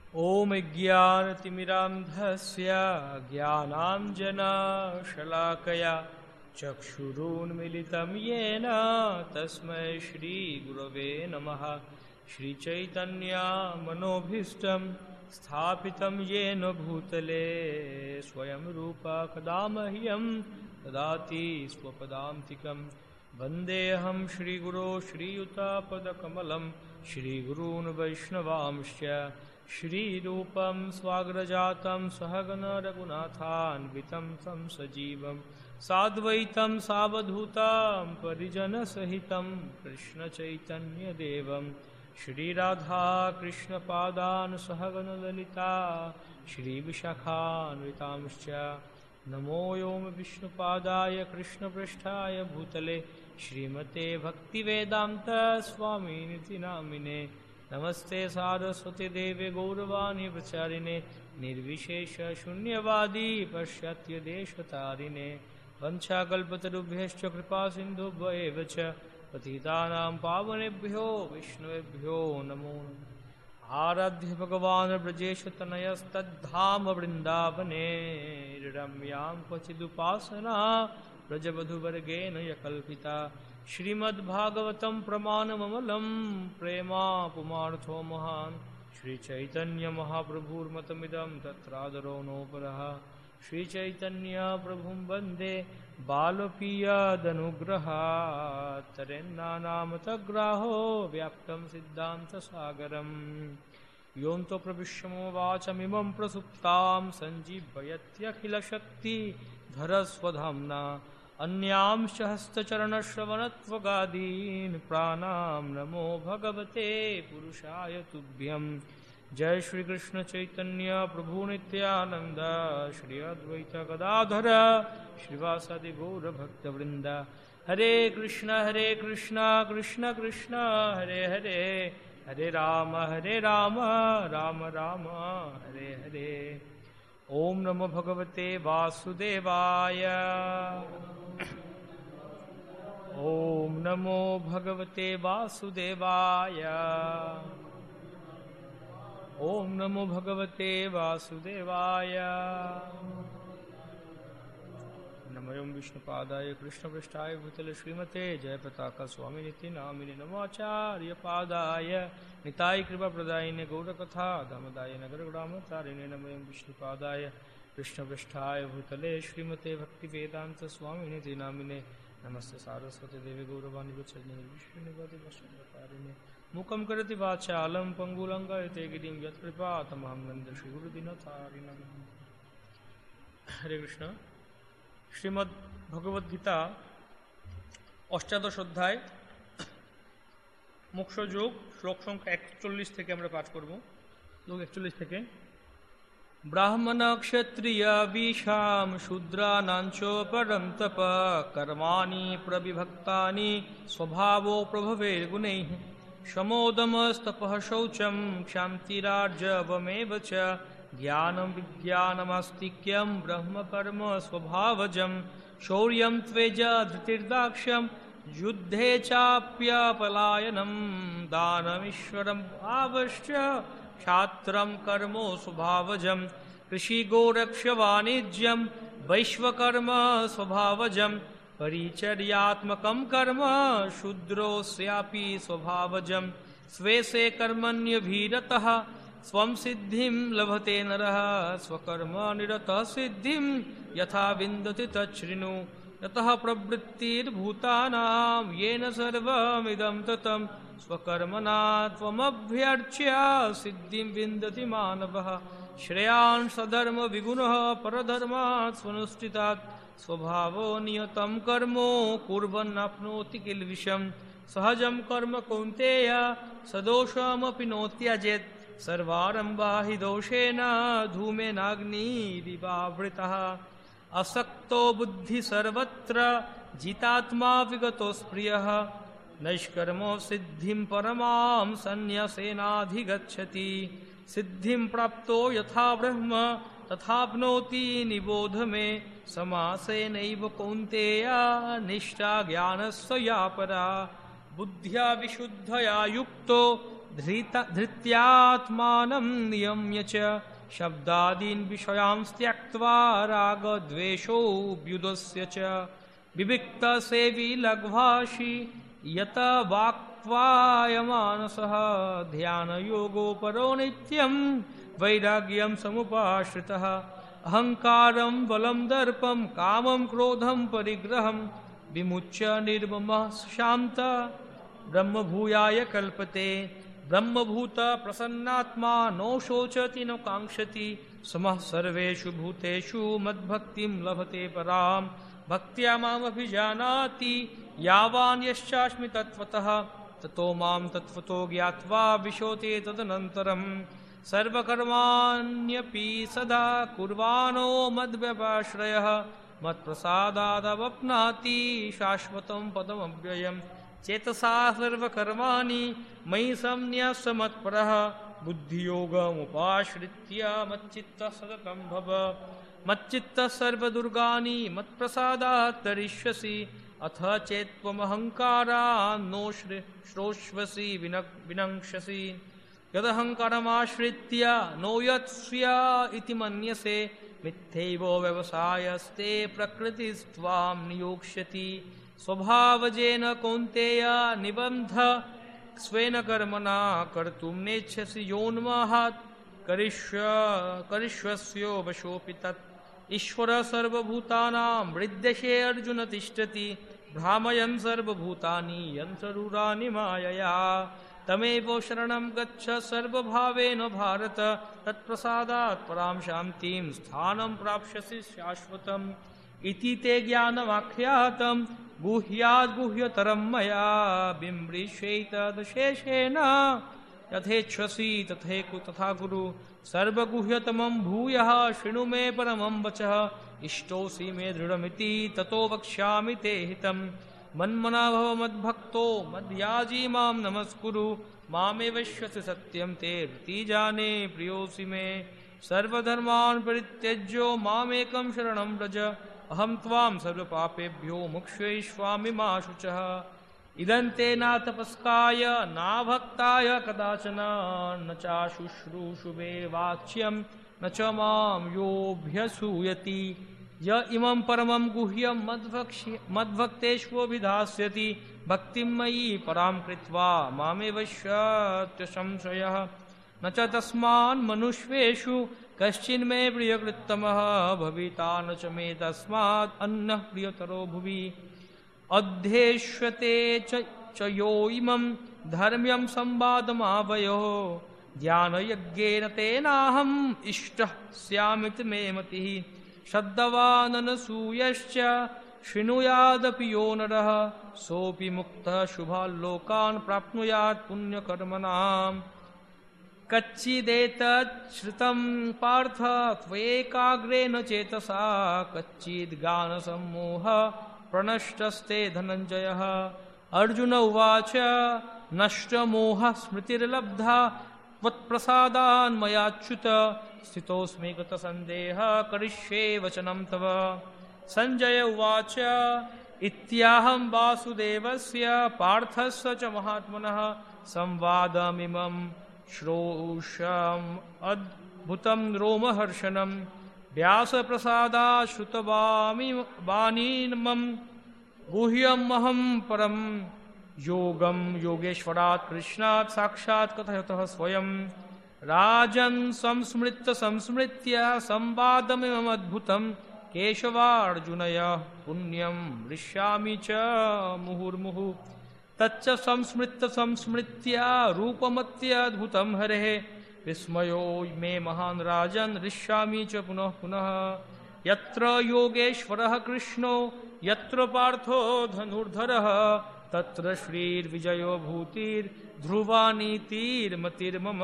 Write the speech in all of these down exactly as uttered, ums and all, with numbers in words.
ओम ज्ञानतिमिरान्धस्य ज्ञानाञ्जनशलाकया चक्षुरुन्मिलितं येन तस्मै श्रीगुरवे नमः। श्रीचैतन्यमनोभीष्टं स्थापितं येन भूतले स्वयं रूपा कदा मह्यं ददाति स्वपदान्तिकं। वन्देऽहं श्रीगुरो श्रीयुतापदकमलं श्रीगुरून् वैष्णवांश्च श्रीरूपं स्वाग्रजातं सहगण रघुनाथान्वितं तं सजीवं साद्वैतं सावधूतं परिजनसहितं कृष्णचैतन्यदेवं श्रीराधा कृष्णपादान् सहगण ललिता श्रीविशाखान्वितांश्च। नमो योम विष्णुपादाय कृष्णपृष्ठाय भूतले श्रीमते भक्तिवेदान्त स्वामिनिति नामिने। नमस्ते सारस्वती देवे गौरवाणी प्रचारिणे निर्विशेष शून्यवादी पश्चात्य देशतारिणे। वंशाकल्पतरुभ्यश्च कृपा सिन्धुभ्येव च पतितानां पावनेभ्यो विष्णुवेभ्यो नमो नमः। आराध्य भगवान् ब्रजेश तनयस्तद्धाम वृन्दावने रम्यां क्वचिदुपासना ब्रजवधूवर्गेण यकल्पिता। श्रीमद्भागवतं प्रमाणममलं प्रेमा पुमार्थो महान् श्रीचैतन्यमहाप्रभुर्मतमिदं तत्रादरो नोपरः। श्रीचैतन्यप्रभुं वन्दे बालपीयादनुग्रहात् तरेन्नानामतग्राहो व्याप्तं सिद्धान्तसागरम्। योऽन्तो प्रविश्यमो वाचमिमं प्रसुप्तां सञ्जीवयत्यखिलशक्तिधरस्वधाम्ना अन्यांश्च हस्तचरणश्रवणत्वगादीन् प्राणां नमो भगवते पुरुषाय तुभ्यं। जय श्री कृष्ण चैतन्य प्रभु नित्यानंद श्री अद्वैत गदाधर श्रीवासादि गौर भक्तवृंद। हरे कृष्ण हरे कृष्ण कृष्ण कृष्ण हरे हरे हरे राम हरे राम राम राम हरे हरे। ओम नमो भगवते वासुदेवाय। ओम नमो भगवते वासुदेवाय। ओम नमो भगवते वासुदेवाय। नमो विष्णुपादाय कृष्णपृष्ठाय भूतले श्रीमते जयपताका स्वामिनिति नामिने। नमोचार्य पादाय निताय कृपाप्रदायिने गौरकथा दामदाय नगरग्रामतारिणे। नमो विष्णुपादाय कृष्णपृष्ठाय भूतले श्रीमते भक्तिवेदांत स्वामिनिति नामिने। नमस्ते सारस्वती देवी गौरवाणी विष्णुनिवादिने। मुखं करोति वाचालं पंगुलंघयते गिरिं यत्कृपातमहं वन्दे श्रीगुरुदीनतारिणम्। हरे कृष्ण। श्रीमद् भगवद गीता অষ্টাদশ অধ্যায় মোক্ষ যোগ শ্লোক সংখ্যা একচল্লিশ থেকে আমরা পাঠ করব। শ্লোক একচল্লিশ থেকে ब्राह्मण क्षत्रिय विषाम शूद्राणांच परं तप कर्माणि प्रविभक्तानि स्वभावो प्रभवेर्गुणैः शमोदमस्तपः शौचं क्षान्तिरार्जवमेव च ज्ञानं विज्ञानमास्तिक्यं ब्रह्मकर्म स्वभावजं शौर्यं त्वेजा धृतिर्दाक्ष्यं युद्धे चाप्यपलायनं दानमीश्वरं भावश्च क्षात्रं कर्मो स्वभावजं कृषिगोरक्षवाणिज्यं वैश्वकर्म स्वभावजं परिचर्यात्मकं कर्म शूद्रोऽस्यापि स्वभावजं स्वे से कर्मण्यभिरतः स्वं सिद्धिं लभते नरः स्वकर्म निरतः सिद्धिं यथा विन्दति तच्छृणु यतः प्रवृत्तिर्भूतानां येन सर्वमिदं ततं स्वकर्मणा त्वमभ्यर्च्य सिद्धिं विन्दति मानवः श्रेयान् सधर्म विगुणः परधर्मात् स्वनुष्ठितात् स्वभावो नियतं कर्मो कुर्वन्नाप्नोति किल्बिषम् सहजं कर्म कौन्तेय सदोषमपि नोत्यजेत् सर्वारम्भा हि दोषेण धूमेनाग्निरिवावृतः असक्तो बुद्धि सर्वत्र जितात्मा विगतो स्प्रियः नैष्कर्मो सिद्धिं परमां सन्न्यासेनाधिगच्छति सिद्धिं प्राप्तो यथा ब्रह्म तथाप्नोति निबोध मे समासेनैव कौन्तेय निष्ठा ज्ञानस्य या परा बुद्ध्या विशुद्धया युक्तो धृता धृत्यात्मानं नियम्य च शब्दादीन् विषयांस् त्यक्त्वा रागद्वेषोऽभ्युदस्य च विविक्तसेवी लघ्वाशी यत वाक्त्वायमानसः ध्यानयोगो परो नित्यं वैराग्यं समुपाश्रितः अहंकारं बलं दर्पं कामं क्रोधं परिग्रहं विमुच्य निर्ममः शान्त ब्रह्मभूयाय कल्पते ब्रह्मभूत प्रसन्नात्मा नो शोचति न कांक्षति समः सर्वेषु भूतेषु मद्भक्तिं लभते परां भक्त्या मामभिजानाति यावान् यश्चास्मि तत्त्वतः ततो मां तत्त्वतो ज्ञात्वा विशोते तदनन्तरम् सर्वकर्माण्यपि सदा कुर्वाणो मद्व्यपाश्रयः मत्प्रसादादवप्नाति शाश्वतं पदमव्ययम् चेतसा सर्वकर्माणि मयि संन्यस्य मत्परः बुद्धियोगमुपाश्रित्य मच्चित्तः सततं भव मच्चित्तः सर्वदुर्गाणि मत्प्रसादात् तरिष्यसि अथ चेत्त्वमहङ्कारान्नो श्रोष्वसि विनङ्क्ष्यसि यदहङ्कारमाश्रित्य नो यत्स्व इति मन्यसे मिथ्यैव व्यवसायस्ते प्रकृतिस्त्वां नियोक्ष्यति स्वभावजेन कौन्तेय निबन्ध स्वेन कर्मणा कर्तुं नेच्छसि योन्महात् करिष्य करिष्यस्यो वशोऽपि तत् ईश्वर सर्वभूतानां हृद्देशे अर्जुन तिष्ठति भ्रामयन् सर्वभूतानि यन्त्ररूराणि मायया तमेव शरणं गच्छ सर्वभावेन भारत तत्प्रसादात् परां शान्तिं स्थानं प्राप्स्यसि शाश्वतम् इति ते ज्ञानमाख्यातं गुह्याद् गुह्यतरं मया बिम्बृष्यैतदशेषेण यथेच्छसि तथैकु तथा कुरु सर्वगुह्यतमं भूयः शृणु मे परमं वचः इष्टोऽसि मे दृढमिति ततो वक्ष्यामि ते हितम् मन्मना भव मद्भक्तो मद्याजी मां नमस्कुरु मामेवश्यसि सत्यं ते रतिजाने प्रियोऽसि मे सर्वधर्मान् परित्यज्य मामेकं शरणं व्रज अहं त्वां सर्वपापेभ्यो मुक्ष्यैष्वामि मा शुचः इदं ते न तपस्काय न भक्ताय कदाचन न चाशुश्रूषुवे वाच्यं न च मां योऽभ्यसूयति य इमं परमं गुह्यं मद्भक्ष्य मद्भक्तेष्वभिधास्यति भक्तिं मयि परां कृत्वा मामेवश्यत्य संशयः न च तस्मान् मनुष्येषु कश्चिन्मे प्रियकृत्तमः भविता न च मे तस्मात् अन्यः प्रियतरो भुवि अध्येष्यते च, च यो इमं धर्म्यं संवादमावयोः ज्ञानयज्ञेन तेनाहम् इष्टः स्यामिति मे मतिः श्रद्धवाननसूयश्च शृणुयादपि यो नरः सोऽपि मुक्तः शुभाल्लोकान् प्राप्नुयात् पुण्यकर्मणाम् कच्चिदेतत् श्रुतं पार्थ त्वयैकाग्रेण चेतसा कच्चिद्गानसम्मोह प्रणष्टस्ते धनञ्जयः अर्जुन उवाच नष्टमोहः स्मृतिर्लब्धा त्वत्प्रसादान् मयाच्युत स्थितोऽस्मि गतसन्देहः करिष्ये वचनं तव सञ्जय उवाच इत्याहं वासुदेवस्य पार्थस्य च महात्मनः संवादमिमं श्रोष्यम् अद्भुतं रोमहर्षणं व्यासप्रसादात् श्रुतवामि वाणीमं गुह्यमहं परं योगं योगेश्वरात् कृष्णात् साक्षात् कथयतः स्वयं राजन् संस्मृत्य संस्मृत्य संवादमिममद्भुतं केशवार्जुनय पुण्यं हृष्यामि च मुहुर्मुहुः तच्च संस्मृत्य संस्मृत्य रूपमत्यद्भुतं हरेः विस्मयो मे महान् राजन् हृष्यामि च पुनः पुनः यत्र योगेश्वरः कृष्णो यत्र पार्थो धनुर्धरः तत्र श्रीर्विजयो भूतिर्ध्रुवा नीतिर्मतिर्मम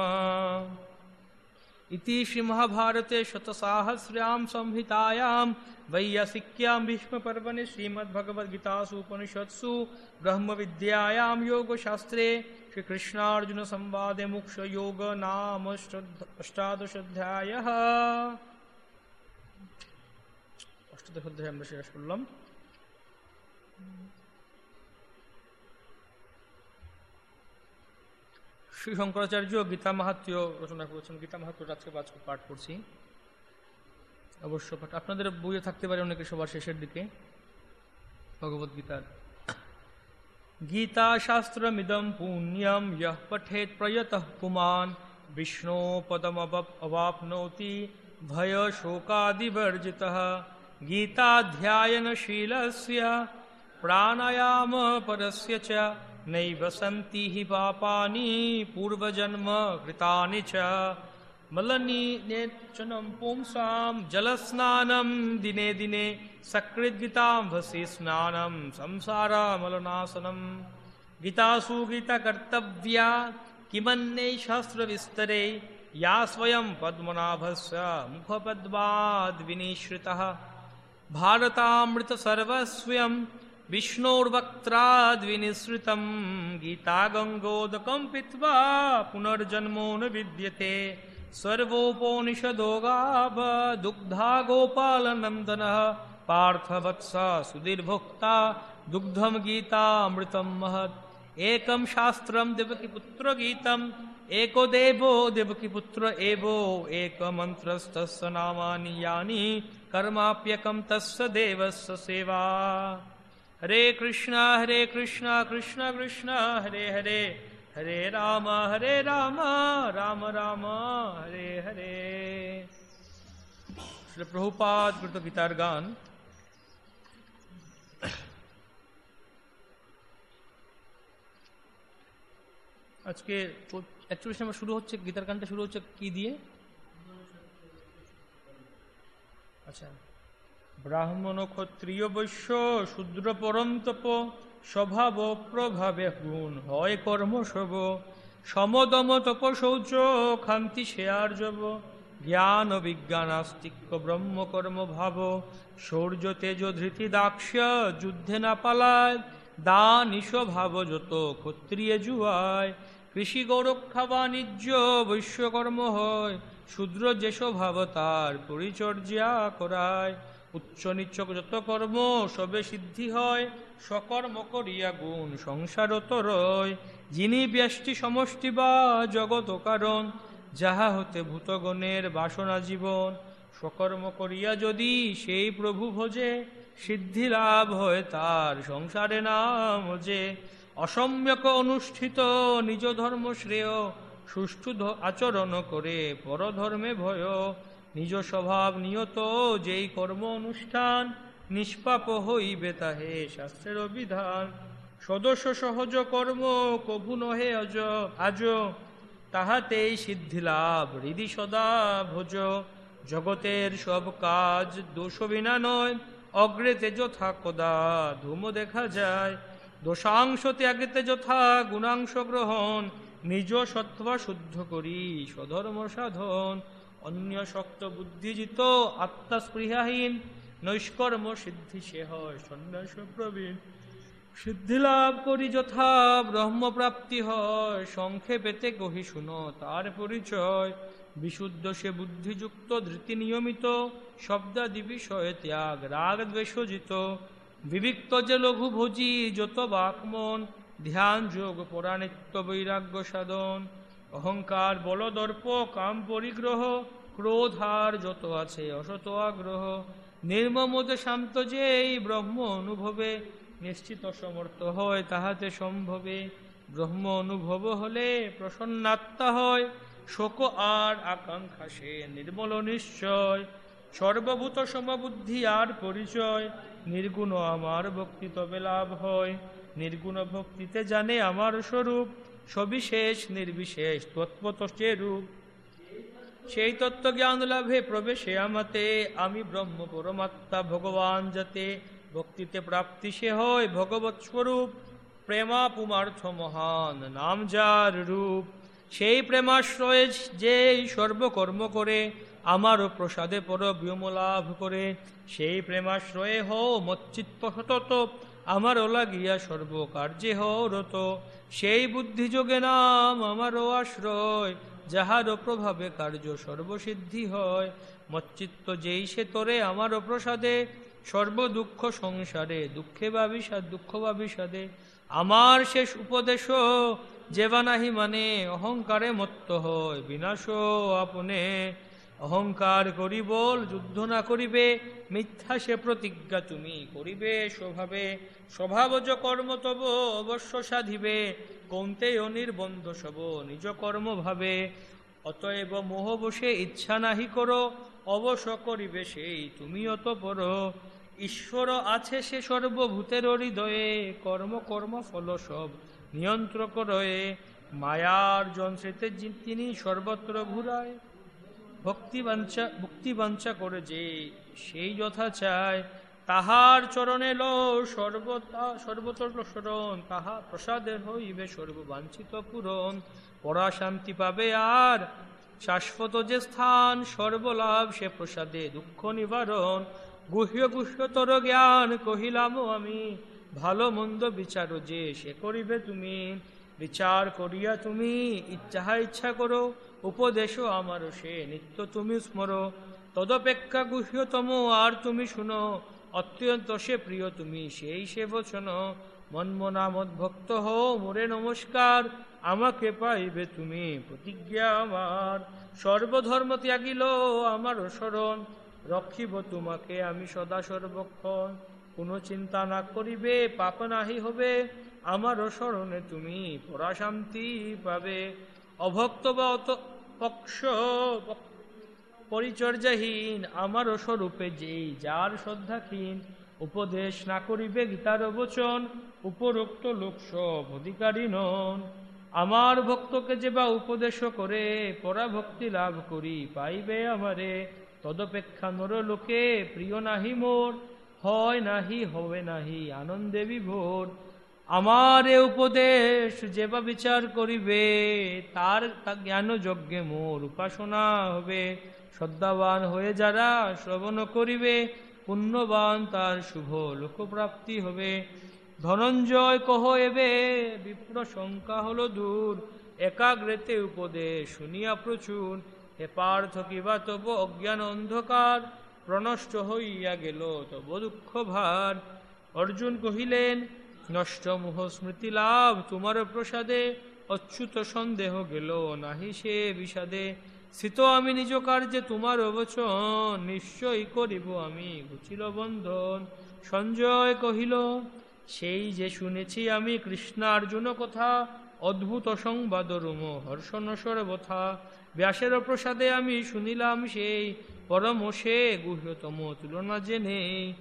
इति श्रीमहाभारते शतसाहस्र्यां संहितायां वैयासिक्यां भीष्मपर्वणि श्रीमद्भगवद्गीतासु उपनिषत्सु ब्रह्मविद्यायां योगशास्त्रे श्रीकृष्णार्जुनसंवादे मोक्षयोग नाम अष्टादशोऽध्यायः अष्टादशोऽध्यायं विशेषकुल्लम् শ্রী শঙ্করাচার্য গীতা মাহাত্ম্য রচনা করেছেন। গীতা মাহাত্ম্য আজকে পাঠ করছি, অবশ্য পাঠ আপনাদের বইয়ে থাকতে পারে অনেকে সবার শেষের দিকে ভগবদ্গীতার। গীতা শাস্ত্রমিদম পুণ্যম ইয়ঃ পঠেৎ প্রয়তঃ পুমাन् বিষ্ণো পদম অবাপ্নোতি ভয় শোকাদিবর্জিতঃ। গীতাধ্যায়নশীলস্য প্রাণায়াম পরস্য চ নৈব সন্তি হি পাপানি পূর্বজন্ম কৃতানি চ। মলনির্জনম পুংসাম জলস্নানম দিনে দিনে সকৃদ্গীতাম্ভসি স্নানম সংসারমলনাশনম। গীতাসু গীতা কর্তব্যা কিমন্যৈ শাস্ত্র বিস্তরে या स्वयं पद्मनाभस्य मुखपद्माद् विनिश्रितः। भारतामृत सर्वस्वं विष्णोर्वक्त्राद् विनिसृतं। गीता गंगोदकं पीत्वा पुनर्जन्मो न विद्यते। सर्वोपनिषदो गाव दुग्धा गोपालनन्दनः। पार्थवत्स सुधीर्भोक्ता दुग्धं गीतामृतं महत्। एकं शास्त्रं देवकीपुत्र गीतम् एको देवो देवकी पुत्र एवो एक मंत्रस्तस्य नामानि यानि कर्माप्यकं तस्य देवस्य सेवा। हरे कृष्णा हरे कृष्णा कृष्णा कृष्णा हरे हरे हरे राम हरे राम राम राम हरे हरे। श्री प्रभुपाद कृत गीतार गान। আজকে একচল্লিশ নম্বর শুরু হচ্ছে, গীতার গানটা শুরু হচ্ছে কি দিয়ে? আচ্ছা, ব্রাহ্মণ ক্ষত্রিয় বৈশ্য শূদ্র পরন্তপ স্বভাব প্রভাবে গুণ হয় কর্ম সব। সমদম তপ শৌচ খান্তি শেয়ার জব। জ্ঞান বিজ্ঞান আস্তিক্য ব্রহ্ম কর্ম ভাব। শৌর্য তেজ ধৃতি দাক্ষ যুদ্ধে না পালায়। দান স্বভাব যত ক্ষত্রিয় জুয়ায়। কৃষি গৌরক্ষা বাণিজ্য বৈশ্যকর্ম হয়। শূদ্র যে স্বভাব তার পরিচর্যা করায়। উচ্চ নিচ্চ যত কর্ম সবে সিদ্ধি হয়। সকর্ম করিয়া গুণ সংসারত রয়। যিনি ব্যষ্টি সমষ্টি বা জগৎ কারণ। যাহা হতে ভূতগণের বাসনা জীবন। সকর্ম করিয়া যদি সেই প্রভু ভজে। সিদ্ধি লাভ হয় তার সংসারে নাম যে। অসম্যক অনুষ্ঠিত নিজ ধর্ম শ্রেয়। সুষ্ঠু আচরণ করে পরধর্মে ভয়। নিজ স্বভাব নিয়ত যেই কর্ম অনুষ্ঠান। নিষ্পাপ হইবে তাহে শাস্ত্রের বিধান। সদস্য সহজ কর্ম কভু নহে অজ আজ। তাহাতেই সিদ্ধি লাভ হৃদি সদা ভোজ। জগতের সব কাজ দোষ বিনা নয়। অগ্রেতে যথা কদা ধূম দেখা যায়। দোষাংশ ত্যাগেতে যথা গুণাংশ গ্রহণ। নিজ সত্ত্বা শুদ্ধ করি স্বধর্ম সাধন। অন্য শক্ত বুদ্ধিজিত আত্মা স্পৃহাহীন। নৈষ্কর্ম সিদ্ধি সে হয় সন্ন্যাস প্রবীণ। সিদ্ধি লাভ করি যথা ব্রহ্মপ্রাপ্তি হয়। সংক্ষেপেতে কহি শুনো তার পরিচয়। বিশুদ্ধ সে বুদ্ধিযুক্ত ধৃতি নিয়মিত। শব্দাদি বিষয়ে ত্যাগ রাগ দ্বেষজিত। বিবিক্ত যে লঘু ভোজি যত বাকমন। ধ্যান যোগ পরানিত্য বৈরাগ্য সাধন। অহংকার বলদর্প কাম পরিগ্রহ। ক্রোধার যত আছে অসত আগ্রহ। নির্মমতে শান্ত যেই ব্রহ্ম অনুভবে। নিশ্চিত সমর্থ হয় তাহাতে সম্ভবে। ব্রহ্ম অনুভব হলে প্রসন্নাত্মা হয়। শোক আর আকাঙ্ক্ষা সে নির্মল নিশ্চয়। সর্বভূত সমবুদ্ধি আর পরিচয়। নির্গুণ আমার ভক্তি তবে লাভ হয়। নির্গুণ ভক্তিতে জানে আমার স্বরূপ। সবিশেষ নির্বিশেষ তৎপত সে রূপ। সেই তত্ত্ব জ্ঞান লাভে প্রবেশে আমাতে। আমি ব্রহ্ম পরমাত্মা ভগবান যাতে। ভক্তিতে প্রাপ্তি সে হয় ভগবৎ স্বরূপ। প্রেমা পুমার্থ মহান নাম যার রূপ। সেই প্রেমাশ্রয়ে যেই সর্বকর্ম করে। আমারও প্রসাদে পর ব্যোম লাভ করে। সেই প্রেমাশ্রয়ে হও মচ্চিত্ত সতত। আমারও লাগিয়া সর্বকার্যে হও রত। সেই বুদ্ধিযোগে নাম আমারও আশ্রয়। যাহারও প্রভাবে কার্য সর্বসিদ্ধি হয়। মচ্চিত্ত যেই সে তোরে আমারও প্রসাদে। সর্বদুঃখ সংসারে দুঃখে বা বিষাদ দুঃখ বা বিষাদে। আমার শেষ উপদেশ যেবা নাহি মানে অহংকারে মত্ত হয় বিনাশ আপনে। অহংকার করি বল যুদ্ধ না করিবে, মিথ্যা সে প্রতিজ্ঞা তুমি করিবে স্বভাবে। স্বভাবজ কর্ম তব অবশ্য সাধিবে, কৌন্তেয় নির্বন্ধ সব নিজ কর্ম ভাবে। অতএব মোহ বসে ইচ্ছা নাহি করো, অবশ্য করিবে সেই তুমি অতঃপর। ঈশ্বর আছে সে সর্বভূতের হৃদয়ে, কর্ম কর্ম ফল সব নিয়ন্ত্রক রয়ে। মায়ার যন্ত্রেতে তিনি সর্বত্র ঘুরায়, ভক্তি বাঞ্ছা মুক্তি বাঞ্ছা করে যে সেই যথা চায়। তাহার চরণে লো সর্বতা সর্বতর শরণ, তাহা প্রসাদের হইবে সর্ববাঞ্ছিত পূরণ। পরা শান্তি পাবে আর শাশ্বত যে স্থান, সর্বলাভ সে প্রসাদে দুঃখ নিবারণ। গুহ্য গুহ্যতর জ্ঞান কহিলাম আমি, ভালো মন্দ বিচার যে সে করিবে তুমি। বিচার করিয়া তুমি ইচ্ছা ইচ্ছা করো, উপদেশও আমার সে নিত্য তুমি স্মরো। তদপেক্ষা গুহ্যতম আর তুমি শুনো, অত্যন্ত সে প্রিয় তুমি সেই সে বচন। মনমনা মদ্ভক্ত হও মোরে নমস্কার, আমাকে পাইবে তুমি প্রতিজ্ঞা আমার। সর্বধর্ম ত্যাগিল আমার শরণ, রক্ষিব তোমাকে আমি সদা সর্বক্ষণ। কোনো চিন্তা না করিবে পাপ নাহি হবে, আমার শরণে তুমি পরা শান্তি পাবে। অভক্ত বা অত পক্ষ পরিচর্যাহীন আমার স্বরূপে যেই যার শ্রদ্ধাহীন, উপদেশ না করিবে গীতার বচন, উপরোক্ত লোক সব অধিকারী নন। আমার ভক্তকে যে বা উপদেশ করে, পরাভক্তি লাভ করি পাইবে আমারে। তদপেক্ষা নর লোকে প্রিয় নাহি মোর, হয় নাহি হবে নাহি আনন্দে বিভোর। আমার এ উপদেশ যে বা বিচার করিবে, তার জ্ঞান যজ্ঞে মোর উপাসনা হবে। শ্রদ্ধাবান হয়ে যারা শ্রবণ করিবে, পুণ্যবান তার শুভ লোকপ্রাপ্তি হবে। ধনঞ্জয় কহ এবে বিপ্র শঙ্কা হলো দূর, একাগ্রেতে উপদেশ শুনিয়া প্রচুর। হে পার্থ কিবা তব অজ্ঞান অন্ধকার, প্রনষ্ট হইয়া গেল তব দুঃখ ভার। অর্জুন কহিলেন নষ্ট মোহ স্মৃতি লাভ তোমার প্রসাদে, অচ্যুত সন্দেহ গেল নাহি সে বিষাদে। স্থিত আমি নিজ কার্যে তোমার বচন, নিশ্চয়ই করিব আমি ঘুচিল বন্ধন। সঞ্জয় কহিল সেই যে শুনেছি আমি কৃষ্ণার্জুন কথা, অদ্ভুত সংবাদ রোম হর্ষণ সর্বথা। ব্যাসের প্রসাদে আমি শুনিলাম সেই, পরম সে গুহ্যতম তুলনা জেনে।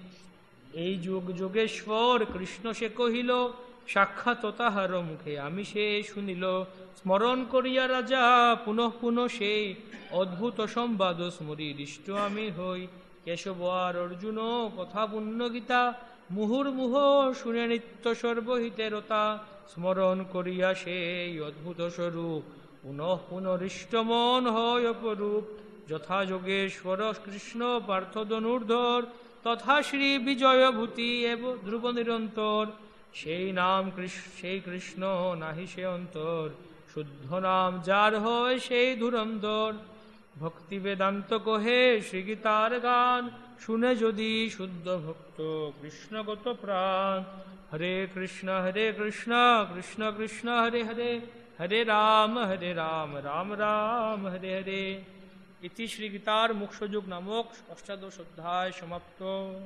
এই যুগ যোগেশ্বর কৃষ্ণ সে কহিল, সাক্ষাৎ তাহার মুখে আমি সে শুনিল। স্মরণ করিয়া রাজা পুনঃ পুনঃ সেই, অদ্ভুত সংবাদ স্মরি হৃষ্ট আমি হই। কেশব আর অর্জুন কথা পুণ্য গীতা, মুহুর্মুহ শুনে নিত্য সর্বহিতেরতা। স্মরণ করিয়া সেই অদ্ভুত স্বরূপ, পুনঃ পুনঃ হৃষ্ট মন হয় অপরূপ। যথা যোগেশ্বর কৃষ্ণ পার্থ ধনুর্ধর, তথা শ্রী বিজয়ভূতি এব ধ্রুব নিরন্তর। সেই নাম সেই কৃষ্ণ নাহি সে অন্তর, শুদ্ধ নাম যার হয় সেই ধুরন্ধর। ভক্তি বেদান্ত কহে শ্রীগীতার গান, শুনে যদি শুদ্ধ ভক্ত কৃষ্ণগত প্রাণ। হরে কৃষ্ণ হরে কৃষ্ণ কৃষ্ণ কৃষ্ণ হরে হরে, হরে রাম হরে রাম রাম রাম হরে হরে। ইতি শ্রীগীতার মুখ্যযুগ নামক অষ্টাদশ অধ্যায় সমাপ্ত।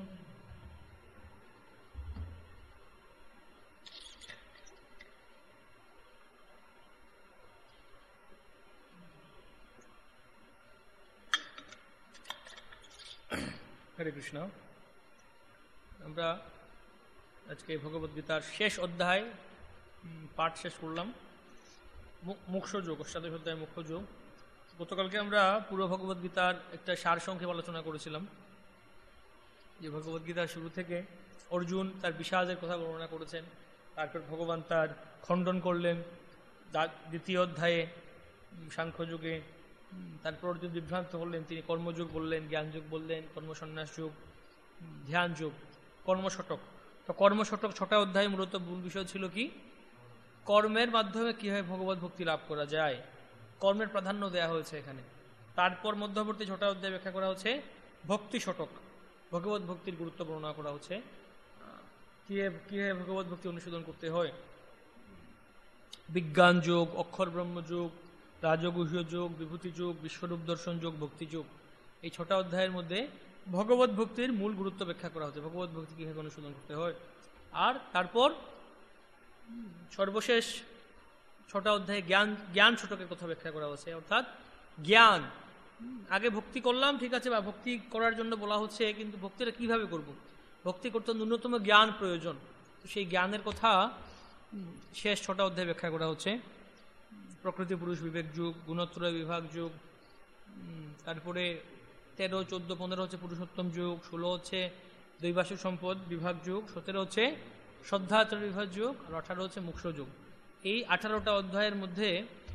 হরে কৃষ্ণ। আমরা আজকে ভগবদ্গীতার শেষ অধ্যায় পাঠ শেষ করলাম, মুখ্যযোগ, অষ্টাদশ অধ্যায় মুখ্যযোগ। গতকালকে আমরা পুরো ভগবদ্গীতার একটা সারসংক্ষেপ আলোচনা করেছিলাম, যে ভগবদ্গীতার শুরু থেকে অর্জুন তার বিষাদের কথা বর্ণনা করেছেন, তারপর ভগবান তার খণ্ডন করলেন দ্বিতীয় অধ্যায়ে সাংখ্যযুগে। তারপর অর্জুন বিভ্রান্ত হলেন, তিনি কর্মযুগ বললেন, জ্ঞানযুগ বললেন, কর্মসন্ন্যাস যুগ, ধ্যান যুগ, কর্মশতক। তো কর্মশতক ছটা অধ্যায় মূলত মূল বিষয় ছিল কি, কর্মের মাধ্যমে কীভাবে ভগবত ভক্তি লাভ করা যায়, কর্মের প্রাধান্য দেয়া হয়েছে এখানে। তারপর মধ্যবর্তী ছটা অধ্যায় ব্যাখ্যা করা হচ্ছে ভক্তি শতক, ভগবত ভক্তির গুরুত্ব বর্ণনা করা হচ্ছে, কীভাবে কীভাবে ভগবত ভক্তি অনুশীলন করতে হয়। বিজ্ঞান যোগ, অক্ষর ব্রহ্ম যোগ, রাজগুহ্য যোগ, বিভূতি যোগ, বিশ্বরূপ দর্শন যোগ, ভক্তি যোগ। এই ছটা অধ্যায়ের মধ্যে ভগবত ভক্তির মূল গুরুত্ব ব্যাখ্যা করা হচ্ছে, ভগবত ভক্তি কীভাবে অনুশীলন করতে হয়। আর তারপর সর্বশেষ ছটা অধ্যায়ে জ্ঞান জ্ঞান ছটকের কথা ব্যাখ্যা করা হচ্ছে, অর্থাৎ জ্ঞান। আগে ভক্তি করলাম, ঠিক আছে, বা ভক্তি করার জন্য বলা হচ্ছে, কিন্তু ভক্তিটা কিভাবে করব? ভক্তি করতে ন্যূনতম জ্ঞান প্রয়োজন। তো সেই জ্ঞানের কথা শেষ ছটা অধ্যায়ে ব্যাখ্যা করা হচ্ছে। প্রকৃতি পুরুষ বিবেক যুগ, গুণত্রয় বিভাগ যুগ, তারপরে তেরো চোদ্দো পনেরো হচ্ছে পুরুষোত্তম যুগ, ষোলো হচ্ছে দৈবাসিক সম্পদ বিভাগ যুগ, সতেরো হচ্ছে শ্রদ্ধাচরণ বিভাগ যুগ, আর আঠারো হচ্ছে মোক্ষ যুগ। এই আঠারোটা অধ্যায়ের মধ্যে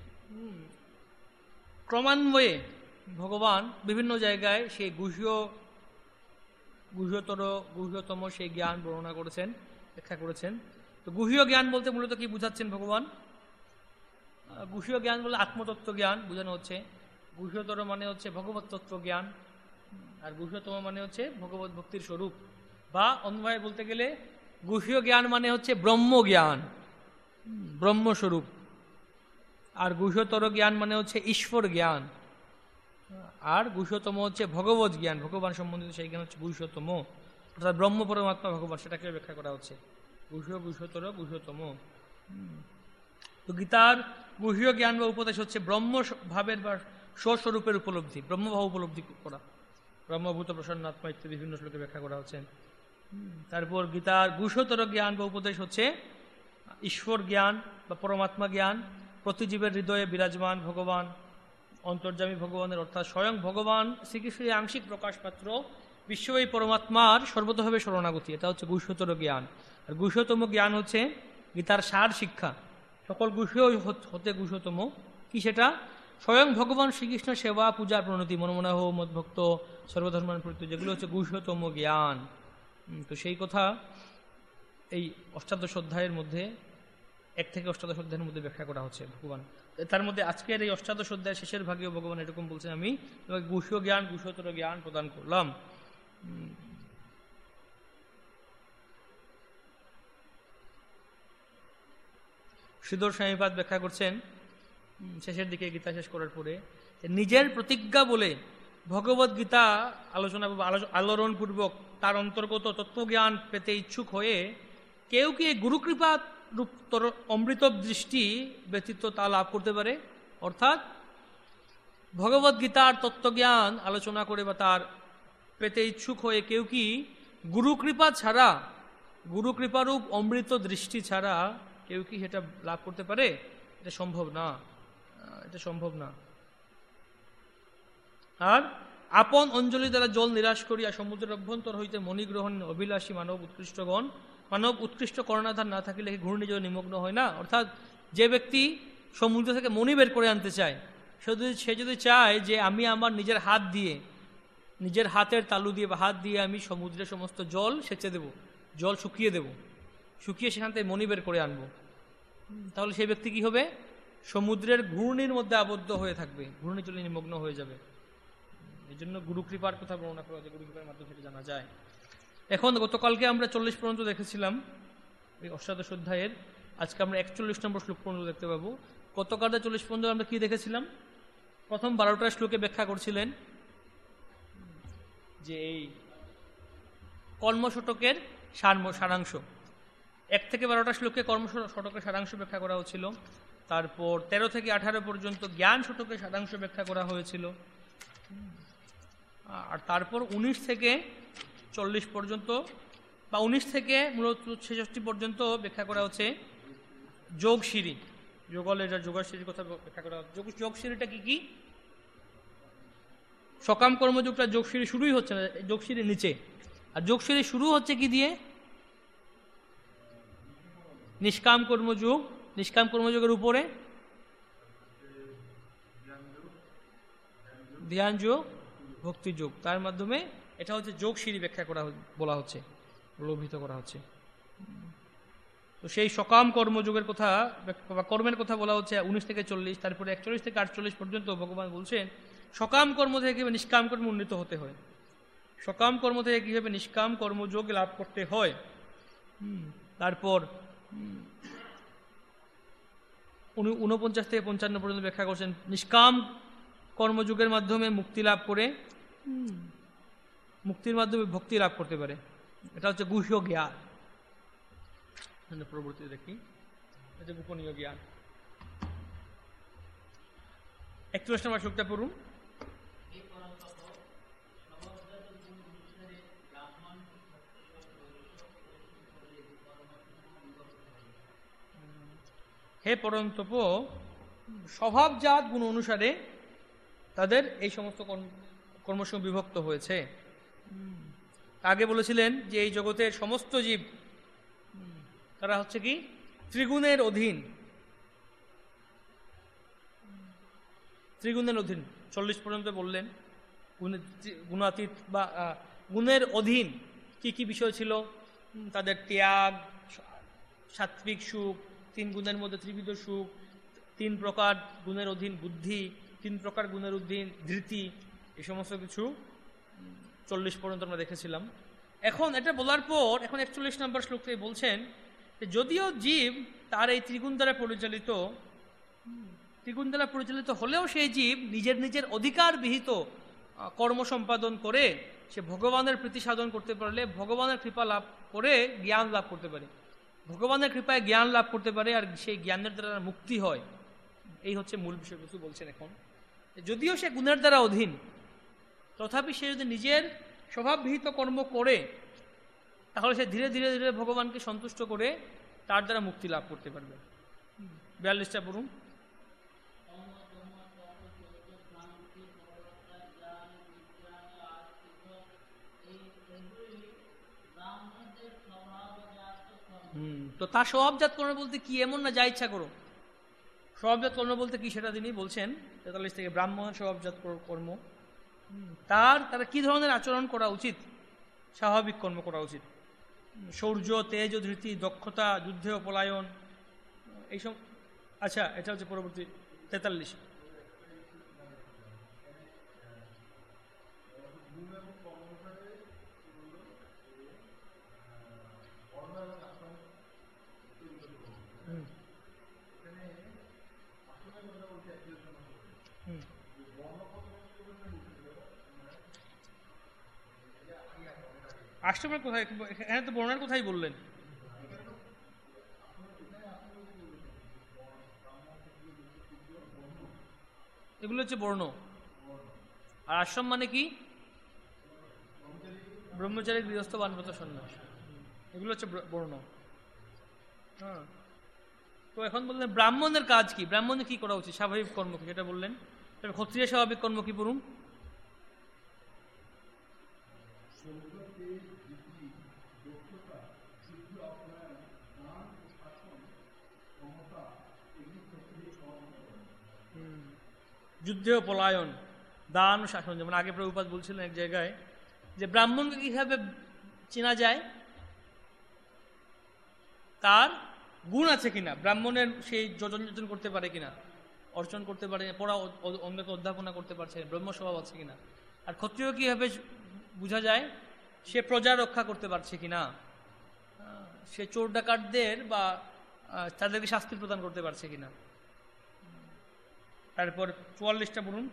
ক্রমান্বয়ে ভগবান বিভিন্ন জায়গায় সেই গুহ্য গুহ্যতর গুহ্যতম সেই জ্ঞান বর্ণনা করেছেন, ব্যাখ্যা করেছেন। তো গুহ্য জ্ঞান বলতে মূলত কি বুঝাচ্ছেন ভগবান? গুহ্য জ্ঞান বলে আত্মতত্ত্ব জ্ঞান বোঝানো হচ্ছে। গুহ্যতর মানে হচ্ছে ভগবত তত্ত্ব জ্ঞান, আর গুহ্যতম মানে হচ্ছে ভগবত ভক্তির স্বরূপ, বা অন্যভাবে বলতে গেলে গুহ্য জ্ঞান মানে হচ্ছে ব্রহ্ম জ্ঞান, ব্রহ্মস্বরূপ। আর গুহ্যতর জ্ঞান মানে হচ্ছে ঈশ্বর জ্ঞান, আর গুহ্যতম হচ্ছে ভগবত জ্ঞান, ভগবান সম্বন্ধিত সেই জ্ঞান হচ্ছে গুহ্যতম, অর্থাৎ ব্রহ্ম পরমাত্মা ভগবান, সেটাকে ব্যাখ্যা করা হচ্ছে গুহ্য গুহ্যতর গুহ্যতম। তো গীতার গুহ্য জ্ঞান বা উপদেশ হচ্ছে ব্রহ্ম ভাবের বা স্বস্বরূপের উপলব্ধি, ব্রহ্মভাব উপলব্ধি করা, ব্রহ্মভূত প্রসন্নাত্মা ইত্যাদি বিভিন্ন শ্লোকে ব্যাখ্যা করা হচ্ছে। তারপর গীতার গুহ্যতর জ্ঞান বা উপদেশ হচ্ছে ঈশ্বর জ্ঞান বা পরমাত্মা জ্ঞান, প্রতিজীবের হৃদয়ে বিরাজমান ভগবান, অন্তর্যামী ভগবানের, অর্থাৎ স্বয়ং ভগবান শ্রীকৃষ্ণের আংশিক প্রকাশ পাত্র বিশ্বব্যাপী পরমাত্মার সর্বতভাবে শরণাগতি, এটা হচ্ছে গুহ্যতর জ্ঞান। আর গুহ্যতম জ্ঞান হচ্ছে গীতার সার শিক্ষা, সকল গুহ্য হতে গুহ্যতম কি সেটা? স্বয়ং ভগবান শ্রীকৃষ্ণ সেবা পূজা প্রণতি মনমনাহ মদভক্ত সর্বধর্মান প্রতি, যেগুলো হচ্ছে গুহ্যতম জ্ঞান। তো সেই কথা এই অষ্টাদশ অধ্যায়ের মধ্যে, এক থেকে অষ্টাদশ অধ্যায়ের মধ্যে ব্যাখ্যা করা হচ্ছে ভগবান। তার মধ্যে আজকের এই অষ্টাদশ অধ্যায়ের শেষের ভাগেও ভগবান এরকম বলছেন, আমি তোমাকে গুহ্য জ্ঞান গুহ্যতর জ্ঞান প্রদান করলাম। শ্রীধর স্বামীপাদ ব্যাখ্যা করছেন শেষের দিকে গীতা শেষ করার পরে, নিজের প্রতিজ্ঞা বলে ভগবত গীতা আলোচনা আলোড়নপূর্বক তার অন্তর্গত তত্ত্বজ্ঞান পেতে ইচ্ছুক হয়ে কেউ কি গুরুকৃপা রূপ অমৃত দৃষ্টি ব্যতীত তা লাভ করতে পারে? অর্থাৎ ভগবত গীতার তত্ত্বজ্ঞান আলোচনা করে বা তার পেতে ইচ্ছুক হয়ে কেউ কি গুরুকৃপা ছাড়া, গুরুকৃপারূপ অমৃত দৃষ্টি ছাড়া কেউ কি সেটা লাভ করতে পারে? এটা সম্ভব না, এটা সম্ভব না। আর আপন অঞ্জলি দ্বারা জল নিরাশ করিয়া সমুদ্রের অভ্যন্তর হইতে মণিগ্রহণ অভিলাষী মানব উৎকৃষ্টগণ, মানব উৎকৃষ্ট করণাধার না থাকিলে ঘূর্ণিঝড় নিমগ্ন হয় না। অর্থাৎ যে ব্যক্তি সমুদ্র থেকে মণি বের করে আনতে চায়, সে যদি সে যদি চায় যে আমি আমার নিজের হাত দিয়ে, নিজের হাতের তালু দিয়ে বা হাত দিয়ে আমি সমুদ্রের সমস্ত জল সেচে দেব, জল শুকিয়ে দেব, শুকিয়ে সেখান থেকে মণি বের করে আনবো, তাহলে সেই ব্যক্তি কি হবে? সমুদ্রের ঘূর্ণির মধ্যে আবদ্ধ হয়ে থাকবে, ঘূর্ণিজলে নিমগ্ন হয়ে যাবে। এই জন্য গুরুকৃপার কথা বর্ণনা করা হয়, গুরুকৃপার মাধ্যমে সেটা জানা যায়। এখন গতকালকে আমরা চল্লিশ পর্যন্ত দেখেছিলাম এই অষ্টাদশ অধ্যায়ের, আজকে আমরা একচল্লিশ নম্বর শ্লোক পর্যন্ত দেখতে পাবো। গতকালকে চল্লিশ পর্যন্ত আমরা কি দেখেছিলাম? প্রথম বারোটা শ্লোকে ব্যাখ্যা করছিলেন যে এই কর্মশতকের সারাংশ, এক থেকে বারোটা শ্লোকে কর্মশতকের সারাংশ ব্যাখ্যা করা হয়েছিল। তারপর তেরো থেকে আঠারো পর্যন্ত জ্ঞান শতকের সারাংশ ব্যাখ্যা করা হয়েছিল। আর তারপর উনিশ থেকে চল্লিশ পর্যন্ত বা উনিশ থেকে মূলত ছেষট্টি পর্যন্ত ব্যাখ্যা করা হচ্ছে যোগশিরি, যোগল এটা যোগাশিরির কথা ব্যাখ্যা করা হচ্ছে। যোগশিরিটা কি কি? সকাম কর্মযোগটা যোগশিরি শুরুই হচ্ছে না, যোগশিরির নিচে। আর যোগশিরি শুরু হচ্ছে কি দিয়ে? নিষ্কাম কর্মযোগ, নিষ্কাম কর্মযোগের উপরে ধ্যান যোগ, ভক্তি যোগ, তার মাধ্যমে এটা হচ্ছে যোগশিরি ব্যাখ্যা করা বলা হচ্ছে, প্রলোভিত করা হচ্ছে। তো সেই সকাম কর্মযোগের কথা বা কর্মের কথা বলা হচ্ছে উনিশ থেকে চল্লিশ। তারপরে একচল্লিশ থেকে আটচল্লিশ পর্যন্ত ভগবান বলছেন সকাম কর্ম থেকে কিভাবে নিষ্কাম কর্মে উন্নীত হতে হয়, সকাম কর্ম থেকে কিভাবে নিষ্কাম কর্মযোগ লাভ করতে হয়। তারপর উনি ঊনপঞ্চাশ থেকে পঞ্চান্ন পর্যন্ত ব্যাখ্যা করছেন নিষ্কাম কর্মযোগের মাধ্যমে মুক্তি লাভ করে মুক্তির মাধ্যমে ভক্তি লাভ করতে পারে, এটা হচ্ছে গুহ্য জ্ঞান। পরবর্তী দেখি এটা গোপনীয় জ্ঞান। একচল্লিশ নম্বর শ্লোকটা পড়ুন। হে পরন্তপ, স্বভাবজাত গুণ অনুসারে তাদের এই সমস্ত কর্মসমূহ বিভক্ত হয়েছে। আগে বলেছিলেন যে এই জগতের সমস্ত জীব তারা হচ্ছে কি ত্রিগুণের অধীন, ত্রিগুণের অধীন চল্লিশ পর্যন্ত বললেন। গুণাতীত বা গুণের অধীন কি কি বিষয় ছিল? তাদের ত্যাগ, সাত্বিক সুখ, তিন গুণের মধ্যে ত্রিবিধ সুখ, তিন প্রকার গুণের অধীন বুদ্ধি, তিন প্রকার গুণের অধীন ধৃতি, এই সমস্ত কিছু চল্লিশ পর্যন্ত আমরা দেখেছিলাম। এখন এটা বলার পর এখন একচল্লিশ নম্বর শ্লোকে বলছেন যে যদিও জীব তার এই ত্রিগুণ দ্বারা পরিচালিত, ত্রিগুণ দ্বারা পরিচালিত হলেও সেই জীব নিজের নিজের অধিকার বিহিত কর্ম সম্পাদন করে সে ভগবানের প্রীতি সাধন করতে পারলে ভগবানের কৃপা লাভ করে জ্ঞান লাভ করতে পারে, ভগবানের কৃপায় জ্ঞান লাভ করতে পারে, আর সেই জ্ঞানের দ্বারা মুক্তি হয়। এই হচ্ছে মূল বিষয়বস্তু বলছেন। এখন যদিও সে গুণের দ্বারা অধীন, তথাপি সে যদি নিজের স্বভাববিহিত কর্ম করে তাহলে সে ধীরে ধীরে ধীরে ভগবানকে সন্তুষ্ট করে তার দ্বারা মুক্তি লাভ করতে পারবে। বিয়াল্লিশটা পড়ুন। হুম তো তার স্বভাবজাত কর্ম বলতে কি? এমন না যা ইচ্ছা করো। স্বভাবজাত কর্ম বলতে কি সেটা তিনি বলছেন তেতাল্লিশ থেকে। ব্রাহ্মণের স্বভাবজাত কর্ম, তার তারা কি ধরনের আচরণ করা উচিত? স্বাভাবিক কর্ম করা উচিত। শৌর্য, তেজ, ধৃতি, দক্ষতা, যুদ্ধে পলায়ন, এইসব। আচ্ছা, এটা হচ্ছে পরবর্তী তেতাল্লিশ। আশ্রমের কোথায়? এখানে তো বর্ণার কথাই বললেন। এগুলো হচ্ছে বর্ণ। আর আশ্রম মানে কি? ব্রহ্মচারী, গৃহস্থ, বানপ্রস্থ, সন্ন্যাস, এগুলো হচ্ছে বর্ণ। হ্যাঁ, তো এখন বললেন ব্রাহ্মণের কাজ কি, ব্রাহ্মণের কি করা উচিত, স্বাভাবিক কর্ম কি সেটা বললেন। ক্ষত্রিয় স্বাভাবিক কর্ম কি পড়ুন। যুদ্ধে পলায়ন, দান, শাসন। যেমন আগে প্রভুপাদ বলছিলেন এক জায়গায় যে ব্রাহ্মণকে কিভাবে চেনা যায়, তার গুণ আছে কিনা, ব্রাহ্মণের সেই যজন যজন করতে পারে কিনা, অর্জন করতে পারে, পড়া অন্যকে অধ্যাপনা করতে পারছে, ব্রহ্ম স্বভাব আছে কিনা। আর ক্ষত্রিয় কিভাবে বোঝা যায়, সে প্রজা রক্ষা করতে পারছে কিনা, সে চোর ডাকাতদের বা তাদেরকে শাস্তি প্রদান করতে পারছে কিনা। তারপর চুয়াল্লিশটা বলুন।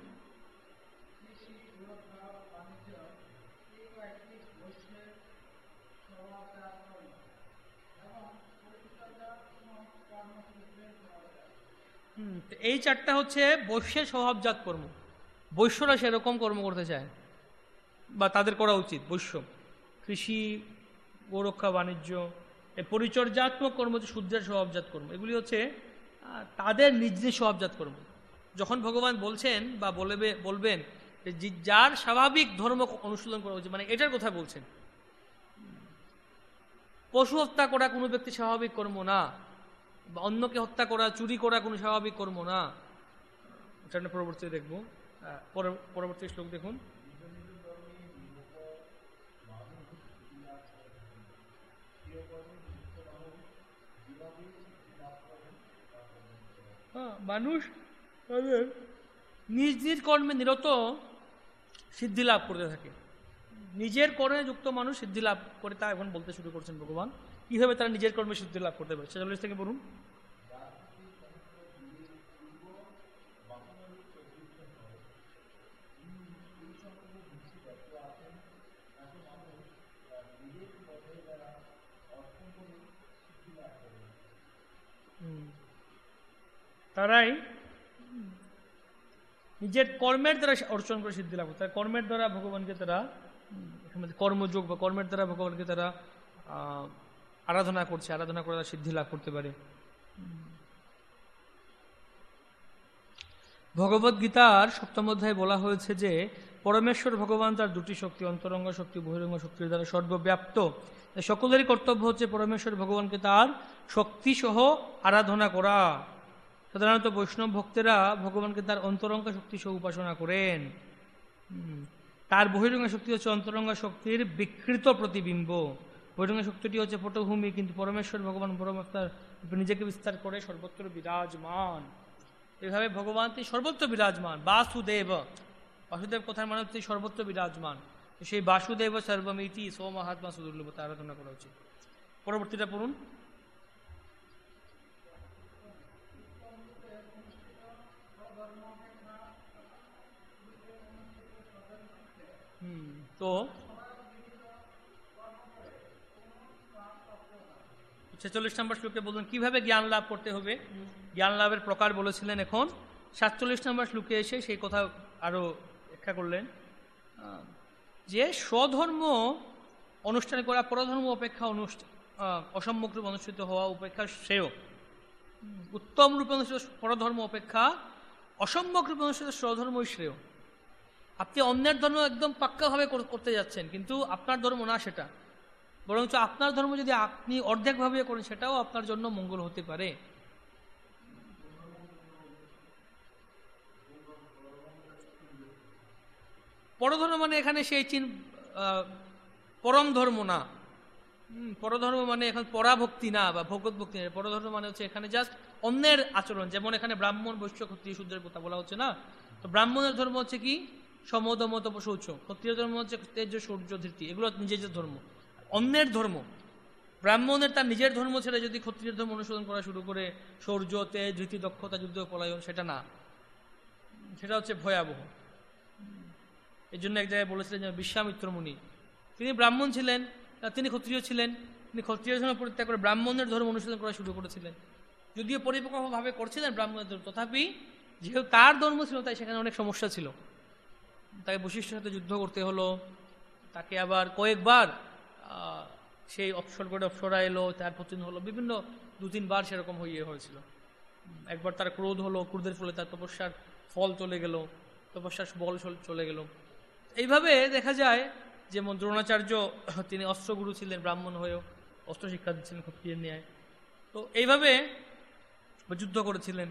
হুম এই চারটা হচ্ছে বৈশ্যের স্বভাবজাত কর্ম। বৈশ্যরা সেরকম কর্ম করতে চায় বা তাদের করা উচিত। বৈশ্য কৃষি, গোরক্ষা, বাণিজ্য, এই পরিচর্যাত্মক কর্ম হচ্ছে শূদ্রের স্বভাবজাত কর্ম। এগুলি হচ্ছে তাদের নিজ নিজ স্বভাবজাত কর্ম। যখন ভগবান বলছেন বা বলবে বলবেন যে যার স্বাভাবিক ধর্ম অনুশীলন করা উচিত, মানে এটার কথা বলছেন। পশু হত্যা করা কোনো ব্যক্তি স্বাভাবিক কর্ম না, বা অন্যকে হত্যা করা, চুরি করা কোনো স্বাভাবিক কর্ম না। এটা পরবর্তী দেখব। পরবর্তী শ্লোক দেখুন। হ্যাঁ, মানুষ তাদের নিজ নিজ কর্মে নিরত সিদ্ধি লাভ করতে থাকে। নিজের কর্মে যুক্ত মানুষ সিদ্ধি লাভ করে, তা এখন বলতে শুরু করছেন ভগবান। কিভাবে তারা নিজের কর্মে সিদ্ধি লাভ করতে পারে, ছেচল্লিশ থেকে বলুন। তারাই নিজের কর্মের দ্বারা অর্জন করে সিদ্ধি লাভ করে, কর্মের দ্বারা ভগবানকে তারা কর্মযোগ বা কর্মের দ্বারা ভগবানকে তারা আরাধনা করছে, আরাধনা করে তারা সিদ্ধি লাভ করতে পারে। ভগবদ গীতার সপ্তম অধ্যায়ে বলা হয়েছে যে পরমেশ্বর ভগবান তার দুটি শক্তি, অন্তরঙ্গ শক্তি বহিরঙ্গ শক্তির দ্বারা সর্বব্যাপ্ত। সকলেরই কর্তব্য হচ্ছে পরমেশ্বর ভগবানকে তার শক্তি সহ আরাধনা করা। সাধারণত বৈষ্ণব ভক্তেরা ভগবানকে তার অন্তরঙ্গ শক্তি সহ উপাসনা করেন। তার বহিরঙ্গ শক্তি হচ্ছে অন্তরঙ্গ শক্তির বিকৃত প্রতিবিম্ব। বহিরঙ্গ শক্তিটি হচ্ছে পটভূমি, কিন্তু পরমেশ্বর ভগবান পরমাত্মার নিজেকে বিস্তার করে সর্বত্র বিরাজমান। এভাবে ভগবান তিনি সর্বত্র বিরাজমান। বাসুদেব, বাসুদেব কথার মানে হচ্ছে সর্বত্র বিরাজমান। সেই বাসুদেব সর্বমিতি সো মহাত্মা সুদুর্লভতা আরাধনা করা উচিত। পরবর্তীটা পড়ুন। হুম তো ছেচল্লিশ নম্বর শ্লোকে বলুন কিভাবে জ্ঞান লাভ করতে হবে, জ্ঞান লাভের প্রকার বলেছিলেন। এখন সাতচল্লিশ নম্বর শ্লোকে এসে সেই কথা আরো ব্যাখ্যা করলেন যে স্বধর্ম অনুষ্ঠান করা পরধর্ম অপেক্ষা অনুষ্ঠান অসম্যক রূপে অনুষ্ঠিত হওয়া অপেক্ষা শ্রেয়। উত্তম রূপে অনুষ্ঠিত পরধর্ম অপেক্ষা অসম্যক রূপে অনুষ্ঠিত স্বধর্মই শ্রেয়। আপনি অন্যের ধর্ম একদম পাক্কাভাবে করতে যাচ্ছেন, কিন্তু আপনার ধর্ম না সেটা, বরঞ্চ আপনার ধর্ম যদি আপনি অর্ধেকভাবে করেন সেটাও আপনার জন্য মঙ্গল হতে পারে। পরধর্ম মানে এখানে সেই চিন পরম ধর্ম না, পরধর্ম মানে এখন পরাভক্তি না বা ভগবত ভক্তি না। পরধর্ম মানে হচ্ছে এখানে জাস্ট অন্যের আচরণ, যেমন এখানে ব্রাহ্মণ বৈশ্য ক্ষত্রিয় শূদ্রের কথা বলা হচ্ছে না। তো ব্রাহ্মণের ধর্ম হচ্ছে কি সমদম তপ শৌচ, ক্ষত্রিয় ধর্ম হচ্ছে তেজ সূর্য ধৃতি, এগুলো নিজের ধর্ম। অন্যের ধর্ম, ব্রাহ্মণের তার নিজের ধর্ম ছেড়ে যদি ক্ষত্রিয় ধর্ম অনুসরণ করা শুরু করে শৌর্য তেজ ধৃতি দক্ষতা যুদ্ধ পলায়ন, সেটা না, সেটা হচ্ছে ভয়াবহ। এই জন্য এক জায়গায় বলেছিলেন যে বিশ্বামিত্র মুনি, তিনি ব্রাহ্মণ ছিলেন, তিনি ক্ষত্রিয় ছিলেন, তিনি ক্ষত্রিয় ধর্ম পরিত্যাগ করে ব্রাহ্মণের ধর্ম অনুসরণ করা শুরু করেছিলেন। যদিও পরিপক্বভাবে করছিলেন ব্রাহ্মণের ধর্ম, তথাপি যেহেতু তার ধর্ম ছিল তাই সেখানে অনেক সমস্যা ছিল। তাকে বশিষ্ঠের সাথে যুদ্ধ করতে হলো, তাকে আবার কয়েকবার সেই অপসর্গটা অপসরা এলো, তার পতন হলো, বিভিন্ন দু তিনবার সেরকম হয়ে হয়েছিল। একবার তার ক্রোধ হলো, ক্রোধের ফলে তার তপস্যার ফল চলে গেল, তপস্যার বল চলে গেল। এইভাবে দেখা যায় যেমন দ্রোণাচার্য, তিনি অস্ত্রগুরু ছিলেন, ব্রাহ্মণ হয়েও অস্ত্র শিক্ষা দিচ্ছিলেন ক্ষত্রিয়ের ন্যায়। তো এইভাবে যুদ্ধ করেছিলেন।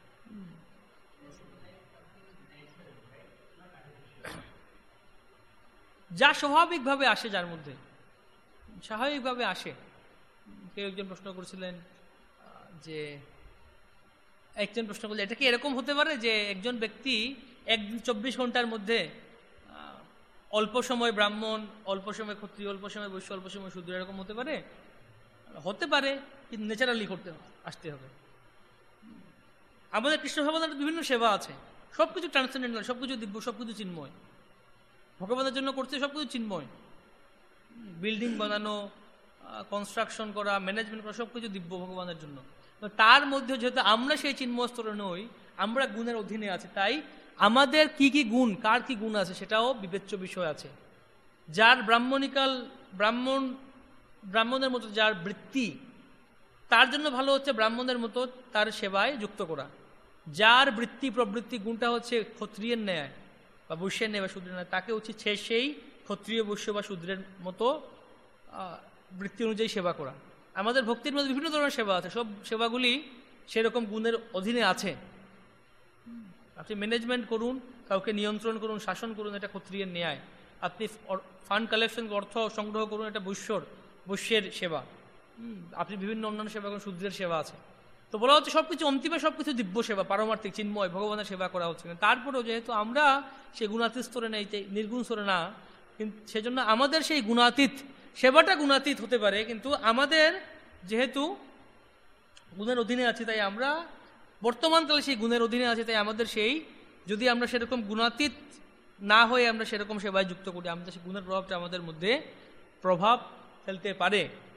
যা স্বাভাবিকভাবে আসে, যার মধ্যে স্বাভাবিকভাবে আসে। কেউ একজন প্রশ্ন করেছিলেন যে একজন প্রশ্ন করলে এটা কি এরকম হতে পারে যে একজন ব্যক্তি এক চব্বিশ ঘন্টার মধ্যে অল্প সময় ব্রাহ্মণ, অল্প সময় ক্ষত্রিয়, অল্প সময় বৈশ্য, অল্প সময় শূদ্র, এরকম হতে পারে? হতে পারে, কিন্তু ন্যাচারালি করতে আসতে হবে। আমাদের কৃষ্ণ ভগবানের বিভিন্ন সেবা আছে, সবকিছু ট্রান্সেন্ডেন্টাল, সবকিছু দিব্য, সবকিছু চিন্ময়। ভগবানের জন্য করতে সবকিছু চিন্ময়। বিল্ডিং বানানো, কনস্ট্রাকশন করা, ম্যানেজমেন্ট করা, সবকিছু দিব্য ভগবানের জন্য। তার মধ্যে যেহেতু আমরা সেই চিন্ময় স্তরে নই, আমরা গুণের অধীনে আছি, তাই আমাদের কি কি গুণ, কার কি গুণ আছে সেটাও বিবেচ্য বিষয় আছে। যার ব্রাহ্মণিকাল ব্রাহ্মণ ব্রাহ্মণের মতো যার বৃত্তি, তার জন্য ভালো হচ্ছে ব্রাহ্মণের মতো তার সেবায় যুক্ত করা। যার বৃত্তি প্রবৃত্তি গুণটা হচ্ছে ক্ষত্রিয়ের ন্যায় বা বৈশ্যের ন্যায় বা শূদ্রের ন্যায়, তাকে উচিত সেই ক্ষত্রিয় বৈশ্য বা শূদ্রের মতো বৃত্তি অনুযায়ী সেবা করা। আমাদের ভক্তির মধ্যে বিভিন্ন ধরনের সেবা আছে, সব সেবাগুলি সেরকম গুণের অধীনে আছে। আপনি ম্যানেজমেন্ট করুন, কাউকে নিয়ন্ত্রণ করুন, শাসন করুন, এটা ক্ষত্রিয়ের ন্যায়। আপনি ফান্ড কালেকশন, অর্থ সংগ্রহ করুন, এটা বৈশ্যর বৈশ্যের সেবা। আপনি বিভিন্ন অন্যান্য সেবা করুন, শূদ্রের সেবা আছে। তো বলা হচ্ছে সবকিছু অন্তিমে সবকিছু দিব্য সেবা, পারমার্থিক চিন্ময় ভগবানের সেবা করা হচ্ছে। তারপরেও যেহেতু আমরা সেই গুণাতীত স্তরে নেই, নির্গুণ স্তরে না, কিন্তু সেজন্য আমাদের সেই গুণাতীত সেবাটা গুণাতীত হতে পারে, কিন্তু আমাদের যেহেতু গুণের অধীনে আছি, তাই আমরা বর্তমানকালে সেই গুণের অধীনে আছে, তাই আমাদের সেই যদি আমরা সেরকম গুণাতীত না হয়ে আমরা সেরকম সেবায় যুক্ত করি, আমাদের সেই গুণের প্রভাবটা আমাদের মধ্যে প্রভাব ফেলতে পারে।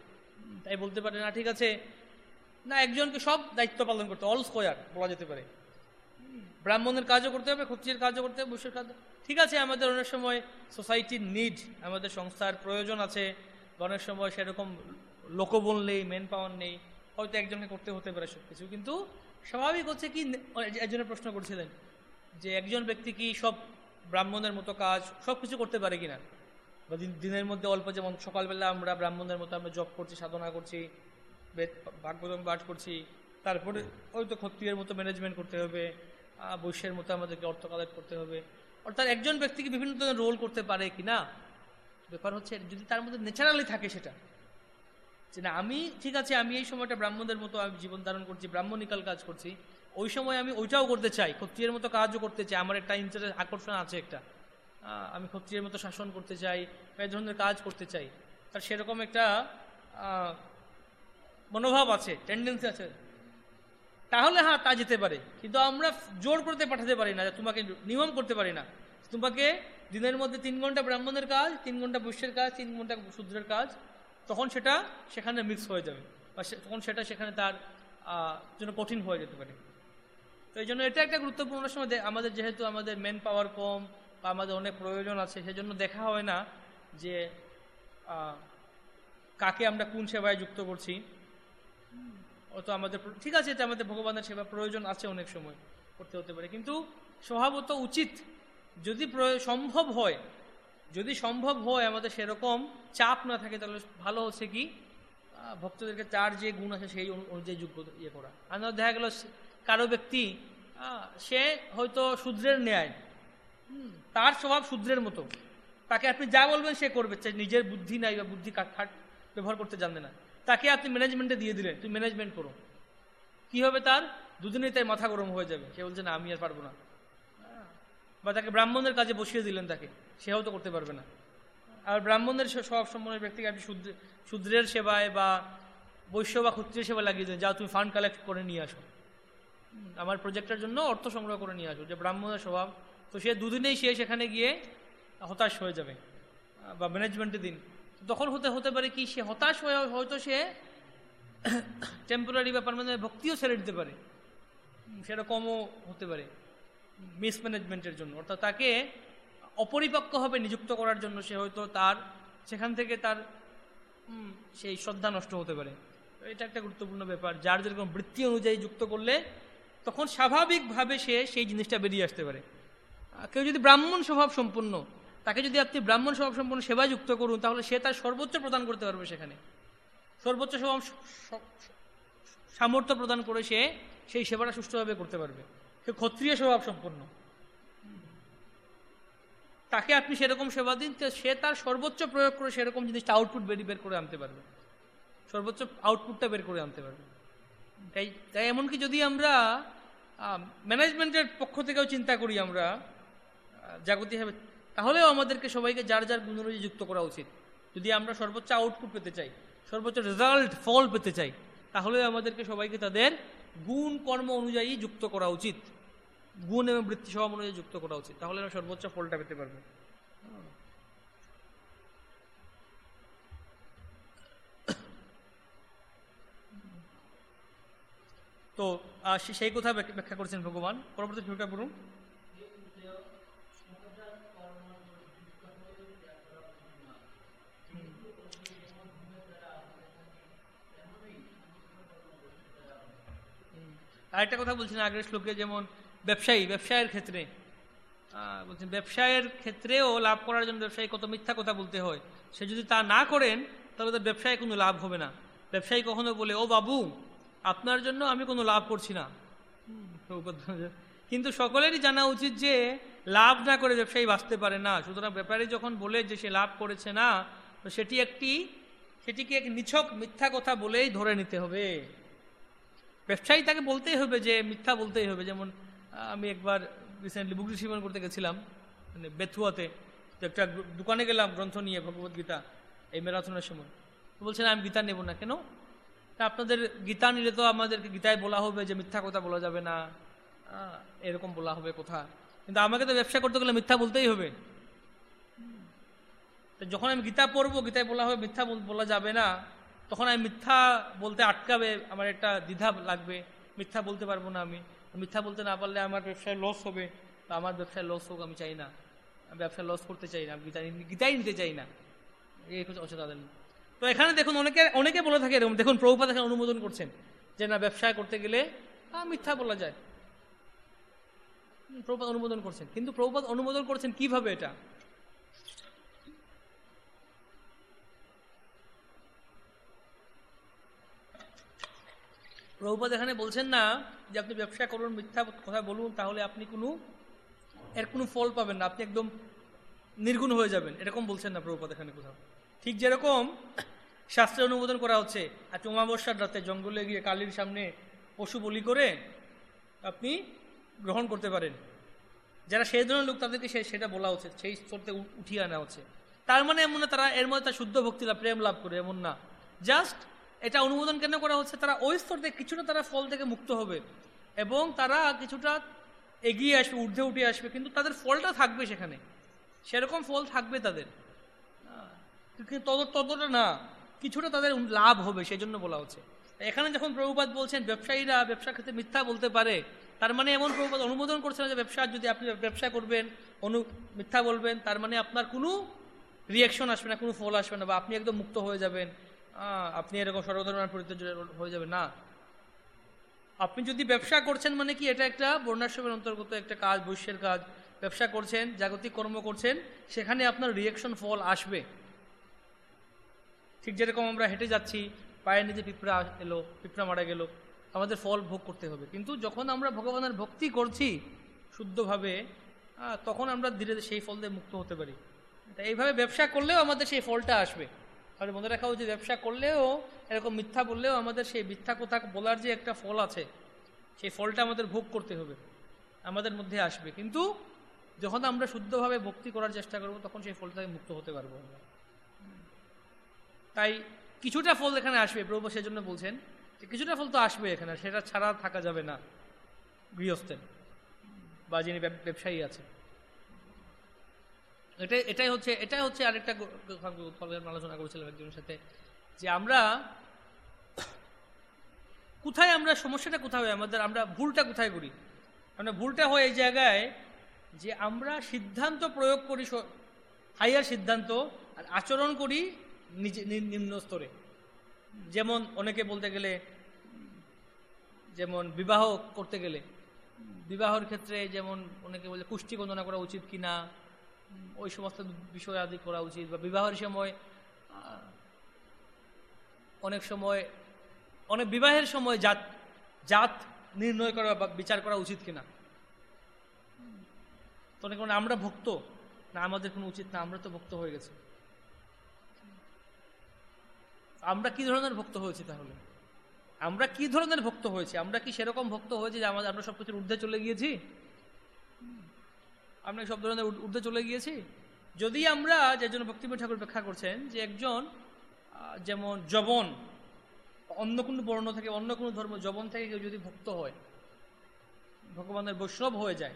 তাই বলতে পারে না ঠিক আছে, না একজনকে সব দায়িত্ব পালন করতে, অল স্কোয়ার বলা যেতে পারে। ব্রাহ্মণের কাজও করতে হবে, ক্ষত্রিয়ের কাজও করতে হবে, বৈশ্যের কাজ। ঠিক আছে, আমাদের অনেক সময় সোসাইটির নিড, আমাদের সংস্থার প্রয়োজন আছে, অনেক সময় সেরকম লোকবল নেই, ম্যান পাওয়ার নেই, হয়তো একজনকে করতে হতে পারে সব কিছু। কিন্তু স্বাভাবিক হচ্ছে কি, একজনের প্রশ্ন করছিলেন যে একজন ব্যক্তি কি সব ব্রাহ্মণের মতো কাজ সব কিছু করতে পারে কিনা, বা দিনের মধ্যে অল্প, যেমন সকালবেলা আমরা ব্রাহ্মণদের মতো আমরা জপ করছি, সাধনা করছি, বেদ ভাগবত পাঠ করছি, তারপরে হয়তো ক্ষত্রিয়ের মতো ম্যানেজমেন্ট করতে হবে, বৈশ্যের মতো আমাদেরকে অর্থ কালেক্ট করতে হবে। অর্থাৎ একজন ব্যক্তিকে বিভিন্ন ধরনের রোল করতে পারে কিনা, ব্যাপার হচ্ছে যদি তার মধ্যে ন্যাচারালি থাকে সেটা, যে না আমি ঠিক আছে, আমি এই সময়টা ব্রাহ্মণদের মতো আমি জীবন ধারণ করছি, ব্রাহ্মণিকাল কাজ করছি, ওই সময় আমি ওইটাও করতে চাই, ক্ষত্রিয়ের মতো কাজও করতে চাই, আমার একটা ইন্টারেস্ট, আকর্ষণ আছে একটা, আমি ক্ষত্রিয়ের মতো শাসন করতে চাই, এই ধরনের কাজ করতে চাই, তার সেরকম একটা মনোভাব আছে, টেন্ডেন্সি আছে, তাহলে হ্যাঁ তা যেতে পারে। কিন্তু আমরা জোর করতে পাঠাতে পারি না, তোমাকে নিয়ম করতে পারি না, তোমাকে দিনের মধ্যে তিন ঘন্টা ব্রাহ্মণের কাজ, তিন ঘন্টা বৈশ্যের কাজ, তিন ঘন্টা শূদ্রের কাজ, তখন সেটা সেখানে মিক্স হয়ে যাবে, বা তখন সেটা সেখানে তার জন্য কঠিন হয়ে যেতে পারে। তো এই জন্য এটা একটা গুরুত্বপূর্ণ সময়, আমাদের যেহেতু আমাদের ম্যান পাওয়ার কম বা আমাদের অনেক প্রয়োজন আছে, সেজন্য দেখা হয় না যে কাকে আমরা কোন সেবায় যুক্ত করছি। অত আমাদের ঠিক আছে, এটা আমাদের ভগবানের সেবা প্রয়োজন আছে, অনেক সময় করতে হতে পারে, কিন্তু স্বভাবত উচিত যদি সম্ভব হয়, যদি সম্ভব হয় আমাদের সেরকম চাপ না থাকে, তাহলে ভালো হচ্ছে কি ভক্তদেরকে তার যে গুণ আছে সেই অনুযায়ী যোগ্য ইয়ে করা। আর দেখা গেল কারো ব্যক্তি সে হয়তো শূদ্রের ন্যায়, তার স্বভাব শূদ্রের মতো, তাকে আপনি যা বলবেন সে করবে, নিজের বুদ্ধি নাই বা বুদ্ধি খাট ব্যবহার করতে জানে না, তাকে আপনি ম্যানেজমেন্টে দিয়ে দিলেন, তুমি ম্যানেজমেন্ট করো, কি হবে তার দুদিনেই তাই মাথা গরম হয়ে যাবে, সে বলছে না আমি আর পারবো না। বা তাকে ব্রাহ্মণের কাজে বসিয়ে দিলেন, তাকে সেও তো করতে পারবে না। আর ব্রাহ্মণের স্বভাব সম্পন্ন ব্যক্তিকে আপনি শূদ্রের সেবায় বা বৈশ্য বা ক্ষত্রিয় সেবা লাগিয়ে দেন, যাও তুমি ফান্ড কালেক্ট করে নিয়ে আসো, আমার প্রজেক্টের জন্য অর্থ সংগ্রহ করে নিয়ে আসো, যে ব্রাহ্মণের স্বভাব, তো সে দুদিনেই সে সেখানে গিয়ে হতাশ হয়ে যাবে। বা ম্যানেজমেন্টের দিন তখন হতে হতে পারে কি, সে হতাশ হয়ে হয়তো সে টেম্পোরারি বা পার্মানেন্ট ভক্তিও ছেড়ে দিতে পারে, সেরকমও হতে পারে মিসম্যানেজমেন্টের জন্য। অর্থাৎ তাকে অপরিপক্কভাবে নিযুক্ত করার জন্য সে হয়তো তার সেখান থেকে তার সেই শ্রদ্ধা নষ্ট হতে পারে। এটা একটা গুরুত্বপূর্ণ ব্যাপার, যার যেরকম বৃত্তি অনুযায়ী যুক্ত করলে তখন স্বাভাবিকভাবে সে সেই জিনিসটা বেরিয়ে আসতে পারে। কেউ যদি ব্রাহ্মণ স্বভাব সম্পন্ন, তাকে যদি আপনি ব্রাহ্মণ স্বভাব সম্পন্ন সেবায় যুক্ত করুন, তাহলে সে তার সর্বোচ্চ প্রদান করতে পারবে, সেখানে সর্বোচ্চ স্বভাব সামর্থ্য প্রদান করে সে সেই সেবাটা সুষ্ঠুভাবে করতে পারবে। সে ক্ষত্রিয় স্বভাব সম্পন্ন, তাকে আপনি সেরকম সেবা দিন, সে তার সর্বোচ্চ প্রয়োগ করে সেরকম জিনিসটা আউটপুট বেরি বের করে আনতে পারবে, সর্বোচ্চ আউটপুটটা বের করে আনতে পারবে। তাই তাই এমনকি যদি আমরা ম্যানেজমেন্টের পক্ষ থেকেও চিন্তা করি আমরা জাগতিকভাবে, তাহলেও আমাদেরকে সবাইকে যার যার গুণ অনুযায়ী যুক্ত করা উচিত। যদি আমরা সর্বোচ্চ আউটপুট পেতে চাই, সর্বোচ্চ রেজাল্ট ফল পেতে চাই, তাহলে আমাদেরকে সবাইকে তাদের গুণ কর্ম অনুযায়ী যুক্ত করা উচিত, গুণ এবং বৃত্তি স্বভাব অনুযায়ী যুক্ত করা উচিত, তাহলে আমরা সর্বোচ্চ ফলটা পেতে পারবো। তো সেই কথা ব্যাখ্যা করেছেন ভগবান। পরবর্তী ঢোকা পড়ুন। আরেকটা কথা বলছেন আগের শ্লোকে, যেমন ব্যবসায়ী, ব্যবসায়ের ক্ষেত্রে বলছেন ব্যবসায়ের ক্ষেত্রেও লাভ করার জন্য ব্যবসায়ী কত মিথ্যা কথা বলতে হয়, সে যদি তা না করেন তাহলে তার ব্যবসায় কোনো লাভ হবে না। ব্যবসায়ী কখনো বলে, ও বাবু আপনার জন্য আমি কোনো লাভ করছি না, কিন্তু সকলেরই জানা উচিত যে লাভ না করে ব্যবসায়ী বাঁচতে পারে না। সুতরাং ব্যাপারী যখন বলে যে সে লাভ করেছে না, তো সেটি একটি সেটিকে এক নিছক মিথ্যা কথা বলেই ধরে নিতে হবে। ব্যবসায়ী তাকে বলতেই হবে যে মিথ্যা বলতেই হবে। যেমন আমি একবার রিসেন্টলি বুক রিসিভন করতে গেছিলাম মানে বেথুয়াতে, তো একটা দোকানে গেলাম গ্রন্থ নিয়ে, ভগবত গীতা, এই ম্যারাথনের সময়। বলছেন আমি গীতা নেব না। কেন? তা আপনাদের গীতা নিলে তো আমাদেরকে গীতায় বলা হবে যে মিথ্যা কথা বলা যাবে না, এরকম বলা হবে কথা, কিন্তু আমাকে তো ব্যবসা করতে গেলে মিথ্যা বলতেই হবে। যখন আমি গীতা পড়বো, গীতায় বলা হবে মিথ্যা বলা যাবে না, তখন আমি মিথ্যা বলতে আটকাবে, আমার একটা দ্বিধা লাগবে, মিথ্যা বলতে পারবো না। আমি মিথ্যা বলতে না পারলে আমার ব্যবসায় লস হবে, বা আমার ব্যবসায় লস হোক আমি চাই না, আমি ব্যবসায় লস করতে চাই না, আমি গীতা গীতাই নিতে চাই না, এই হচ্ছে তাদের। তো এখানে দেখুন অনেকে অনেকে বলে থাকে এরকম, দেখুন প্রভুপাদ এখানে অনুমোদন করছেন যে না, ব্যবসা করতে গেলে মিথ্যা বলা যায়, প্রভুপাদ অনুমোদন করছেন। কিন্তু প্রভুপাদ অনুমোদন করছেন কিভাবে? এটা প্রভুপাদ এখানে বলছেন না যে আপনি ব্যবসা করুন, মিথ্যা কথা বলুন, তাহলে আপনি কোনো এর কোনো ফল পাবেন না, আপনি একদম নির্গুণ হয়ে যাবেন, এরকম বলছেন না প্রভুপাদ এখানে কোথাও। ঠিক যেরকম শাস্ত্রে অনুমোদন করা হচ্ছে আর অমাবস্যার রাতে জঙ্গলে গিয়ে কালীর সামনে পশু বলি করে আপনি গ্রহণ করতে পারেন, যারা সেই ধরনের লোক তাদেরকে সেটা বলা হচ্ছে, সেই স্তরতে উঠিয়ে আনা হচ্ছে। তার মানে এমন না তারা এর মধ্যে তার শুদ্ধ ভক্তি লাভ, প্রেম লাভ করে, এমন না। জাস্ট এটা অনুমোদন কেন করা হচ্ছে, তারা ওই স্তর থেকে কিছুটা তারা ফল থেকে মুক্ত হবে এবং তারা কিছুটা এগিয়ে আসবে, ঊর্ধ্বে উঠে আসবে, কিন্তু তাদের ফলটা থাকবে সেখানে, সেরকম ফল থাকবে তাদের, তত ততটা না, কিছুটা তাদের লাভ হবে, সেই জন্য বলা হচ্ছে। এখানে যখন প্রভুপাদ বলছেন ব্যবসায়ীরা ব্যবসা ক্ষেত্রে মিথ্যা বলতে পারে, তার মানে এমন প্রভুপাদ অনুমোদন করছে না যে ব্যবসা যদি আপনি ব্যবসা করবেন অনু মিথ্যা বলবেন, তার মানে আপনার কোনো রিয়াকশন আসবে না, কোনো ফল আসবে না, বা আপনি একদম মুক্ত হয়ে যাবেন, আপনি এরকম সর্বধর্মের পরিত্যাজ্য হয়ে যাবেন না। আপনি যদি ব্যবসা করছেন মানে কি, এটা একটা বর্ণাশ্রমের অন্তর্গত একটা কাজ, বৈশ্যের কাজ, ব্যবসা করছেন, জাগতিক কর্ম করছেন, সেখানে আপনার রিয়াকশন ফল আসবে। ঠিক যেরকম আমরা হেঁটে যাচ্ছি, পায়ের নিচে পিঁপড়া এলো, পিঁপড়া মারা গেল, আমাদের ফল ভোগ করতে হবে। কিন্তু যখন আমরা ভগবানের ভক্তি করছি শুদ্ধভাবে, তখন আমরা ধীরে ধীরে সেই ফল দিয়ে মুক্ত হতে পারি। এইভাবে ব্যবসা করলেও আমাদের সেই ফলটা আসবে। তাহলে মনে রাখা উচিত, ব্যবসা করলেও এরকম মিথ্যা বললেও আমাদের সেই মিথ্যা কথা বলার যে একটা ফল আছে, সেই ফলটা আমাদের ভোগ করতে হবে, আমাদের মধ্যে আসবে। কিন্তু যখন আমরা শুদ্ধভাবে ভক্তি করার চেষ্টা করব, তখন সেই ফল থেকে মুক্ত হতে পারবো আমরা। তাই কিছুটা ফল এখানে আসবে, প্রভু সেজন্য বলছেন যে কিছুটা ফল তো আসবে এখানে, সেটা ছাড়া থাকা যাবে না গৃহস্থের বা যিনি ব্যবসায়ী আছে। এটাই এটাই হচ্ছে এটাই হচ্ছে আরেকটা আলোচনা করেছিলাম একজনের সাথে, যে আমরা কোথায়, আমরা সমস্যাটা কোথায় হয় আমাদের, আমরা ভুলটা কোথায় করি। আমরা ভুলটা হয় এই জায়গায় যে আমরা সিদ্ধান্ত প্রয়োগ করি হাইয়ার সিদ্ধান্ত, আর আচরণ করি নিচে নিম্ন স্তরে। যেমন অনেকে বলতে গেলে, যেমন বিবাহ করতে গেলে, বিবাহের ক্ষেত্রে যেমন অনেকে বলে কুষ্টি গণনা করা উচিত কিনা, ওই সমস্ত বিষয় আদি করা উচিত, বা বিবাহের সময় অনেক সময় অনেক বিবাহের সময় জাত জাত নির্ণয় করা বা বিচার করা উচিত কিনা। তো অনেকে মানে আমরা ভক্ত না, আমাদের কোনো উচিত না, আমরা তো ভক্ত হয়ে গেছি। আমরা কি ধরনের ভক্ত হয়েছি তাহলে? আমরা কি ধরনের ভক্ত হয়েছি? আমরা কি সেরকম ভক্ত হয়েছি যে আমাদের আমরা সবকিছুর ঊর্ধ্বে চলে গিয়েছি? আমরা সব ধরনের ঊর্ধ্বে চলে গিয়েছি। যদি আমরা, যে জন্য ভক্তিময় ঠাকুর ব্যাখ্যা করছেন যে একজন যেমন যবন, অন্য কোনো বর্ণ থেকে, অন্য কোনো ধর্ম, যবন থেকে কেউ যদি ভক্ত হয়, ভগবানের বৈষ্ণব হয়ে যায়,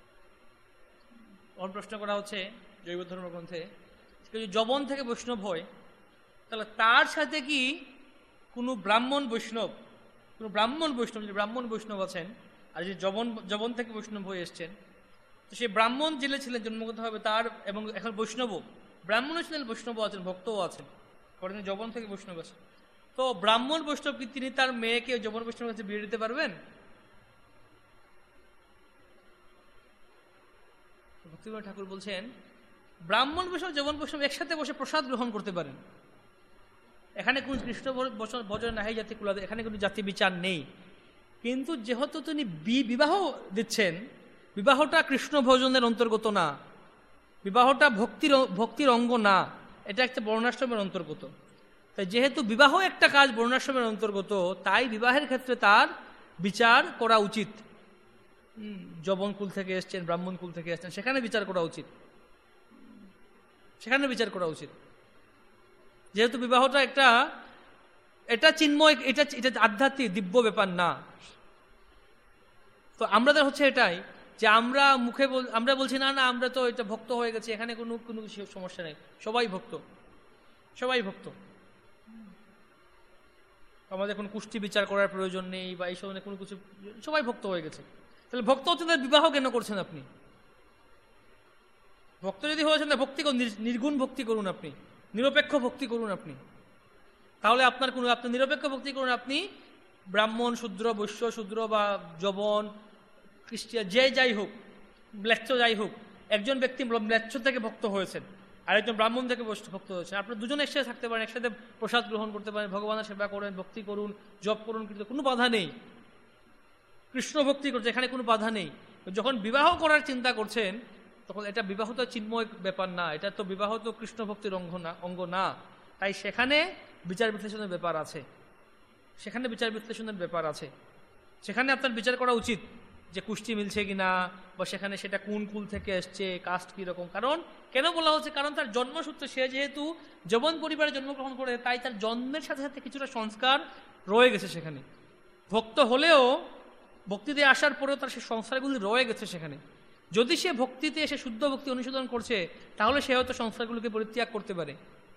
ওর প্রশ্ন করা হচ্ছে জৈব ধর্ম গ্রন্থে, কেউ যদি যবন থেকে বৈষ্ণব হয়, তাহলে তার সাথে কি কোনো ব্রাহ্মণ বৈষ্ণব, কোনো ব্রাহ্মণ বৈষ্ণব, যদি ব্রাহ্মণ বৈষ্ণব আছেন আর যদি যবন যবন থেকে বৈষ্ণব হয়ে এসছেন, তো সেই ব্রাহ্মণ জেলে ছিলেন জন্মগতভাবে তার, এবং এখন বৈষ্ণবও, ব্রাহ্মণও ছিলেন, বৈষ্ণবও আছেন, ভক্তও আছেন, কারণ যবন থেকে বৈষ্ণব আছেন। তো ব্রাহ্মণ বৈষ্ণব কি তিনি তার মেয়েকে যবন বৈষ্ণবের কাছে বিয়ে দিতে পারবেন? ভক্তিময় ঠাকুর বলছেন ব্রাহ্মণ বৈষ্ণব যবন বৈষ্ণব একসাথে বসে প্রসাদ গ্রহণ করতে পারেন। এখানে কোন কৃষ্ণ ভজন নাহি জাতি কুলাদ, এখানে কোনো জাতি বিচার নেই। কিন্তু যেহেতু তিনি বিবাহ দিচ্ছেন, বিবাহটা কৃষ্ণ ভজনের অন্তর্গত না, বিবাহটা ভক্তির ভক্তির অঙ্গ না, এটা একটা বর্ণাশ্রমের অন্তর্গত। তাই যেহেতু বিবাহ একটা কাজ বর্ণাশ্রমের অন্তর্গত, তাই বিবাহের ক্ষেত্রে তার বিচার করা উচিত। যবন কুল থেকে এসছেন, ব্রাহ্মণ কুল থেকে এসছেন, সেখানে বিচার করা উচিত, সেখানে বিচার করা উচিত। যেহেতু বিবাহটা একটা, এটা চিন্ময়, এটা এটা আধ্যাত্মিক দিব্য ব্যাপার না। তো আমাদের হচ্ছে এটাই যে আমরা মুখে আমরা বলছি না না আমরা তো এটা ভক্ত হয়ে গেছি, এখানে কোনো কোনো সমস্যা নেই, সবাই ভক্ত, সবাই ভক্ত। আমাদের কোনো কুষ্টি বিচার করার প্রয়োজন নেই বা এই সময় কোনো কিছু, সবাই ভক্ত হয়ে গেছে। তাহলে ভক্ত হচ্ছেন, তাহলে বিবাহ কেন করছেন আপনি? ভক্ত যদি হয়েছেন না, ভক্তি করুন, নির্গুণ ভক্তি করুন, আপনি নিরপেক্ষ ভক্তি করুন আপনি। তাহলে আপনার কোনো, আপনি নিরপেক্ষ ভক্তি করুন, আপনি ব্রাহ্মণ শূদ্র, বৈশ্য শূদ্র বা যবন খ্রিস্টিয়ান যে যাই হোক, ম্লেচ্ছ যাই হোক, একজন ব্যক্তি ম্লেচ্ছ থেকে ভক্ত হয়েছেন, আরেকজন ব্রাহ্মণ থেকে ভক্ত হয়েছেন, আপনারা দুজনে একসাথে থাকতে পারেন, একসাথে প্রসাদ গ্রহণ করতে পারেন, ভগবানের সেবা করেন, ভক্তি করুন, জপ করুন, কিন্তু কোনো বাধা নেই। কৃষ্ণ ভক্তি করছে, এখানে কোনো বাধা নেই। যখন বিবাহ করার চিন্তা করছেন, তখন এটা বিবাহ তো চিন্ময় ব্যাপার না, এটা তো বিবাহ তো কৃষ্ণ ভক্তির অঙ্গ না অঙ্গ না তাই সেখানে বিচার বিশ্লেষণের ব্যাপার আছে, সেখানে বিচার বিশ্লেষণের ব্যাপার আছে। সেখানে আপনার বিচার করা উচিত যে কুষ্টি মিলছে কিনা, বা সেখানে সেটা কোন কুল থেকে এসছে, কাস্ট কীরকম। কারণ কেন বলা হচ্ছে? কারণ তার জন্মসূত্রে সে যেহেতু যবন পরিবারে জন্মগ্রহণ করে, তাই তার জন্মের সাথে সাথে কিছুটা সংস্কার রয়ে গেছে সেখানে। ভক্ত হলেও, ভক্তিতে আসার পরেও তার সে সংস্কারগুলি রয়ে গেছে সেখানে। যদি সে ভক্তিতে এসে শুদ্ধ ভক্তি অনুশোধন করছে, তাহলে সে হয়তো সংস্কারগুলিকে পরিত্যাগ করতে পারে।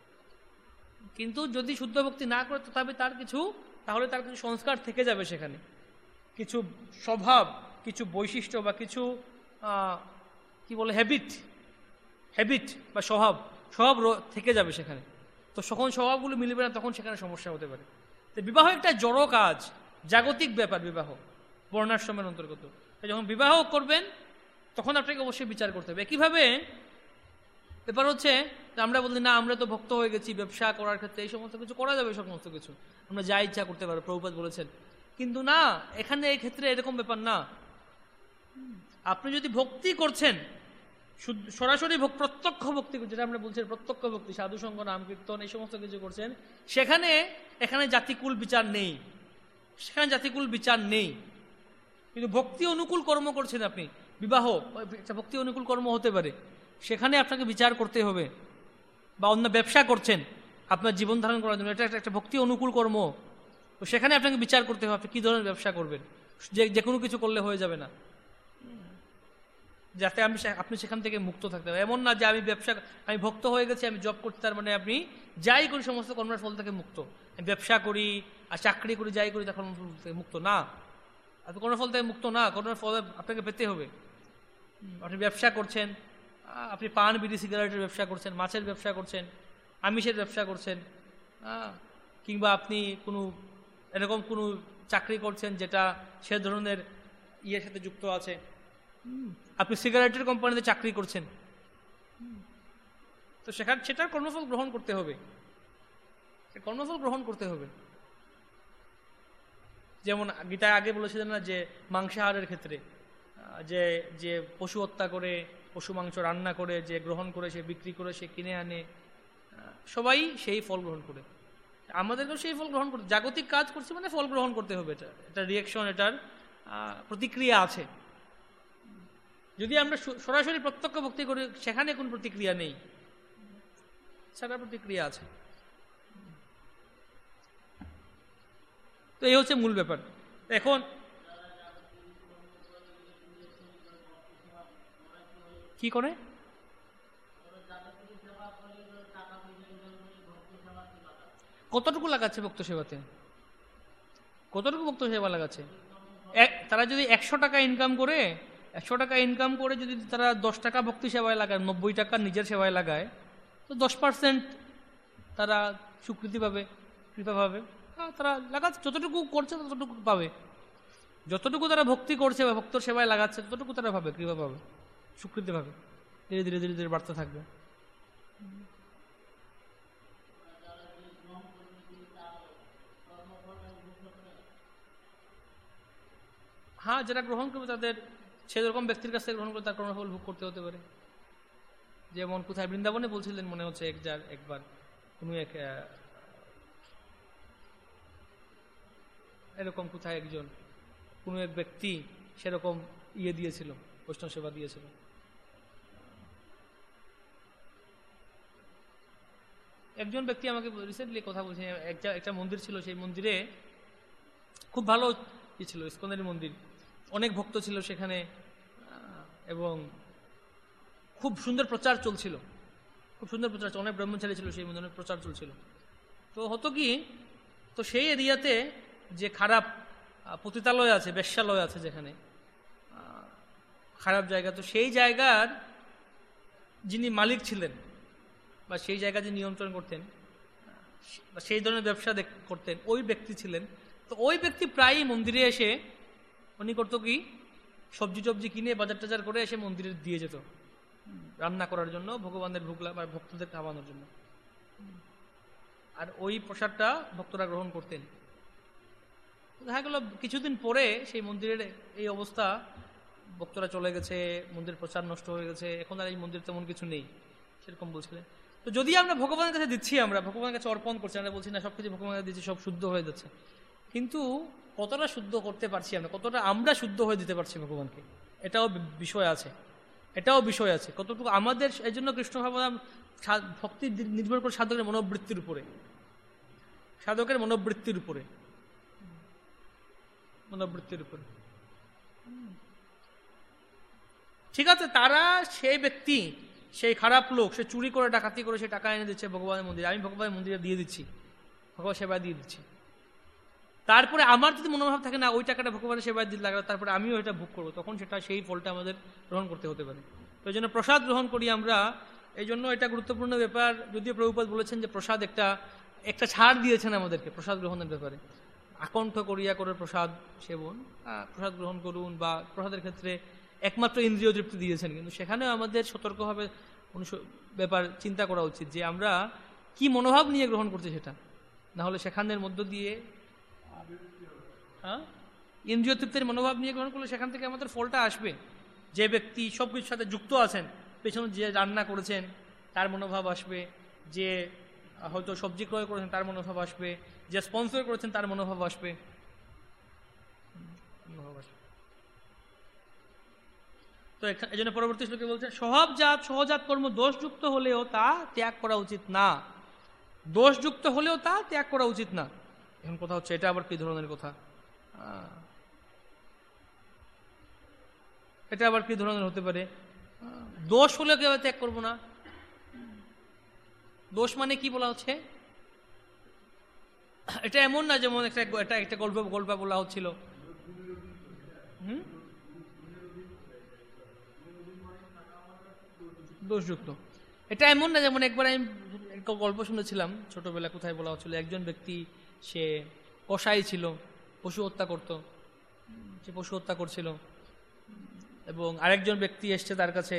কিন্তু যদি শুদ্ধ ভক্তি না করে, তথাপি তার কিছু, তাহলে তার কিছু সংস্কার থেকে যাবে সেখানে, কিছু স্বভাব, কিছু বৈশিষ্ট্য বা কিছু কি বলে হ্যাবিট হ্যাবিট বা স্বভাব স্বভাব থেকে যাবে সেখানে। তো যখন স্বভাবগুলো মিলবে না, তখন সেখানে সমস্যা হতে পারে। তো বিবাহ একটা জড় কাজ, জাগতিক ব্যাপার বিবাহ, বর্ণাশ্রমের অন্তর্গত। যখন বিবাহ করবেন, তখন আপনাকে অবশ্যই বিচার করতে হবে। একইভাবে ব্যাপার হচ্ছে, আমরা বলি না আমরা তো ভক্ত হয়ে গেছি, ব্যবসা করার ক্ষেত্রে এই সমস্ত কিছু করা যাবে, সমস্ত কিছু আমরা যা ইচ্ছা করতে পারবো, প্রভুপাদ বলেছেন। কিন্তু না, এখানে এই ক্ষেত্রে এরকম ব্যাপার না। আপনি যদি ভক্তি করছেন, সরাসরি প্রত্যক্ষ ভক্তি, যেটা আমরা বলছি প্রত্যক্ষ ভক্তি, সাধুসঙ্গ, নাম কীর্তন, এই সমস্ত কিছু করছেন, সেখানে এখানে জাতিকুল বিচার নেই, সেখানে জাতিকুল বিচার নেই। কিন্তু ভক্তি অনুকূল কর্ম করছেন আপনি, বিবাহ ভক্তি অনুকূল কর্ম হতে পারে, সেখানে আপনাকে বিচার করতে হবে। বা অন্য ব্যবসা করছেন আপনার জীবন ধারণ করার জন্য, এটা একটা ভক্তি অনুকূল কর্ম, তো সেখানে আপনাকে বিচার করতে হবে আপনি কী ধরনের ব্যবসা করবেন। যে যে কোনো কিছু করলে হয়ে যাবে না, যাতে আমি আপনি সেখান থেকে মুক্ত থাকতে হবে। এমন না যে আমি ব্যবসা, আমি ভক্ত হয়ে গেছি, আমি জব করতে, তার মানে আপনি যাই করি সমস্ত কর্মের ফল থেকে মুক্ত। আমি ব্যবসা করি আর চাকরি করি, যাই করি, তখন থেকে মুক্ত না, আপনি কর্মফল থেকে মুক্ত না, কর্মের ফল আপনাকে পেতে হবে। আপনি ব্যবসা করছেন, আপনি পান, বিড়ি, সিগারেটের ব্যবসা করছেন, মাছের ব্যবসা করছেন, আমিষের ব্যবসা করছেন, কিংবা আপনি কোনো এরকম কোনো চাকরি করছেন যেটা সে ধরনের ইয়ের সাথে যুক্ত আছে, আপনি সিগারেটের কোম্পানিতে চাকরি করছেন, তো সেখানে সেটার কর্মফল গ্রহণ করতে হবে, কর্মফল গ্রহণ করতে হবে। যেমন গীতায় আগে বলেছিলেন না যে মাংসাহারের ক্ষেত্রে, যে যে পশু হত্যা করে, পশু মাংস রান্না করে, যে গ্রহণ করে, সে বিক্রি করে, সে কিনে আনে, সবাই সেই ফল গ্রহণ করে। আমাদেরকেও সেই ফল গ্রহণ করতে, জাগতিক কাজ করছি মানে ফল গ্রহণ করতে হবে, এটা এটা রিয়াকশন, এটার প্রতিক্রিয়া আছে। যদি আমরা সরাসরি প্রত্যক্ষ ভক্তি করি, সেখানে কোনো প্রতিক্রিয়া নেই, সেটার প্রতিক্রিয়া আছে। তো এই হচ্ছে মূল ব্যাপার। এখন কি করে কতটুকু লাগাচ্ছে ভক্ত সেবাতে, কতটুকু ভক্ত সেবা লাগাচ্ছে? তারা যদি একশো টাকা ইনকাম করে, একশো টাকা ইনকাম করে যদি তারা দশ টাকা ভক্তি সেবায় লাগায়, নব্বই টাকা নিজের সেবায় লাগায়, তো দশ পার্সেন্ট তারা স্বীকৃতি পাবে, কৃপা পাবে। হ্যাঁ, তারা লাগাচ্ছে, যতটুকু করছে ততটুকু পাবে, যতটুকু তারা ভক্তি করছে বা ভক্তর সেবায় লাগাচ্ছে, ততটুকু তারা পাবে, কৃপা পাবে, স্বীকৃতি পাবে, ধীরে ধীরে ধীরে ধীরে বাড়তে থাকবে। হ্যাঁ, যারা গ্রহণ করবে তাদের, সেরকম ব্যক্তির কাছ থেকে গ্রহণ করে তার কর্মফল ভোগ করতে হতে পারে। যেমন কোথায় বৃন্দাবনে বলছিলেন মনে হচ্ছে এক যার একবার কোনো এক এরকম কোথায় একজন কোনো এক ব্যক্তি সেরকম ইয়ে দিয়েছিল, বৈষ্ণব সেবা দিয়েছিল। একজন ব্যক্তি আমাকে রিসেন্টলি কথা বলছে, একটা একটা মন্দির ছিল, সেই মন্দিরে খুব ভালো ই ছিল, ইস্কনের মন্দির, অনেক ভক্ত ছিল সেখানে, এবং খুব সুন্দর প্রচার চলছিল, খুব সুন্দর প্রচার, অনেক ব্রহ্মচারী ছিল সেই মন্দিরে, প্রচার চলছিল। তো হতো কি, তো তো সেই এরিয়াতে যে খারাপ পতিতালয় আছে, বেশ্যালয় আছে, যেখানে খারাপ জায়গা, তো সেই জায়গার যিনি মালিক ছিলেন বা সেই জায়গা যিনি নিয়ন্ত্রণ করতেন বা সেই ধরনের ব্যবসা করতেন, ওই ব্যক্তি ছিলেন। তো ওই ব্যক্তি প্রায়ই মন্দিরে এসে উনি করতো কি, সবজি টবজি কিনে বাজার টাজার করে এসে মন্দিরে দিয়ে যেত রান্না করার জন্য, ভগবানের ভোগ বা ভক্তদের খাওয়ানোর জন্য। আর ওই প্রসাদটা ভক্তরা গ্রহণ করতেন। দেখা গেল কিছুদিন পরে সেই মন্দিরের এই অবস্থা, ভক্তরা চলে গেছে, মন্দির প্রচার নষ্ট হয়ে গেছে, এখন আর এই মন্দির তেমন কিছু নেই, সেরকম বলছিলেন। তো যদি আমরা ভগবানের কাছে দিচ্ছি, আমরা ভগবানের কাছে অর্পণ করছি, আমরা বলছি না সব কিছু ভগবানের কাছে দিচ্ছি, সব শুদ্ধ হয়ে যাচ্ছে, কিন্তু কতটা শুদ্ধ করতে পারছি আমরা, কতটা আমরা শুদ্ধ হয়ে দিতে পারছি ভগবানকে, এটাও বিষয় আছে, এটাও বিষয় আছে কতটুকু আমাদের। এই জন্য কৃষ্ণ ভাবনা ভক্তি নির্ভর করে সাধকের মনোবৃত্তির উপরে, সাধকের মনোবৃত্তির উপরে মনোবৃত্তির উপরে ঠিক আছে, তারা সেই ব্যক্তি, সেই খারাপ লোক, সে চুরি করে ডাকাতি করে সে টাকা এনে দিচ্ছে ভগবানের মন্দিরে, আমি ভগবানের মন্দিরে দিয়ে দিচ্ছি, ভগবান সেবায় দিয়ে দিচ্ছি। তারপরে আমার যদি মনোভাব থাকে না ওই টাকাটা ভগবানের সেবায় দিতে লাগলো, তারপরে আমিও এটা ভোগ করবো, তখন সেটা সেই ফলটা আমাদের গ্রহণ করতে হতে পারে। তো এই জন্য প্রসাদ গ্রহণ করি আমরা, এই জন্য এটা গুরুত্বপূর্ণ ব্যাপার। যদিও প্রভুপাদ বলেছেন যে প্রসাদ একটা একটা ছাড় দিয়েছেন আমাদেরকে প্রসাদ গ্রহণের ব্যাপারে, আকণ্ঠ করিয়া করে প্রসাদ সেবন, প্রসাদ গ্রহণ করুন, বা প্রসাদের ক্ষেত্রে একমাত্র ইন্দ্রিয় তৃপ্তি দিয়েছেন, কিন্তু সেখানেও আমাদের সতর্কভাবে ব্যাপার চিন্তা করা উচিত যে আমরা কি মনোভাব নিয়ে গ্রহণ করছি সেটা, না হলে সেখানের মধ্য দিয়ে হ্যাঁ ইন্দ্রিয় তৃপ্তির মনোভাব নিয়ে গ্রহণ করলে সেখান থেকে আমাদের ফলটা আসবে। যে ব্যক্তি সব কিছুর সাথে যুক্ত আছেন, পেছনে যে রান্না করেছেন তার মনোভাব আসবে, যে হয়তো সবজি ক্রয় করেছেন তার মনোভাব আসবে, যে স্পন্সর করেছেন তার মনোভাব আসবে মনোভাব আসবে তো এই জন্য পরবর্তী শ্লোকে বলছেন, স্বভাবজাত সহজাত কর্ম দোষযুক্ত হলেও তা ত্যাগ করা উচিত না, দোষযুক্ত হলেও তা ত্যাগ করা উচিত না। এখন কথা হচ্ছে এটা আবার কি ধরনের কথা, এটা আবার কি ধরনের হতে পারে? দোষ হলে কেউ ত্যাগ করবো না, দোষ মানে কি বলা হচ্ছে? এটা এমন না যেমন একটা এটা একটা গল্প গল্প বলা হচ্ছিল, হুম দোষযুক্ত, এটা এমন না যেমন একবার আমি গল্প শুনেছিলাম ছোটবেলা, কোথায় বলা হচ্ছিল, একজন ব্যক্তি সে কসাই ছিল, পশু হত্যা করত, সে পশু হত্যা করছিল, এবং আরেকজন ব্যক্তি এসছে তার কাছে,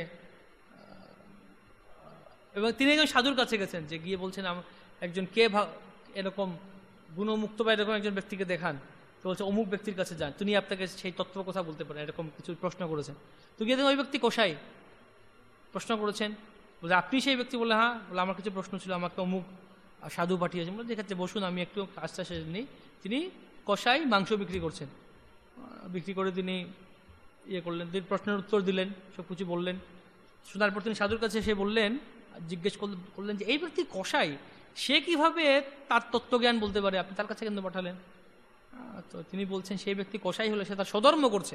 এবং তিনি একজন সাধুর কাছে গেছেন, যে গিয়ে বলছেন একজন কে এরকম গুণমুক্ত বা এরকম একজন ব্যক্তিকে দেখান, তো বলছে অমুক ব্যক্তির কাছে যান, তিনি আপনাকে সেই তত্ত্ব কথা বলতে পারেন, এরকম কিছু প্রশ্ন করেছেন। তো গিয়ে ওই ব্যক্তি কসাই প্রশ্ন করেছেন, বলে আপনি সেই ব্যক্তি? বলে হ্যাঁ। বলে আমার কিছু প্রশ্ন ছিল, আমাকে অমুক সাধু পাঠিয়েছেন। বলে দেখাচ্ছে বসুন, আমি একটু আস্তে শেষ নেই। তিনি কসাই মাংস বিক্রি করছেন, বিক্রি করে তিনি ইয়ে করলেন, তিনি প্রশ্নের উত্তর দিলেন, সব কিছু বললেন। শোনার পর তিনি সাধুর কাছে এসে বললেন, জিজ্ঞেস করলেন যে এই ব্যক্তি কসাই, সে কিভাবে তার তত্ত্বজ্ঞান বলতে পারে, আপনি তার কাছে কেন পাঠালেন? তো তিনি বলছেন সেই ব্যক্তি কসাই হলে সে তার স্বধর্ম করছে।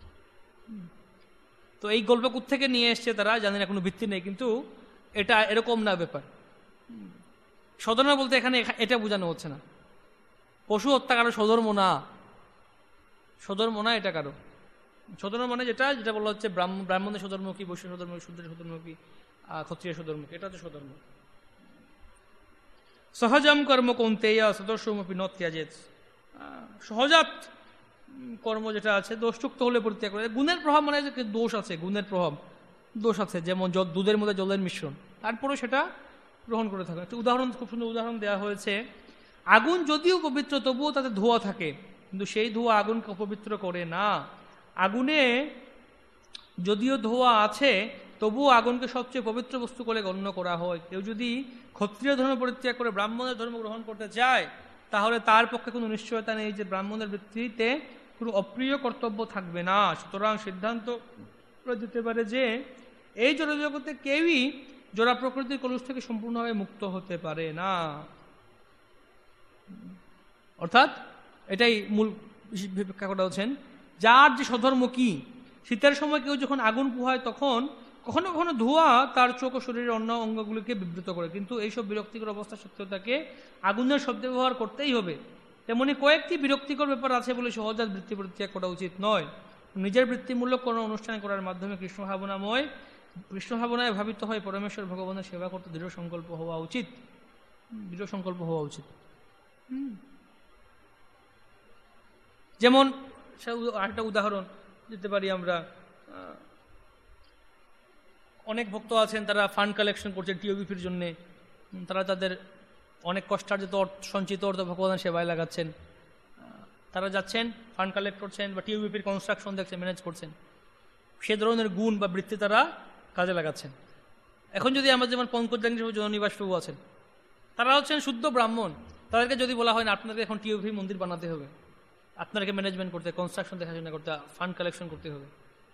তো এই গল্প কোত্থেকে নিয়ে এসছে তারা জানেন, কোনো ভিত্তি নেই, কিন্তু এটা এরকম না ব্যাপার। স্বধর্ম বলতে এখানে এটা বোঝানো হচ্ছে না, পশু হত্যা কারো স্বধর্ম না, স্বধর্ম না এটা কারো। স্বধর্ম মানে যেটা যেটা বলা হচ্ছে ব্রাহ্মণের স্বধর্ম কি, বৈশ্য স্বধর্ম, শূদ্রের স্বধর্ম কি, ক্ষত্রিয় স্বধর্ম কি, এটা হচ্ছে স্বধর্ম। সহজম কর্ম কৌন্তেয় সদস্যমপি ন ত্যাজেৎ, সহজাত কর্ম যেটা আছে দোষযুক্ত হলে পরিত্যাগ করে। গুণের প্রভাব মানে যে দোষ আছে, গুণের প্রভাব দোষ আছে, যেমন দুধের মধ্যে জলের মিশ্রণ, তারপরে সেটা গ্রহণ করে থাকে। একটা উদাহরণ, খুব সুন্দর উদাহরণ দেওয়া হয়েছে, আগুন যদিও পবিত্র তবুও তাতে ধোঁয়া থাকে, কিন্তু সেই ধোঁয়া আগুনকে অপবিত্র করে না। আগুনে যদিও ধোঁয়া আছে তবুও আগুনকে সবচেয়ে পবিত্র বস্তু করে গণ্য করা হয়। কেউ যদি ক্ষত্রিয় ধর্ম পরিত্যাগ করে ব্রাহ্মণের ধর্ম গ্রহণ করতে চায়, তাহলে তার পক্ষে কোনো নিশ্চয়তা নেই যে ব্রাহ্মণের বৃত্তিতে কোনো অপ্রিয় কর্তব্য থাকবে না। সুতরাং সিদ্ধান্ত দিতে পারে যে এই জড়জগতে কেউই জড়া প্রকৃতির কলুষ থেকে সম্পূর্ণভাবে মুক্ত হতে পারে না। অর্থাৎ এটাই মূল ব্যাখ্যা করা হচ্ছেন, যার যে স্বধর্ম কি, শীতের সময় কেউ যখন আগুন পোহায় তখন কখনো কখনো ধোঁয়া তার চোখ ও শরীরের অন্য অঙ্গগুলিকে বিব্রত করে, কিন্তু এইসব বিরক্তিকর অবস্থা সত্ত্বেও তাকে আগুনের শব্দ ব্যবহার করতেই হবে, তেমনি কয়েকটি বিরক্তিকর ব্যাপার আছে বলে সহজাত বৃত্তি পরিত্যাগ করা উচিত নয়। নিজের বৃত্তিমূলক কোনো অনুষ্ঠান করার মাধ্যমে কৃষ্ণ ভাবনাময় কৃষ্ণ ভাবনায় ভাবিত হয় পরমেশ্বর ভগবানের সেবা করতে দৃঢ় সংকল্প হওয়া উচিত। দৃঢ় সংকল্প হওয়া উচিত। যেমন আরেকটা উদাহরণ দিতে পারি আমরা, অনেক ভক্ত আছেন তারা ফান্ড কালেকশন করছেন টিওবিপির জন্য, তারা তাদের অনেক কষ্টার্জিত সঞ্চিত অর্থ ভগবানের সেবায় লাগাচ্ছেন, তারা যাচ্ছেন ফান্ড কালেক্ট করছেন বা টিওবিপির কনস্ট্রাকশন দেখছেন, ম্যানেজ করছেন, সে ধরনের গুণ বা বৃত্তি তারা কাজে লাগাচ্ছেন। এখন যদি আমরা যেমন পঙ্কজাঙ্গি জননিবাস প্রভু আছেন, তারা হচ্ছেন শুদ্ধ ব্রাহ্মণ, তাদেরকে যদি বলা হয় না আপনাকে এখন টিওবি মন্দির বানাতে হবে, আপনাকে ম্যানেজমেন্ট করতে, কনস্ট্রাকশন দেখাশোনা করতে, ফান্ড কালেকশন করতে হবে,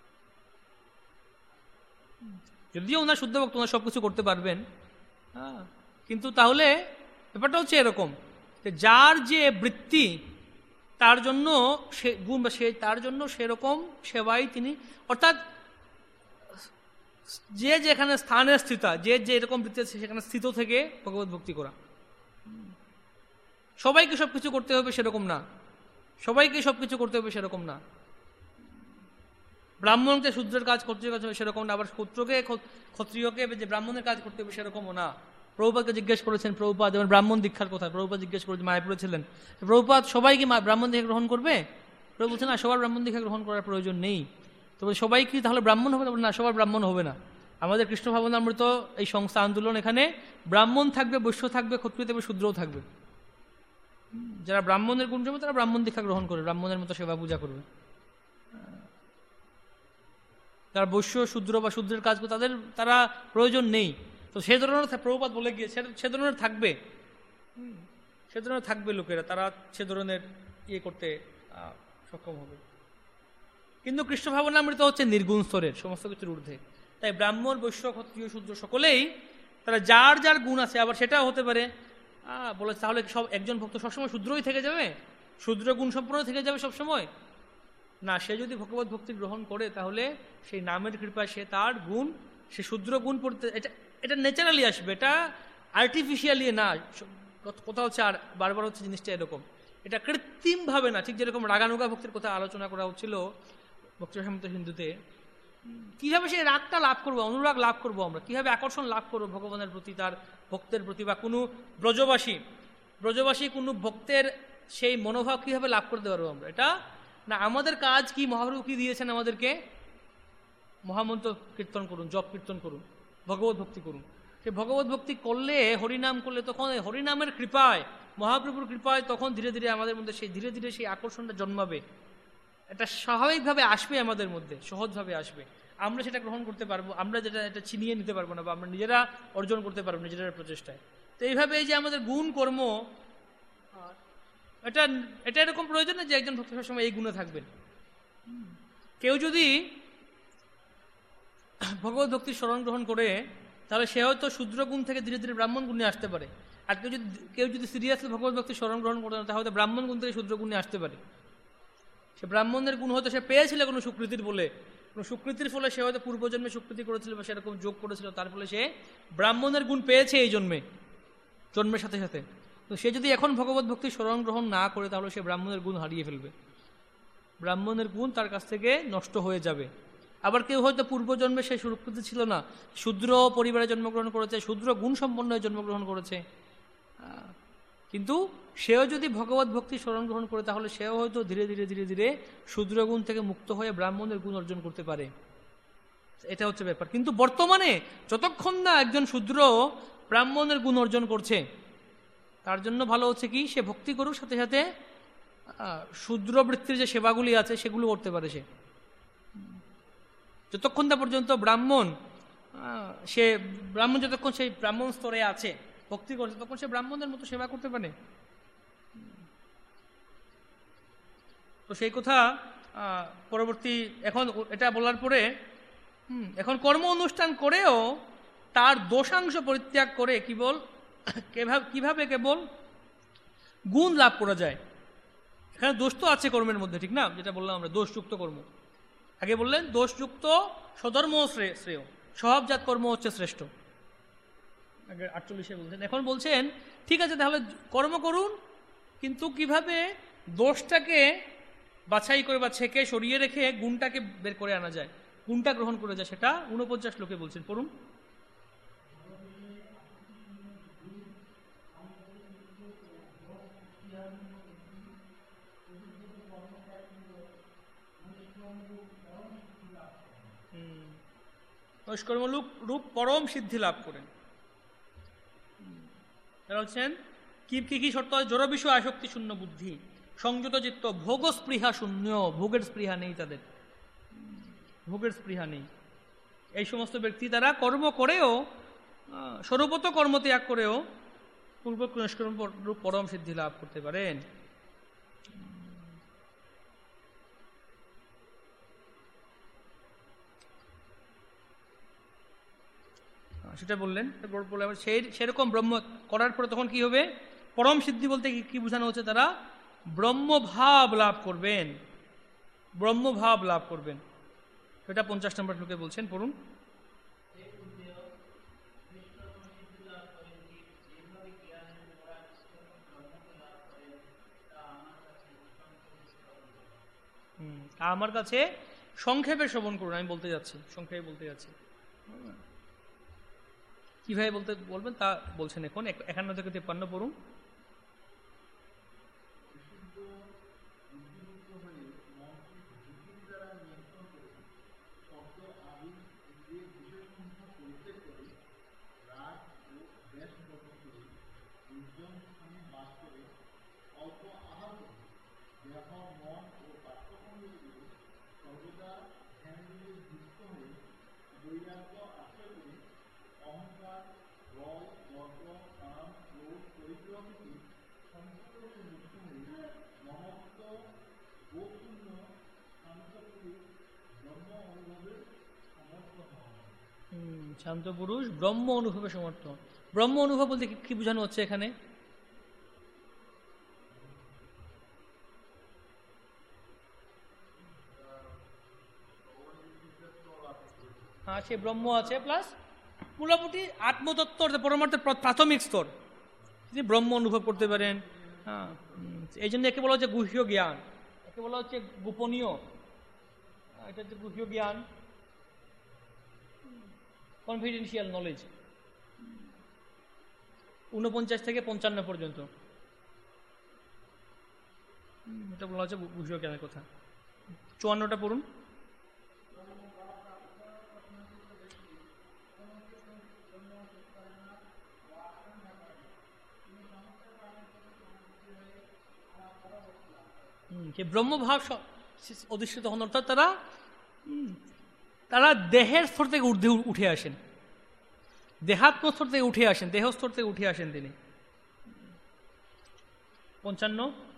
যদিও ওনার শুদ্ধ ভক্ত ওনার সব কিছু করতে পারবেন, হ্যাঁ, কিন্তু তাহলে ব্যাপারটা হচ্ছে এরকম যে যার যে বৃত্তি তার জন্য সে গুণ বা সে তার জন্য সেরকম সেবাই তিনি, অর্থাৎ যে যেখানে স্থানে স্থিতা, যে যে এরকম বৃত্তি আছে সেখানে স্থিত থেকে ভগবত ভক্তি করা। সবাইকে সব কিছু করতে হবে সেরকম না, সবাইকে সব কিছু করতে হবে সেরকম না, ব্রাহ্মণকে শূদ্রের কাজ করতে হবে সেরকম না, আবার ক্ষত্রকে ক্ষত্রিয়কে যে ব্রাহ্মণের কাজ করতে হবে সেরকমও না। প্রভুপাদকে জিজ্ঞেস করেছেন, প্রভুপাদ যেমন ব্রাহ্মণ দীক্ষার কথা প্রভুপাদ জিজ্ঞেস করেছেন, মায়াপুরে ছিলেন, প্রভুপাদ সবাই কি ব্রাহ্মণ দীক্ষা গ্রহণ করবে? প্রভু বলছেন না, সবার ব্রাহ্মণ দীক্ষা গ্রহণ করার প্রয়োজন নেই। তবে সবাই কি তাহলে ব্রাহ্মণ হবে না? সবার ব্রাহ্মণ হবে না। আমাদের কৃষ্ণ ভাবনামৃত এই সংস্থা আন্দোলন, এখানে ব্রাহ্মণ থাকবে, বৈশ্য থাকবে, ক্ষত্রিয় থাকবে, শূদ্রও থাকবে। যারা ব্রাহ্মণের গুণ জমে তারা ব্রাহ্মণ দীক্ষা গ্রহণ করবে, ব্রাহ্মণের মতো সেবা পূজা করবে। যারা বৈশ্য শূদ্র বা শূদ্রের কাজ করবে তাদের তারা প্রয়োজন নেই। তো সে ধরনের প্রভুপাদ বলে গিয়ে সে ধরনের থাকবে, সে ধরনের থাকবে লোকেরা, তারা সে ধরনের ইয়ে করতে সক্ষম হবে। কিন্তু কৃষ্ণ ভাবনামৃত হচ্ছে নির্গুণ স্তরের, সমস্ত কিছুর ঊর্ধ্বে। তাই ব্রাহ্মণ, বৈশ্য, ক্ষত্রিয়, শূদ্র সকলেই তারা যার যার গুণ আছে, আবার সেটাও হতে পারে বলে তাহলে সব একজন ভক্ত সবসময় শূদ্রই থেকে যাবে, শূদ্র গুণ সম্পূর্ণ থেকে যাবে সবসময় না। সে যদি ভগবত ভক্তি গ্রহণ করে তাহলে সেই নামের কৃপায় সে তার গুণ, সে শূদ্র গুণ পড়তে, এটা এটা ন্যাচারালি আসবে, এটা আর্টিফিশিয়ালি না। কথা হচ্ছে আর বারবার হচ্ছে জিনিসটা এরকম, এটা কৃত্রিমভাবে না। ঠিক যেরকম রাগানুগা ভক্তির কথা আলোচনা করা হচ্ছিল ভক্তিসামন্ত হিন্দুতে, কিভাবে সেই রাগটা লাভ করবো, অনুরাগ লাভ করবো, আমরা কিভাবে আকর্ষণ লাভ করবো ভগবানের প্রতি, তার ভক্তের প্রতি, বা কোনো ব্রজবাসী ব্রজবাসী কোনো ভক্তের সেই মনোভাব কিভাবে লাভ করতে পারবো আমরা? এটা না, আমাদের কাজ কি? মহাপ্রভু কি দিয়েছেন আমাদেরকে? মহামন্ত্র কীর্তন করুন, জপ কীর্তন করুন, ভগবত ভক্তি করুন। সে ভগবত ভক্তি করলে, হরিনাম করলে, তখন হরিনামের কৃপায়, মহাপ্রভুর কৃপায় তখন ধীরে ধীরে আমাদের মধ্যে সেই ধীরে ধীরে সেই আকর্ষণটা জন্মাবে। এটা স্বাভাবিকভাবে আসবে আমাদের মধ্যে, সহজভাবে আসবে। আমরা সেটা গ্রহণ করতে পারবো, আমরা যেটা এটা ছিনিয়ে নিতে পারবো না, বা আমরা নিজেরা অর্জন করতে পারবো নিজেরা প্রচেষ্টায়। তো এইভাবে এই যে আমাদের গুণ কর্ম, এটা এটা এরকম প্রয়োজন না যে একজন ভক্ত সবসময় এই গুণে থাকবেন। কেউ যদি ভগবত ভক্তির শরণ গ্রহণ করে তাহলে সে হয়তো শূদ্র গুণ থেকে ধীরে ধীরে ব্রাহ্মণ গুণে আসতে পারে। আর কেউ যদি কেউ যদি সিরিয়াসলি ভগবত ভক্তির শরণ গ্রহণ করে তাহলে হয়তো ব্রাহ্মণ গুণ থেকে শূদ্র গুণে আসতে পারে। সে ব্রাহ্মণের গুণ হয়তো সে পেয়েছিল কোনো সুকৃতির বলে, কোনো সুকৃতির ফলে সে হয়তো পূর্বজন্মে সুকৃতি করেছিল বা সেরকম যোগ করেছিল, তার ফলে সে ব্রাহ্মণের গুণ পেয়েছে এই জন্মে, জন্মের সাথে সাথে। তো সে যদি এখন ভগবত ভক্তির শরণ গ্রহণ না করে তাহলে সে ব্রাহ্মণের গুণ হারিয়ে ফেলবে, ব্রাহ্মণের গুণ তার কাছ থেকে নষ্ট হয়ে যাবে। আবার কেউ হয়তো পূর্বজন্মে সে সুকৃতি ছিল না, শূদ্র পরিবারে জন্মগ্রহণ করেছে, শূদ্র গুণ সম্পন্ন হয়ে জন্মগ্রহণ করেছে, কিন্তু সেও যদি ভগবত ভক্তি শরণ গ্রহণ করে তাহলে সেও হয়তো ধীরে ধীরে ধীরে ধীরে শূদ্র গুণ থেকে মুক্ত হয়ে ব্রাহ্মণের গুণ অর্জন করতে পারে। এটা হচ্ছে ব্যাপার। কিন্তু বর্তমানে যতক্ষণ না একজন শূদ্র ব্রাহ্মণের গুণ অর্জন করছে তার জন্য ভালো হচ্ছে কি সে ভক্তি করুক, সাথে সাথে শূদ্র বৃত্তির যে সেবাগুলি আছে সেগুলো করতে পারে সে। যতক্ষণ না পর্যন্ত ব্রাহ্মণ সে ব্রাহ্মণ যতক্ষণ সেই ব্রাহ্মণ স্তরে আছে, ভক্তি করছে, তখন সে ব্রাহ্মণের মতো সেবা করতে পারে। তো সেই কথা পরবর্তী এখন এটা বলার পরে হুম এখন কর্ম অনুষ্ঠান করেও তার দোষাংশ পরিত্যাগ করে কেবল কিভাবে কেবল গুণ লাভ করা যায়। এখানে দোষ তো আছে কর্মের মধ্যে, ঠিক না? যেটা বললাম আমরা, দোষযুক্ত কর্ম। আগে বললেন দোষযুক্ত স্বধর্ম শ্রেয়, স্বভাবজাত কর্ম হচ্ছে শ্রেষ্ঠ, আগে আটচল্লিশে বলছেন। এখন বলছেন ঠিক আছে তাহলে কর্ম করুন, কিন্তু কিভাবে দোষটাকে বাছাই করে বা ছেকে সরিয়ে রেখে গুণটাকে বের করে আনা যায়, গুণটা গ্রহণ করে যায়, সেটা ঊনপঞ্চাশ লোকে বলছেন, পড়ুন। নৈষ্কর্মরূপ রূপ পরম সিদ্ধি লাভ করেন। তারা হচ্ছেন কি কি কি শর্ত? জড় বিষয় আসক্তি শূন্য বুদ্ধি, সংযত চিত্ত, ভোগ স্পৃহা শূন্য, ভোগের স্পৃহা নেই তাদের, ভোগের স্পৃহা নেই। এই সমস্ত ব্যক্তি তারা কর্ম করেও, স্বরূপত কর্ম ত্যাগ করেও পূর্ব নৈষ্কর্ম রূপ পরম সিদ্ধি লাভ করতে পারেন। সেটা বললেন। সেই সেরকম ব্রহ্ম করার পরে তখন কি হবে? পরম সিদ্ধি বলতে কি বোঝানো হচ্ছে? তারা ব্রহ্মভাব লাভ করবেন, ব্রহ্মভাব লাভ করবেন। সেটা পঞ্চাশ নম্বর লোকে বলছেন, পড়ুন। হুম আমার কাছে সংক্ষেপে শ্রবণ করুন, আমি বলতে যাচ্ছি, সংক্ষেপে বলতে যাচ্ছি। কিভাবে বলতে বলবেন তা বলছেন এখন। একান্ন থেকে তিপ্পান্ন পড়ুন। শান্ত পুরুষ ব্রহ্ম অনুভবে সমর্থ। ব্রহ্ম অনুভব বলতে কি বোঝানো হচ্ছে এখানে? হ্যাঁ, সে ব্রহ্ম আছে প্লাস মোটামুটি আত্মতত্ত্ব পরমার্থের প্রাথমিক স্তর তিনি ব্রহ্ম অনুভব করতে পারেন। হ্যাঁ, এই জন্য একে বলা হচ্ছে গুহ্য জ্ঞান, একে বলা হচ্ছে গোপনীয়, এটা হচ্ছে গুহ্য জ্ঞান, কনফিডেন্সিয়াল নলেজ। ঊনপঞ্চাশ থেকে পঞ্চান্ন পর্যন্ত এটা বলা হচ্ছে গুহ্য জ্ঞানের কথা। চুয়ান্নটা পড়ুন। যে ব্রহ্মভাব অধিষ্ঠিত হন, অর্থাৎ তারা তারা দেহের স্তর থেকে ঊর্ধ্বে উঠে আসেন, দেহাত্ম স্তর থেকে উঠে আসেন, দেহ স্তর থেকে উঠে আসেন তিনি। পঞ্চান্ন।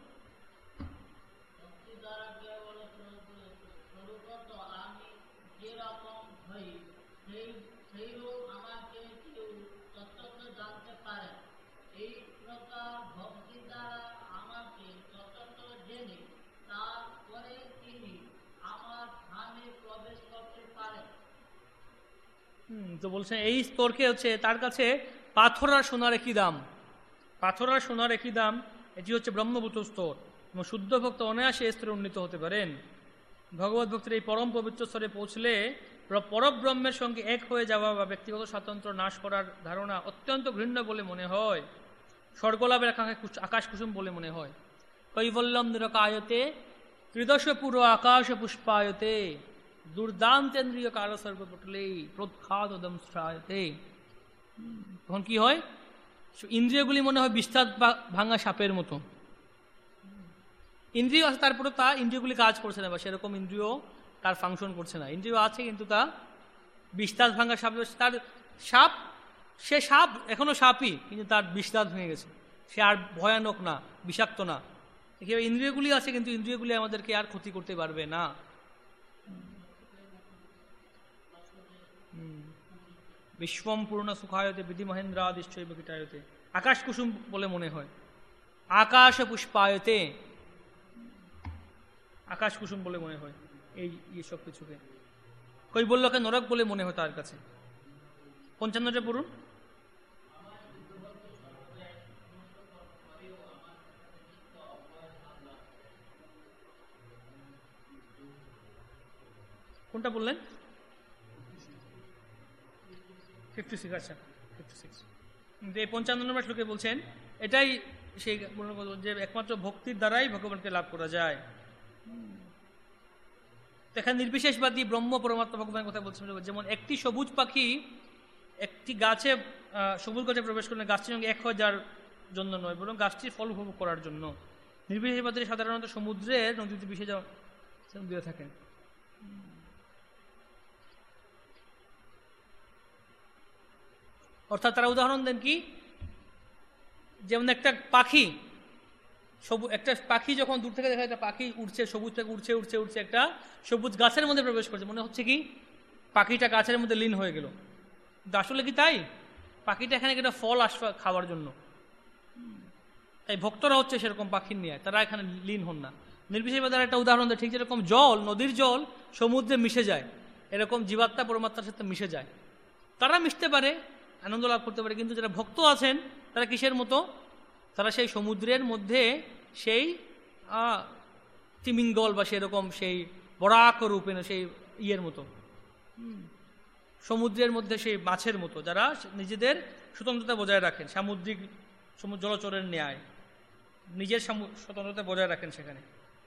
তো বলছেন এই স্তরকে হচ্ছে তার কাছে পাথর আর সোনার একই দাম, পাথর আর সোনার একই দাম। এটি হচ্ছে ব্রহ্মভূত স্তর এবং শুদ্ধ ভক্ত অনায়াসে স্তরে উন্নীত হতে পারেন। ভগবত ভক্তের এই পরম পবিত্র স্তরে পৌঁছলে পরব্রহ্মের সঙ্গে এক হয়ে যাওয়া বা ব্যক্তিগত স্বাতন্ত্র্য নাশ করার ধারণা অত্যন্ত ঘৃণ্য বলে মনে হয়, স্বর্গলাভের আকাশ কুসুম বলে মনে হয়। কৈবল্যম নিরকায়তে ত্রিদশ পুরো আকাশ পুষ্পায়তে দুর্দান্তেন্দ্রিয় কারসর্বপটলেই প্রখ্যাতদম শ্রায়তে। তখন কি হয়? ইন্দ্রিয়গুলি মনে হয় বিস্তার ভাঙা সাপের মতো। ইন্দ্রিয় আছে, তারপরে তা ইন্দ্রিয়গুলি কাজ করছে না, বা সেরকম ইন্দ্রিয় তার ফাংশন করছে না। ইন্দ্রিয় আছে কিন্তু তা বিস্তার ভাঙা সাপ। তার সাপ, সে সাপ এখনো সাপই, কিন্তু তার বিস্তার ভেঙে গেছে, সে আর ভয়ানক না, বিষাক্ত না। ইন্দ্রিয়গুলি আছে কিন্তু ইন্দ্রিয়গুলি আমাদেরকে আর ক্ষতি করতে পারবে না। বিশ্বম পূর্ণ সুখায়তে বিধি মহেন্দ্রাদিশ্চৈব কীটায়তে, আকাশ কুসুম বলে মনে হয়, আকাশ পুষ্পায়তে, আকাশ কুসুম বলে মনে হয় এই সব কিছুকে। কৈবল্যকে নরক বলে মনে হয় তার কাছে। পঞ্চান্নটা পড়ুন। কোনটা বললেন? ফিফটি সিক্স আচ্ছা ফিফটি সিক্স এই পঞ্চান্ন নম্বর শ্লোকে বলছেন এটাই সেই যে একমাত্র ভক্তির দ্বারাই ভগবানকে লাভ করা যায়। এখানে নির্বিশেষবাদী ব্রহ্ম পরমাত্মা ভগবানের কথা বলছেন, যেমন একটি সবুজ পাখি একটি গাছে সবুজ গাছে প্রবেশ করলে গাছটির সঙ্গে এক হয়ে যাওয়ার জন্য নয়, বরং গাছটির ফল উপভোগ করার জন্য। নির্বিশেষবাদী সাধারণত সমুদ্রের নদীতে ভেসে যাওয়া দিয়ে থাকেন। অর্থাৎ তারা উদাহরণ দেন কি, যেমন একটা পাখি সবুজ একটা পাখি যখন দূর থেকে দেখা একটা পাখি উঠছে, সবুজ থেকে উঠছে উঠছে উঠছে একটা সবুজ গাছের মধ্যে প্রবেশ করছে, মনে হচ্ছে কি পাখিটা গাছের মধ্যে লীন হয়ে গেল। আসলে কি তাই? পাখিটা এখানে একটা ফল আসবে খাওয়ার জন্য। তাই ভক্তরা হচ্ছে সেরকম পাখির নিয়ে, তারা এখানে লীন হন না। নির্বিশেষবাদের একটা উদাহরণ দেয়, ঠিক যেরকম জল নদীর জল সমুদ্রে মিশে যায়, এরকম জীবাত্মা পরমাত্মার সাথে মিশে যায়। তারা মিশতে পারে, আনন্দ লাভ করতে পারে, কিন্তু যারা ভক্ত আছেন তারা কিসের মতো? তারা সেই সমুদ্রের মধ্যে সেই তিমিঙ্গল বা সেরকম সেই বরাক রূপে সেই ইয়ের মতো, সমুদ্রের মধ্যে সেই মাছের মতো, যারা নিজেদের স্বতন্ত্রতা বজায় রাখেন, সামুদ্রিক জলচরের ন্যায় নিজের স্বতন্ত্রতা বজায় রাখেন সেখানে।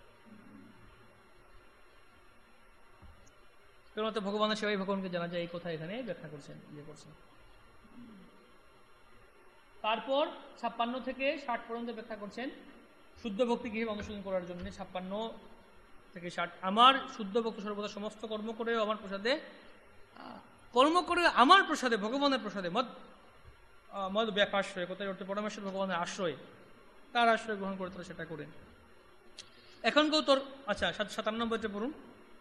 কেননা ভগবানের সেবাই ভগবানকে জানা যায়, এই কথা এখানে ব্যাখ্যা করছেন, ইয়ে করছেন। তারপর ছাপ্পান্ন থেকে ষাট পর্যন্ত ব্যাখ্যা করছেন শুদ্ধ ভক্তি কিভাবে অনুশীলন করার জন্য। ছাপ্পান্ন থেকে ষাট, আমার শুদ্ধ ভক্তি সর্বদা সমস্ত কর্ম করেও আমার প্রসাদে কর্ম করে আমার প্রসাদে ভগবানের প্রসাদে মদ মদ ব্যাপাশ্রয়, কোথায় অর্থ পরমেশ্বর ভগবানের আশ্রয়, তার আশ্রয় গ্রহণ করে তারা সেটা করেন। এখন কেউ তোর আচ্ছা সাতানব্বইতে পড়ুন।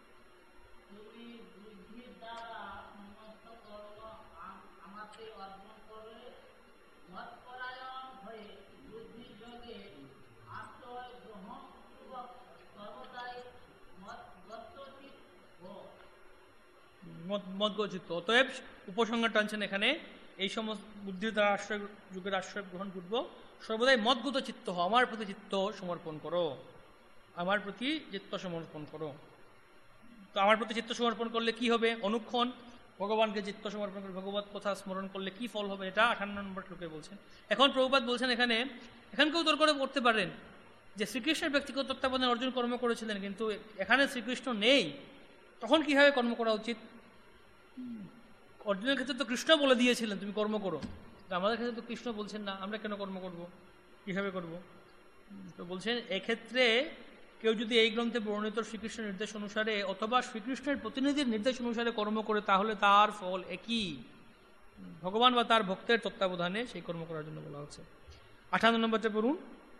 মদগচিত্ত, অতএব উপসংহার টানছেন এখানে, এই সমস্ত বুদ্ধির দ্বারা আশ্রয় যুগের আশ্রয় গ্রহণ করব, সর্বদাই মদগত চিত্ত হও, আমার প্রতি চিত্ত সমর্পণ করো, আমার প্রতি চিত্ত সমর্পণ করো। তো আমার প্রতি চিত্ত সমর্পণ করলে কি হবে? অনুক্ষণ ভগবানকে চিত্ত সমর্পণ করে ভগবত কথা স্মরণ করলে কি ফল হবে, এটা আঠান্ন নম্বর শ্লোকে বলছেন। এখন প্রভুপাদ বলছেন এখানে, এখান কেউ তর্ক করতে পারেন যে শ্রীকৃষ্ণের ব্যক্তিগত তত্ত্বাবধানে অর্জুন কর্ম করেছিলেন, কিন্তু এখানে শ্রীকৃষ্ণ নেই, তখন কিভাবে কর্ম করা উচিত? অর্জুনের ক্ষেত্রে তো কৃষ্ণ বলে দিয়েছিলেন তুমি কর্ম করো, আমাদের ক্ষেত্রে তো কৃষ্ণ বলছেন না, আমরা কেন কর্ম করব, কিভাবে করব? তো বলছেন এক্ষেত্রে কেউ যদি এই গ্রন্থে বর্ণিত শ্রীকৃষ্ণের নির্দেশ অনুসারে অথবা শ্রীকৃষ্ণের প্রতিনিধির নির্দেশ অনুসারে কর্ম করে, তাহলে তার ফল একই, ভগবান বা তার ভক্তের তত্ত্বাবধানে সেই কর্ম করার জন্য বলা হচ্ছে। আঠান্ন নম্বরটা পড়ুন।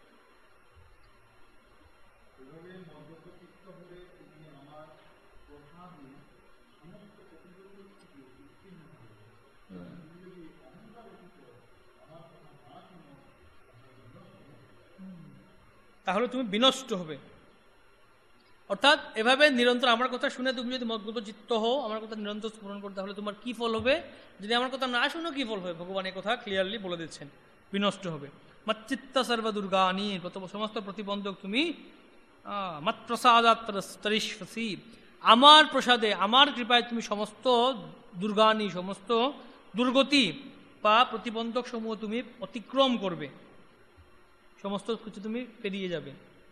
তাহলে তুমি বিনষ্ট হবে। অর্থাৎ এভাবে নিরন্তর আমার কথা শুনে তুমি যদি মদগত চিত্ত হও, আমার কথা নিরন্তর স্মরণ করো, তাহলে তোমার কি ফল হবে? যদি আমার কথা না শুনো কি ফল হবে? ভগবান এই কথা ক্লিয়ারলি বলে দিচ্ছেন, বিনষ্ট হবে। মচ্চিত্ত সর্ব দুর্গানি, সমস্ত প্রতিবন্ধক তুমি মৎপ্রসাদাত্তরিষ্যসি, আমার প্রসাদে আমার কৃপায় তুমি সমস্ত দুর্গানি, সমস্ত দুর্গতি বা প্রতিবন্ধক সমূহ তুমি অতিক্রম করবে, সমস্ত কিছু তুমি পেরিয়ে যাবে।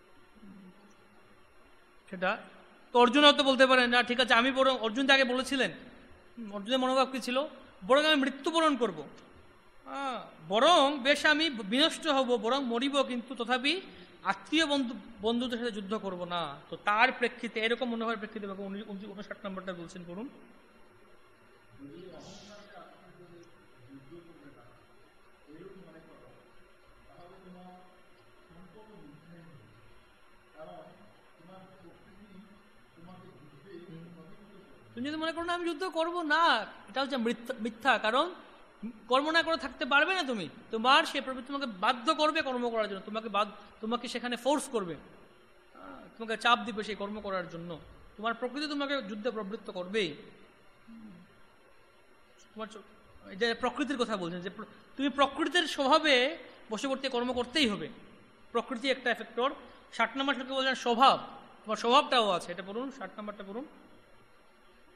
সেটা তো অর্জুন হয়তো বলতে পারেন না, ঠিক আছে আমি বরং, অর্জুন আগে বলেছিলেন, অর্জুনের মনোভাব কি ছিল? বরং আমি মৃত্যুবরণ করব, বরং বেশ আমি বিনষ্ট হব, বরং মরিব, কিন্তু তথাপি আত্মীয় বন্ধু বন্ধুদের সাথে যুদ্ধ করব না। তো তার প্রেক্ষিতে এরকম মনোভাবের প্রেক্ষিতে উনষাট নম্বরটা বলছেন, করুন। তুমি যদি মনে করো না আমি যুদ্ধ করবো না, এটা হচ্ছে মিথ্যা। কারণ কর্ম না করে থাকতে পারবে না তুমি, তোমার সে প্রবৃত্তি তোমাকে বাধ্য করবে কর্ম করার জন্য, তোমাকে তোমাকে সেখানে ফোর্স করবে, তোমাকে চাপ দিবে সেই কর্ম করার জন্য। তোমার প্রকৃতি তোমাকে যুদ্ধে প্রবৃত্ত করবেই। তোমার যে প্রকৃতির কথা বলছেন, যে তুমি প্রকৃতির স্বভাবে বশবর্তী কর্ম করতেই হবে, প্রকৃতি একটা এফেক্টর। ষাট নম্বর শ্লোকে বলছেন স্বভাব, তোমার স্বভাবটাও আছে, এটা পড়ুন, ষাট নম্বরটা পড়ুন।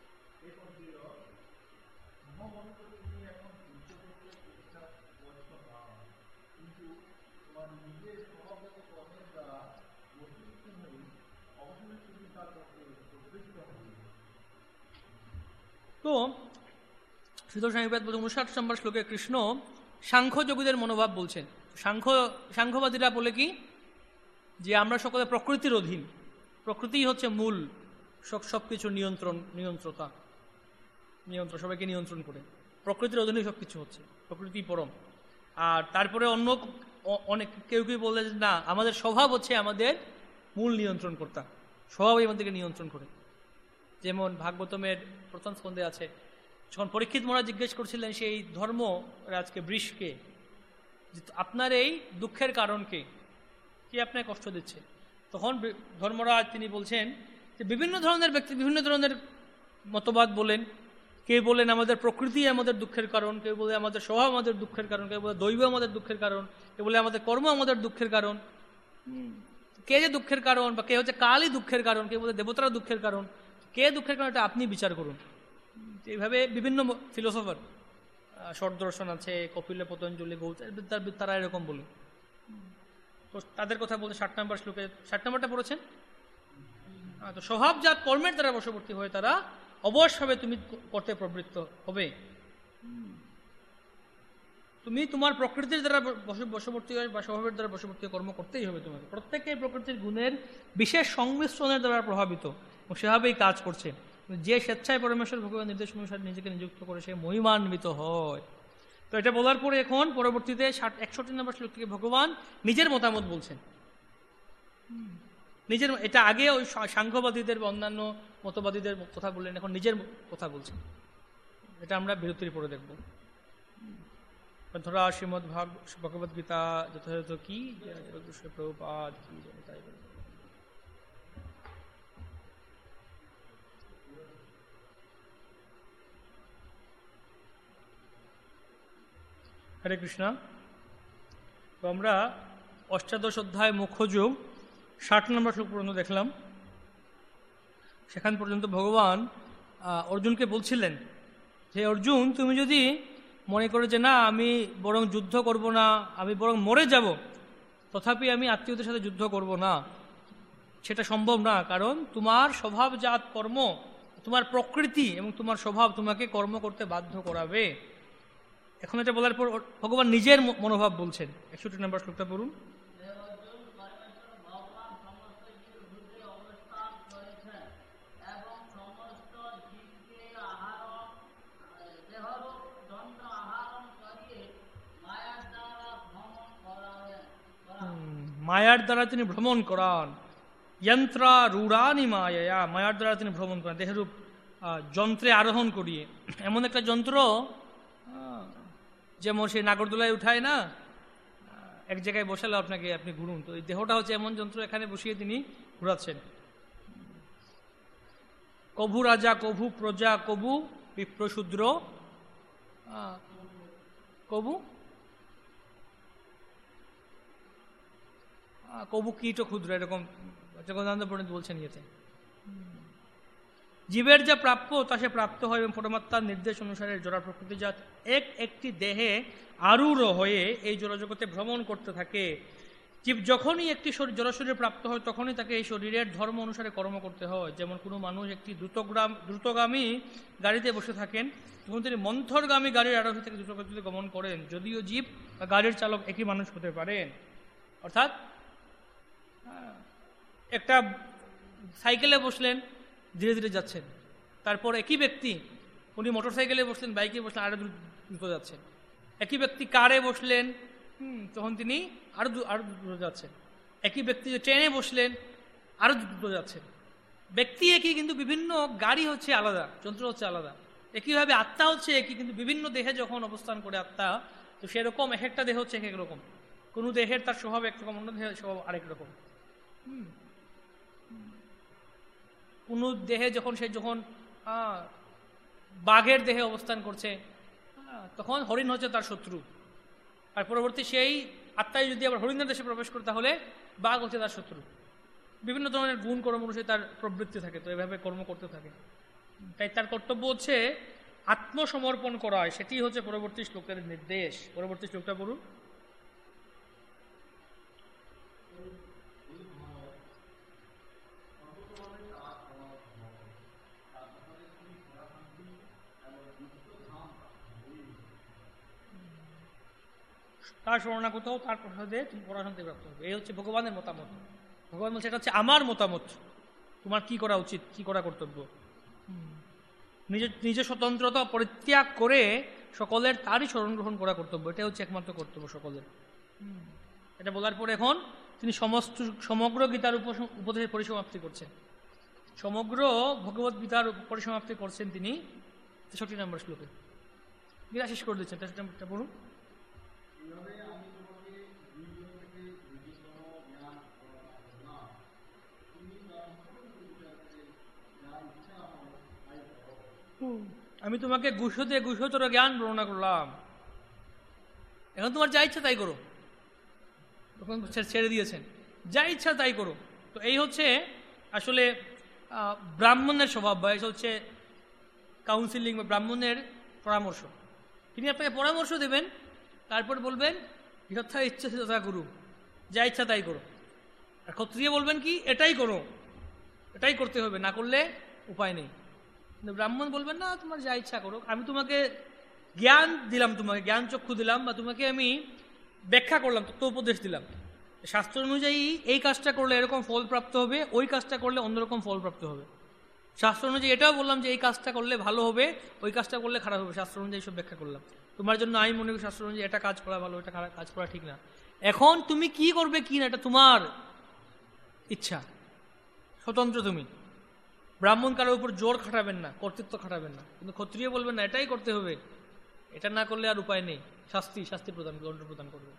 তো শ্রীধর স্বামীপাদ উনষাট নম্বর শ্লোকে কৃষ্ণ সাংখ্য যোগীদের মনোভাব বলছেন। সাংখ্য সাংখ্যবাদীরা বলে কি, যে আমরা সকলে প্রকৃতির অধীন, প্রকৃতিই হচ্ছে মূল সব সব কিছুর নিয়ন্ত্রণ, নিয়ন্ত্রতা, নিয়ন্ত্রণ, সবাইকে নিয়ন্ত্রণ করে প্রকৃতির অধীনে সব কিছু হচ্ছে, প্রকৃতি পরম। আর তারপরে অন্য অনেক কেউ কেউ বলে যে না, আমাদের স্বভাব হচ্ছে আমাদের মূল নিয়ন্ত্রণকর্তা, স্বভাবই আমাদেরকে নিয়ন্ত্রণ করে। যেমন ভাগবতমের প্রথম স্কন্ধে আছে, যখন পরীক্ষিত মহারাজ জিজ্ঞেস করছিলেন সেই ধর্ম রাজকে বৃষকে, যে আপনার এই দুঃখের কারণ কে, কে আপনাকে কষ্ট দিচ্ছে, তখন ধর্মরাজ তিনি বলছেন যে বিভিন্ন ধরনের ব্যক্তি বিভিন্ন ধরনের মতবাদ বলেন। কেউ বলেন আমাদের প্রকৃতি আমাদের দুঃখের কারণ, কেউ বলে আমাদের স্বভাব আমাদের দুঃখের কারণ, কেউ বলে দৈব আমাদের দুঃখের কারণ, কেউ বলে আমাদের কর্ম আমাদের দুঃখের কারণ। কে যে দুঃখের কারণ, বা কে হচ্ছে কালই দুঃখের কারণ, কেউ বলে দেবতারা দুঃখের কারণ, কে দুঃখের কারণ এটা আপনি বিচার করুন। এইভাবে বিভিন্ন ফিলোসফার, ষড়দর্শন আছে, কপিল, পতঞ্জলি, গৌতম, তারা এরকম বলে। তো তাদের কথা বলতে ষাট নম্বর শ্লোকে, ষাট নম্বরটা পড়েছেন। তো স্বভাবজাত কর্মের দ্বারা বশবর্তী হয়ে তারা অবশ্যভাবে তুমি করতে প্রবৃত্ত হবে। তুমি তোমার প্রকৃতির দ্বারা বশবর্তী হয় বা স্বভাবের দ্বারা বশবর্তী কর্ম করতেই হবে তোমাকে। প্রত্যেকেই প্রকৃতির গুণের বিশেষ সংমিশ্রণের দ্বারা প্রভাবিত এবং সেভাবেই কাজ করছে। যে স্বেচ্ছায় পরমেশ্বর ভগবান নির্দেশ অনুসারে নিজেকে নিযুক্ত করে সে মহিমান্বিত হয়। তো এটা বলার পরে এখন পরবর্তীতে ষাট একষট্টি নম্বর শ্লোক থেকে ভগবান নিজের মতামত বলছেন। নিজের, এটা আগে ওই সাংখ্যবাদীদের বা অন্যান্য মতবাদীদের কথা বললেন, এখন নিজের কথা বলছেন। এটা আমরা বিরতির পরে দেখব। ধরা শ্রীমদ ভাগ ভগবদ গীতা যথাযথ কি প্রভুপাদ কি তাই বলে। হরে কৃষ্ণ। তো আমরা অষ্টাদশ অধ্যায় মুখ্যযোগ ষাট নম্বর শ্লোক পর্যন্ত দেখলাম। সেখান পর্যন্ত ভগবান অর্জুনকে বলছিলেন যে অর্জুন, তুমি যদি মনে করো যে না আমি বরং যুদ্ধ করব না, আমি বরং মরে যাব, তথাপি আমি আত্মীয়দের সাথে যুদ্ধ করব না, সেটা সম্ভব না। কারণ তোমার স্বভাবজাত কর্ম, তোমার প্রকৃতি এবং তোমার স্বভাব তোমাকে কর্ম করতে বাধ্য করাবে। এখন এটা বলার পর ভগবান নিজের মনোভাব বলছেন। একষট্টি নম্বর শ্লোকটা পড়ুন। মায়ার দ্বারা তিনি ভ্রমণ করান। যন্ত্রা রূঢ়ানি মায়া, মায়ার দ্বারা তিনি ভ্রমণ করেন, দেহরূপ যন্ত্রে আরোহণ করিয়ে। এমন একটা যন্ত্র যেমন সেই নাগরদোলায় উঠায় না, এক জায়গায় বসালে আপনাকে আপনি ঘুরুন, তো এই দেহটা হচ্ছে এমন যন্ত্র, এখানে বসিয়ে তিনি ঘুরাচ্ছেন। কভু রাজা কভু প্রজা কভু বিপ্রশূদ্র কভু কবু কীট ক্ষুদ্র, এরকম জগন্নাথ পণ্ডিত বলছেন ইয়েতে। জীবের যা প্রাপ্য তা সে প্রাপ্ত হয় এবং পরমাত্মার নির্দেশ অনুসারে জড়া প্রকৃতিজাত এক একটি দেহে আরূঢ় হয়ে এই জড়জগতে ভ্রমণ করতে থাকে। জীব যখনই একটি জড়শরীর প্রাপ্ত হয় তখনই তাকে এই শরীরের ধর্ম অনুসারে কর্ম করতে হয়। যেমন কোনো মানুষ একটি দ্রুতগ্রাম দ্রুতগামী গাড়িতে বসে থাকেন, তখন তিনি মন্থরগামী গাড়ির আরোহী থেকে দ্রুতগতিতে গমন করেন, যদিও জীব বা গাড়ির চালক একই মানুষ হতে পারেন। অর্থাৎ একটা সাইকেলে বসলেন, ধীরে ধীরে যাচ্ছেন, তারপর একই ব্যক্তি উনি মোটর সাইকেলে বসলেন, বাইকে বসলেন, আরো দ্রুত যাচ্ছেন। একই ব্যক্তি কারে বসলেন, হুম তখন তিনি আরো আরো দ্রুত যাচ্ছেন। একই ব্যক্তি ট্রেনে বসলেন, আরো দ্রুত যাচ্ছেন। ব্যক্তি একই, কিন্তু বিভিন্ন গাড়ি হচ্ছে আলাদা, যন্ত্র হচ্ছে আলাদা। একইভাবে আত্মা হচ্ছে একই, কিন্তু বিভিন্ন দেহে যখন অবস্থান করে আত্মা, তো সেরকম এক একটা দেহ হচ্ছে এক এক রকম। কোনো দেহের তার স্বভাব একরকম, অন্য দেহের স্বভাব আরেক রকম। হুম কোন দেহে যখন সে যখন বাঘের দেহে অবস্থান করছে, তখন হরিণ হচ্ছে তার শত্রু, আর পরবর্তী সেই আত্মায় যদি আবার হরিণের দেশে প্রবেশ করে তাহলে বাঘ হচ্ছে তার শত্রু। বিভিন্ন ধরনের গুণ কর্ম অনুসারে তার প্রবৃত্তি থাকে, তো এভাবে কর্ম করতে থাকে। তাই তার কর্তব্য হচ্ছে আত্মসমর্পণ করা হয়, সেটি হচ্ছে পরবর্তী শ্লোকের নির্দেশ। পরবর্তী শ্লোকটা বলুন। তার শরণাগত হও, তার প্রসাদে তুমি পরাশান্তি প্রাপ্ত হবে। এই হচ্ছে ভগবানের মতামত। ভগবান বলছে এটা হচ্ছে আমার মতামত, তোমার কি করা উচিত, কি করা কর্তব্য। নিজের নিজের স্বতন্ত্রতা পরিত্যাগ করে সকলের তারই শরণ গ্রহণ করা কর্তব্য, এটা হচ্ছে একমাত্র কর্তব্য সকলের। এটা বলার পরে এখন তিনি সমস্ত সমগ্র গীতার উপদেশের পরিসমাপ্তি করছেন, সমগ্র ভগবত গীতার পরিসমাপ্তি করছেন তিনি তেষট্টি নম্বর শ্লোকে। গীতা শেষ করে দিচ্ছেন। তেষট্টি নম্বরটা বলুন। আমি তোমাকে গুহ্যতে গুহ্যতর জ্ঞান বর্ণনা করলাম, এখন তোমার যা ইচ্ছা তাই করো। তখন ছেড়ে দিয়েছেন, যা ইচ্ছা তাই করো। তো এই হচ্ছে আসলে ব্রাহ্মণের স্বভাব, বা এই হচ্ছে কাউন্সিলিং বা ব্রাহ্মণের পরামর্শ। তিনি আপনাকে পরামর্শ দেবেন, তারপর বলবেন যথা ইচ্ছা তথা গুরু, যা ইচ্ছা তাই করো। আর ক্ষত্রিয় বলবেন কি, এটাই করো, এটাই করতে হবে, না করলে উপায় নেই। কিন্তু ব্রাহ্মণ বলবেন না, তোমার যা ইচ্ছা করো, আমি তোমাকে জ্ঞান দিলাম, তোমাকে জ্ঞান চক্ষু দিলাম, বা তোমাকে আমি ব্যাখ্যা করলাম, তত্ত্ব উপদেশ দিলাম। শাস্ত্র অনুযায়ী এই কাজটা করলে এরকম ফল প্রাপ্ত হবে, ওই কাজটা করলে অন্যরকম ফল প্রাপ্ত হবে। শাস্ত্র অনুযায়ী এটাও বললাম যে এই কাজটা করলে ভালো হবে, ওই কাজটা করলে খারাপ হবে, শাস্ত্র অনুযায়ী সব ব্যাখ্যা করলাম। তোমার জন্য আমি মনে করি শাস্ত্র অনুযায়ী এটা কাজ করা ভালো, এটা কাজ করা ঠিক না। এখন তুমি কি করবে কি না, এটা তোমার ইচ্ছা, স্বতন্ত্র তুমি। ব্রাহ্মণ কারোর উপর জোর খাটাবেন না, কর্তৃত্ব খাটাবেন না। কিন্তু ক্ষত্রিয় বলবেন না, এটাই করতে হবে, এটা না করলে আর উপায় নেই, শাস্তি শাস্তি প্রদান দণ্ড প্রদান করবে।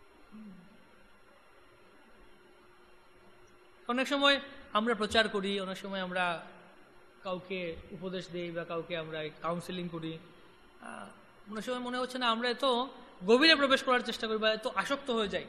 অনেক সময় আমরা প্রচার করি, অনেক সময় আমরা কাউকে উপদেশ দিই, বা কাউকে আমরা কাউন্সিলিং করি, অনেক সময় মনে হচ্ছে না আমরা এত গভীরে প্রবেশ করার চেষ্টা করি, বা এত আসক্ত হয়ে যাই,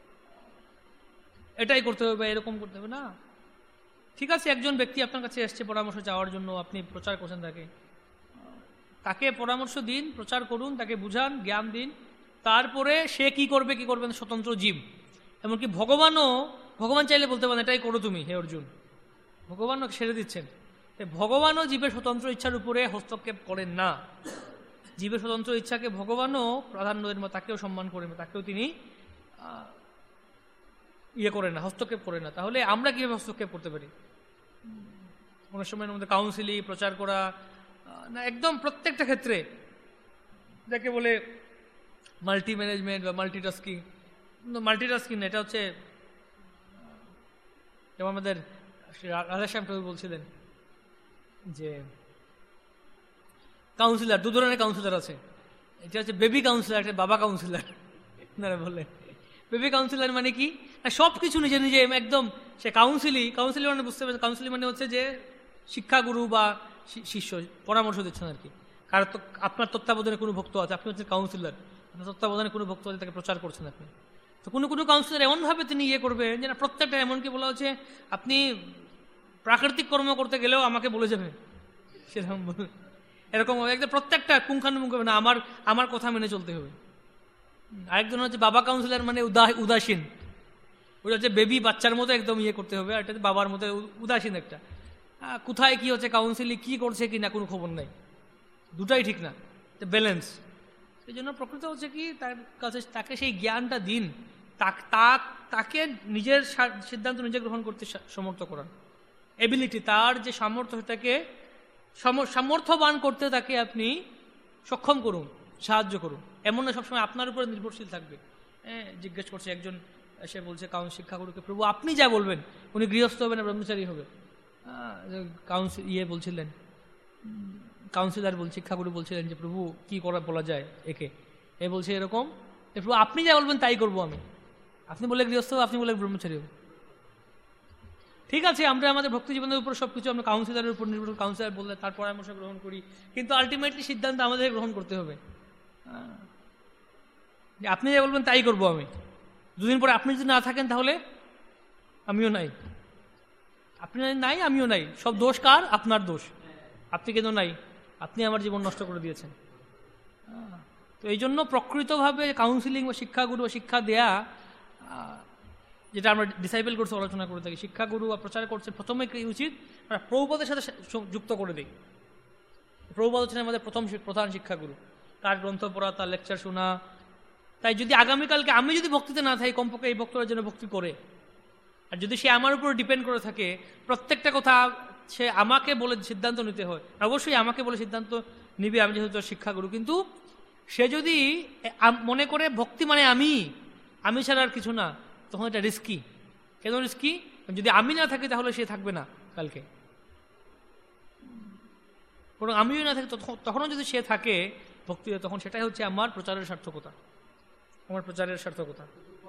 এটাই করতে হবে বা এরকম করতে হবে না। ঠিক আছে, একজন ব্যক্তি আপনার কাছে এসছে পরামর্শ চাওয়ার জন্য, আপনি প্রচার করছেন তাকে, তাকে পরামর্শ দিন, প্রচার করুন, তাকে বুঝান, জ্ঞান দিন। তারপরে সে কি করবে কি করবে স্বতন্ত্র জীব। এমনকি ভগবানও, ভগবান চাইলে বলতে পারেন এটাই করো তুমি হে অর্জুন, ভগবানও ছেড়ে দিচ্ছেন। ভগবানও জীবের স্বতন্ত্র ইচ্ছার উপরে হস্তক্ষেপ করেন না। জীবের স্বতন্ত্র ইচ্ছাকে ভগবানও প্রাধান্য দেন, তাকেও সম্মান করেন, তাকেও তিনি ইয়ে করেন না, হস্তক্ষেপ করেন না। তাহলে আমরা কিভাবে হস্তক্ষেপ করতে পারি? অনেক সময়ের মধ্যে কাউন্সিলিং, প্রচার করা না, একদম প্রত্যেকটা ক্ষেত্রে যাকে বলে মাল্টি ম্যানেজমেন্ট বা মাল্টিটাস্কিং। মাল্টিটাস্কিং না, এটা হচ্ছে যেমন আমাদের রাধাশ্যাম প্রভু বলছিলেন যে কাউন্সিলার, দু ধরনের কাউন্সিলার আছে। এটা হচ্ছে বেবি কাউন্সিলার, একটা বাবা কাউন্সিলার। আপনারা বললেন বেবি কাউন্সিলার মানে কি, সব কিছু নিজে নিজে একদম সে কাউন্সিলি কাউন্সিলি মানে বুঝতে পারছে, কাউন্সিলি মানে হচ্ছে যে শিক্ষাগুরু বা শিষ্য পরামর্শ দিচ্ছেন আর কি। কারণ আপনার তত্ত্বাবধানে কোনো ভক্ত আছে, আপনি হচ্ছেন কাউন্সিলর, আপনার তত্ত্বাবধানে কোনো ভক্ত আছে, তাকে প্রচার করছেন আপনি। তো কোনো কোনো কাউন্সিলর এমনভাবে তিনি ইয়ে করবেন যে না, প্রত্যেকটা এমনকি বলা হচ্ছে আপনি প্রাকৃতিক কর্ম করতে গেলেও আমাকে বলে যাবেন, সেরকম এরকম একদম প্রত্যেকটা পুঙ্খানুপুঙ্খ হবে না, আমার আমার কথা মেনে চলতে হবে। আরেকজন হচ্ছে বাবা কাউন্সিলর, মানে উদাসীন, ওটা হচ্ছে বেবি বাচ্চার মতো একদম ইয়ে করতে হবে, আর এটা বাবার মতো উদাসীন একটা। কোথায় কি হচ্ছে কাউন্সিলিং, কি করছে কি না কোনো খবর নাই, দুটাই ঠিক না, ব্যালেন্স। সেই জন্য প্রকৃত হচ্ছে কি তার কাছে তাকে সেই জ্ঞানটা দিন, তাকে নিজের সিদ্ধান্ত নিজে গ্রহণ করতে সমর্থ করান, এবিলিটি, তার যে সামর্থ্য সেটাকে সামর্থ্যবান করতে তাকে আপনি সক্ষম করুন, সাহায্য করুন। এমন না সবসময় আপনার উপরে নির্ভরশীল থাকবে। হ্যাঁ, জিজ্ঞেস করছে একজন, সে বলছে কাউন শিক্ষাগুরুকে, প্রভু আপনি যা বলবেন, উনি গৃহস্থ হবে না ব্রহ্মচারী হবে? কাউন্সিল ইয়ে বলছিলেন, কাউন্সিলার বল শিক্ষাগুরু বলছিলেন যে প্রভু কি করা বলা যায় একে? এ বলছে এরকম, প্রভু আপনি যা বলবেন তাই করবো আমি। আপনি বলে গৃহস্থ, আপনি বলে ব্রহ্মচারী হবে। ঠিক আছে, আমরা আমাদের ভক্তি জীবনের উপর সবকিছু আমরা কাউন্সিলারের উপর নির্ভর, কাউন্সিলার বললে তার পরামর্শ গ্রহণ করি, কিন্তু আলটিমেটলি সিদ্ধান্ত আমাদের গ্রহণ করতে হবে। আপনি যা বলবেন তাই করবো আমি। দুদিন পরে আপনি যদি না থাকেন তাহলে আমিও নাই, আপনি নাই আমিও নাই, সব দোষ কার? আপনার দোষ। আপনি কেন নাই? আপনি আমার জীবন নষ্ট করে দিয়েছেন। তো এই জন্য প্রকৃতভাবে কাউন্সিলিং বা শিক্ষাগুরু বা শিক্ষা দেয়া, যেটা আমরা ডিসাইপল কোর্সে আলোচনা করে থাকি, শিক্ষাগুরু বা প্রচার করছে প্রথমে কি উচিত, আমরা প্রভুপাদের সাথে যুক্ত করে দিই। প্রভুপাদ হচ্ছেন আমাদের প্রথম প্রধান শিক্ষাগুরু। তার গ্রন্থ পড়া, তার লেকচার শোনা, তাই যদি আগামীকালকে আমি যদি ভক্তিতে না থাকি, কমপক্ষে এই ভক্তরা যেন ভক্তি করে। আর যদি সে আমার উপর ডিপেন্ড করে থাকে, প্রত্যেকটা কথা সে আমাকে বলে সিদ্ধান্ত নিতে হয়, অবশ্যই আমাকে বলে সিদ্ধান্ত নিবে, আমি যেহেতু শিক্ষাগুরু। কিন্তু সে যদি মনে করে ভক্তি মানে আমি আমি ছাড়া আর কিছু না, তখন এটা রিস্কি। কেন রিস্কি? যদি আমি না থাকি তাহলে সে থাকবে না কালকে, বরং আমিও না থাকি তখনও যদি সে থাকে ভক্তি, তখন সেটাই হচ্ছে আমার প্রচারের সার্থকতা, আমার প্রচারের সার্থকতা।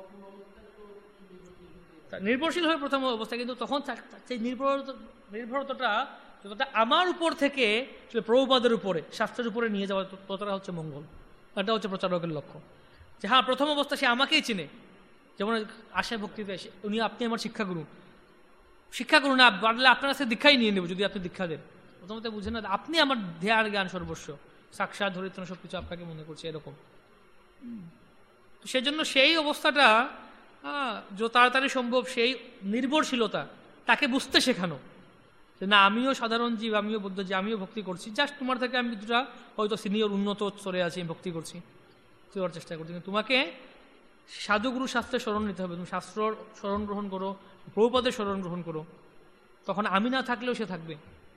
নির্ভরশীল হয়ে প্রথম অবস্থা, কিন্তু তখন সেই নির্ভরতা নির্ভরতাটা যতটা আমার উপর থেকে প্রভুপাদের উপরে, শাস্ত্রের উপরে নিয়ে যাওয়া, ততটা হচ্ছে মঙ্গল। এটা হচ্ছে প্রচারকের লক্ষ্য, যে হ্যাঁ প্রথম অবস্থা সে আমাকেই চিনে। যেমন আসে ভক্তিতে এসে, উনি আপনি আমার শিক্ষাগুরু, শিক্ষাগুরু না বাড়লে আপনার কাছে দীক্ষাই নিয়ে নেব যদি আপনি দীক্ষা দেন। প্রথমত বুঝেন না আপনি আমার ধ্যান জ্ঞান সর্বস্ব, সাক্ষাৎ ধরিত্র সব কিছু আপনাকে মনে করছে এরকম। তো সেজন্য সেই অবস্থাটা যত তাড়াতাড়ি সম্ভব, সেই নির্ভরশীলতা তাকে বুঝতে শেখানো যে না আমিও সাধারণ জীব, আমিও বুদ্ধ যে আমিও ভক্তি করছি, জাস্ট তোমার থেকে আমি কিছুটা হয়তো সিনিয়র উন্নত স্তরে আছি, আমি ভক্তি করছি, দেওয়ার চেষ্টা করছি। কিন্তু তোমাকে সাধুগুরু শাস্ত্রের স্মরণ নিতে হবে, তুমি শাস্ত্র স্মরণ গ্রহণ করো, প্রভুপাদের স্মরণ গ্রহণ করো, তখন আমি না থাকলেও সে থাকবে।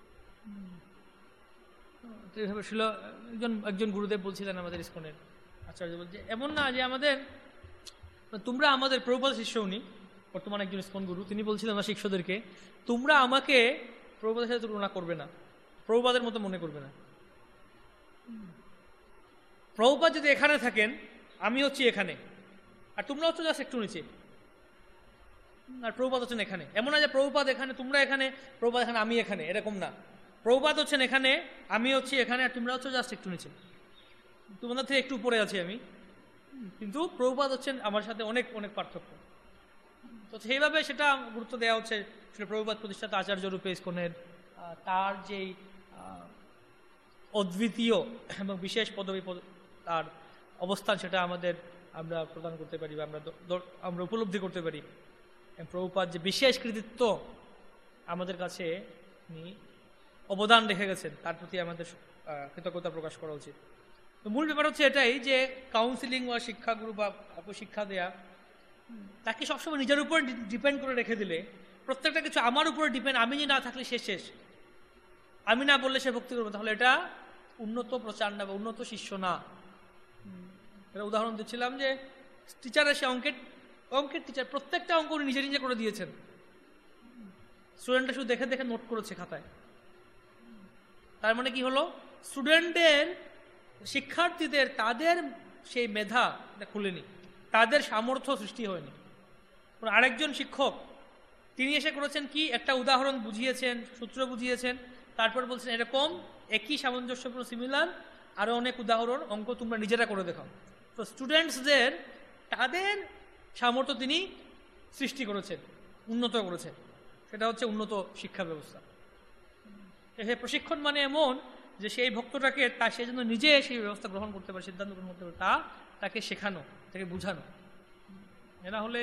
এইভাবে ছিল একজন একজন গুরুদেব বলছিলেন আমাদের ইস্কনের আচার্য, বলছে এমন না যে আমাদের তোমরা আমাদের প্রভুপাদ শিষ্য, উনি বর্তমানে একজন ইস্কন গুরু, তিনি বলছিলেন আমার শিষ্যদেরকে, তোমরা আমাকে প্রভুপাদের সাথে তুলনা করবে না, প্রভুপাদের মতো মনে করবে না। প্রভুপাদ যদি এখানে থাকেন, আমি হচ্ছি এখানে, আর তোমরা হচ্ছে জাস্ট একটু নিচে, আর প্রভুপাদ হচ্ছেন এখানে। এমন না যে প্রভুপাদ এখানে তোমরা এখানে, প্রভুপাদ এখানে আমি এখানে, এরকম না। প্রভুপাদ হচ্ছেন এখানে, আমি হচ্ছি এখানে, আর তোমরা হচ্ছে জাস্ট একটু নিচে, তোমাদের থেকে একটু উপরে আছি আমি, কিন্তু প্রভুপাদ হচ্ছেন আমার সাথে অনেক অনেক পার্থক্য। তো সেইভাবে সেটা গুরুত্ব দেওয়া হচ্ছে প্রভুপাদ প্রতিষ্ঠাতা আচার্য রূপে ইস্কনের, তার যেই অদ্বিতীয় এবং বিশেষ পদবী তার অবস্থান, সেটা আমাদের আমরা প্রদান করতে পারি বা আমরা আমরা উপলব্ধি করতে পারি। প্রভুপাদ যে বিশেষ কৃতিত্ব আমাদের কাছে অবদান রেখে গেছেন, তার প্রতি আমাদের কৃতজ্ঞতা প্রকাশ করা উচিত। তো মূল ব্যাপার হচ্ছে এটাই যে কাউন্সিলিং বা শিক্ষাগুরু বা শিক্ষা দেয়া, তাকে সবসময় নিজের উপর ডিপেন্ড করে রেখে দিলে, প্রত্যেকটা কিছু আমার উপর ডিপেন্ড, আমি যে না থাকলে সে শেষ, আমি না বললে সে ভক্তি করবে, তাহলে এটা উন্নত প্রচার না বা উন্নত শিষ্য না। এটা উদাহরণ দিচ্ছিলাম যে টিচার এসে অঙ্কের অঙ্কের টিচার প্রত্যেকটা অঙ্ক উনি নিজে নিজে করে দিয়েছেন, স্টুডেন্টরা শুধু দেখে দেখে নোট করেছে খাতায়। তার মানে কি হলো, স্টুডেন্টদের শিক্ষার্থীদের তাদের সেই মেধা খুলেনি, তাদের সামর্থ্য সৃষ্টি হয়নি। আরেকজন শিক্ষক তিনি এসে করেছেন কি, একটা উদাহরণ বুঝিয়েছেন, সূত্র বুঝিয়েছেন, তারপর বলছেন এরকম একই সামঞ্জস্যপূর্ণ সিমিলার আরো অনেক উদাহরণ অঙ্ক তোমরা নিজেরা করে দেখাও। তো স্টুডেন্টসদের তাদের সামর্থ্য তিনি সৃষ্টি করেছেন, উন্নত করেছেন, সেটা হচ্ছে উন্নত শিক্ষা ব্যবস্থা। সেই প্রশিক্ষণ মানে এমন যে সেই ভক্তটাকে তা সে জন্য নিজে সেই ব্যবস্থা গ্রহণ করতে পারে, সিদ্ধান্ত গ্রহণ করতে পারে, তা তাকে শেখানো, তাকে বুঝানো। এরা হলে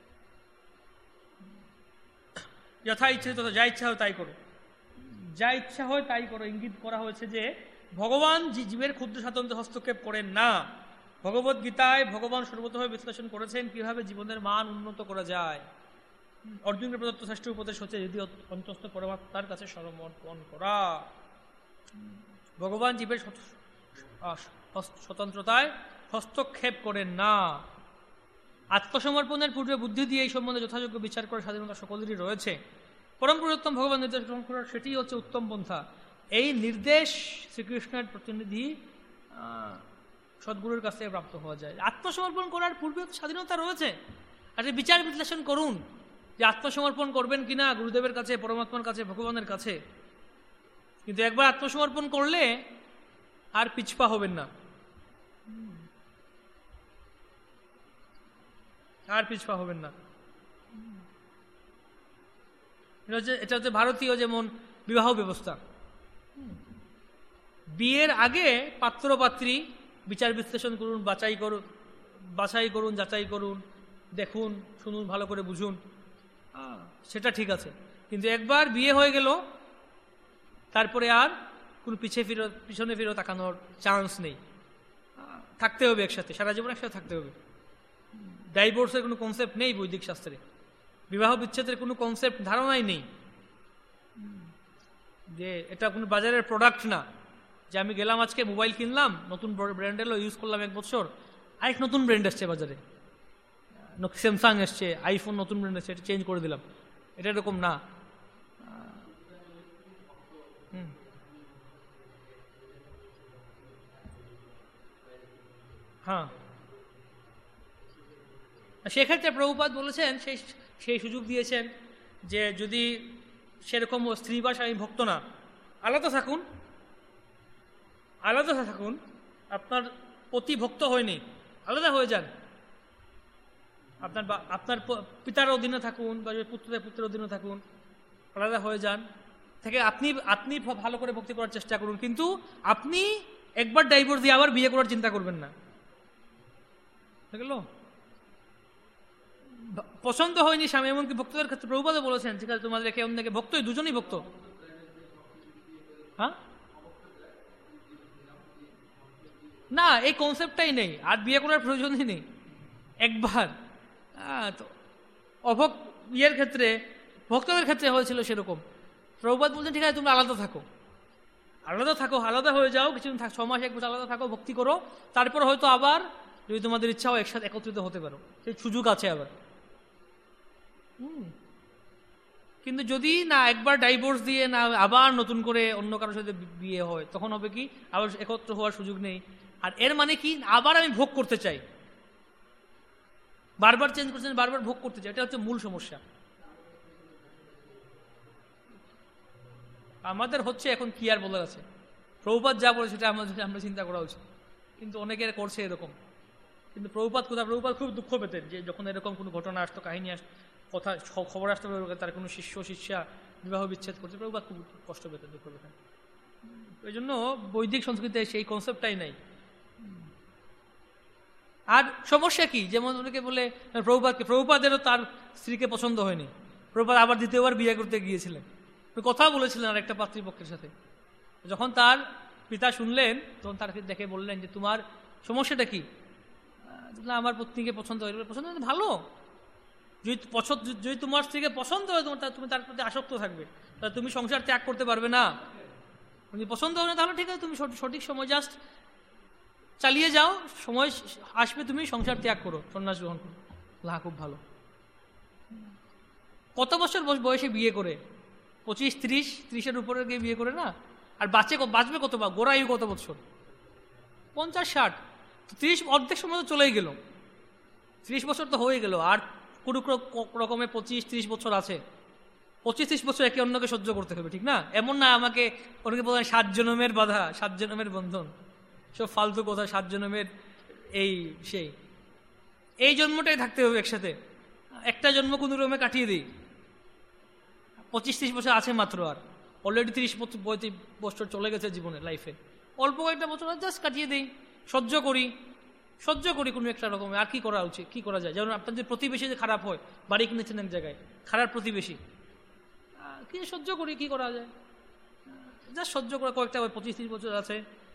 যথা ইচ্ছে তথা যা ইচ্ছা হয় তাই করো, যা ইচ্ছা হয় তাই করো। ইঙ্গিত করা হয়েছে যে ভগবান জীবের ক্ষুদ্র স্বাতন্ত্র্যে হস্তক্ষেপ করেন না। ভগবত গীতায় ভগবান সর্বতভাবে বিশ্লেষণ করেছেন কিভাবে জীবনের মান উন্নত করা যায়। অর্জুনের প্রদত্ত শ্রেষ্ঠ উপদেশ হচ্ছে যদি অন্তস্থ পরমাত্মার কাছে সমর্পণ করা। ভগবান জীবের স্বতন্ত্রতায় হস্তক্ষেপ করেন না। আত্মসমর্পণের পূর্বে বুদ্ধি দিয়ে এই সম্বন্ধে যথাযোগ্য বিচার করার স্বাধীনতা সকলেরই রয়েছে। পরম পুরুষোত্তম ভগবান নির্দেশ গ্রহণ করার সেটি হচ্ছে উত্তম পন্থা। এই নির্দেশ শ্রীকৃষ্ণের প্রতিনিধি সদ্গুরুর কাছ থেকে প্রাপ্ত হওয়া যায়। আত্মসমর্পণ করার পূর্বে স্বাধীনতা রয়েছে, আর বিচার বিশ্লেষণ করুন যে আত্মসমর্পণ করবেন কিনা গুরুদেবের কাছে, পরমাত্মার কাছে, ভগবানের কাছে। কিন্তু একবার আত্মসমর্পণ করলে আর পিছপা হবেন না, আর পিছপা হবেন না। এটা হচ্ছে ভারতীয় যেমন বিবাহ ব্যবস্থা। বিয়ের আগে পাত্র পাত্রী বিচার বিশ্লেষণ করুন, বাছাই করুন, বাছাই করুন, যাচাই করুন, দেখুন, শুনুন, ভালো করে বুঝুন, সেটা ঠিক আছে। কিন্তু একবার বিয়ে হয়ে গেল তারপরে আর কোন পিছিয়ে ফিরে পিছনে ফিরে তাকানোর চান্স নেই। থাকতে হবে একসাথে, সারা জীবন একসাথে থাকতে হবে। ডাইভোর্সের কোনো কনসেপ্ট নেই বৈদিক শাস্ত্রে, বিবাহ বিচ্ছেদের কোনো কনসেপ্ট ধারণাই নেই, যে এটা কোনো বাজারের প্রোডাক্ট না, যে আমি গেলাম আজকে মোবাইল কিনলাম, নতুন ব্র্যান্ড এলো, ইউজ করলাম এক বছর, আরেক নতুন ব্র্যান্ড এসছে বাজারে, স্যামসাং এসছে, আইফোন নতুন ব্র্যান্ড এসছে, এটা চেঞ্জ করে দিলাম, এটা এরকম না। হুম হ্যাঁ, সেক্ষেত্রে প্রভুপাদ বলেছেন, সেই সেই সুযোগ দিয়েছেন যে যদি সেরকম স্ত্রী বা স্বামী ভক্ত না, আলাদা থাকুন, আলাদা থাকুন, আপনার পতি ভক্ত হয়নি, আলাদা হয়ে যান, আপনার আপনার পিতার অধীনে থাকুন বা পুত্রের পুত্রের অধীনে থাকুন, আলাদা হয়ে যান, থেকে আপনি আপনি ভালো করে ভক্তি করার চেষ্টা করুন, কিন্তু আপনি একবার ডাইভোর্স দিয়ে আবার বিয়ে করার চিন্তা করবেন না, বুঝলো? পছন্দ হয়নি স্বামী, এমনকি ভক্তদের ক্ষেত্রে প্রভুপাদও বলেছেন, ঠিক আছে তোমাদের একে অন্যকে ভক্তই, দুজনই ভক্ত। হ্যাঁ না, এই কনসেপ্টটাই নেই, আর বিয়ে করার প্রয়োজনই নেই, একবার। তো অভক বিয়ের ক্ষেত্রে, ভক্তদের ক্ষেত্রে হয়েছিল সেরকম। প্রভুপাদ বলছেন ঠিক আছে তুমি আলাদা থাকো, আলাদা থাকো, আলাদা হয়ে যাও, কিছুদিন থাক, ছ মাস এক বছর আলাদা থাকো, ভক্তি করো, তারপর হয়তো আবার যদি তোমাদের ইচ্ছা হয় একসাথে একত্রিত হতে পারো, সেই সুযোগ আছে আবার। হুম কিন্তু যদি না একবার ডাইভোর্স দিয়ে না আবার নতুন করে অন্য কারোর সাথে বিয়ে হয়, তখন হবে কি আবার একত্র হওয়ার সুযোগ নেই। আর এর মানে কি আবার আমি ভোগ করতে চাই, বারবার চেঞ্জ করছেন, বারবার ভোগ করতে চাই, এটা হচ্ছে মূল সমস্যা। আমাদের হচ্ছে এখন কি আর বলার আছে, প্রভুপাদ যা বলে সেটা আমাদের আমরা চিন্তা করা উচিত, কিন্তু অনেকের করছে এরকম। কিন্তু প্রভুপাদ কোথায়, প্রভুপাদ খুব দুঃখ পেতেন যে যখন এরকম কোনো ঘটনা আসতো, কাহিনী আসতো, কথা খবর আসতো, তার কোনো শিষ্য শিষ্যা বিবাহ বিচ্ছেদ করছে, প্রভুপাদ খুব কষ্ট পেতেন, দুঃখ পেতেন। এই জন্য বৈদিক সংস্কৃতিতে সেই কনসেপ্টটাই নাই। আর সমস্যা কি, যেমন অনেকে বলে প্রভুপাদকে, প্রভুপাদেরও তার স্ত্রীকে পছন্দ হয়নি, প্রভুপাদ আবার দ্বিতীয়বার বিয়ে করতে গিয়েছিলেন, কথা বলেছিলেন আর একটা পাত্রীপক্ষের সাথে। যখন তার পিতা শুনলেন তখন তার দেখে বললেন যে তোমার সমস্যাটা কি, আমার পত্নীকে পছন্দ হয়, পছন্দ হয় ভালো, যদি পছন্দ, যদি তোমার স্ত্রীকে পছন্দ হয় তোমার, তুমি তার প্রতি আসক্ত থাকবে, তাহলে তুমি সংসার ত্যাগ করতে পারবে না। যদি পছন্দ হয় না তাহলে ঠিক আছে, তুমি সঠিক সময় জাস্ট চালিয়ে যাও, সময় আসবে তুমি সংসার ত্যাগ করো, সন্ন্যাস গ্রহণ করো, লাহ খুব ভালো। কত বছর বয়সে বিয়ে করে, পঁচিশ ত্রিশ ত্রিশের উপরে গিয়ে বিয়ে করে না, আর বাঁচে বাঁচবে কত, বা গোড়ায়ু কত বছর, পঞ্চাশ ষাট, ত্রিশ অর্ধেক সময় তো চলেই গেল, ত্রিশ বছর তো হয়ে গেল, আর কোনো রকমে পঁচিশ ত্রিশ বছর আছে, পঁচিশ ত্রিশ বছর একে অন্যকে সহ্য করতে হবে, ঠিক না? এমন না আমাকে অনেকে বলেন সাত জনমের বাধা, সাত জনমের বন্ধন, সব ফালতু কথা, সাত জনমের এই সেই, এই জন্মটাই থাকতে হবে একসাথে, একটা জন্ম কোনো রকমে কাটিয়ে দিই, পঁচিশ ত্রিশ বছর আছে মাত্র, আর অলরেডি তিরিশ পঁয়ত্রিশ বছর চলে গেছে জীবনে, লাইফে অল্প কয়েকটা বছর জাস্ট কাটিয়ে দিই, সহ্য করি, সহ্য করি কোনো একটা রকমে। আর কি করা উচিত, কি করা যায়? যেমন আপনাদের প্রতিবেশী যে খারাপ হয়, বাড়ি কিনেছেন এক জায়গায়, খারাপ প্রতিবেশী, কি সহ্য করি, কি করা যায়, জাস্ট সহ্য করা, কয়েকটা পঁচিশ ত্রিশ বছর আছে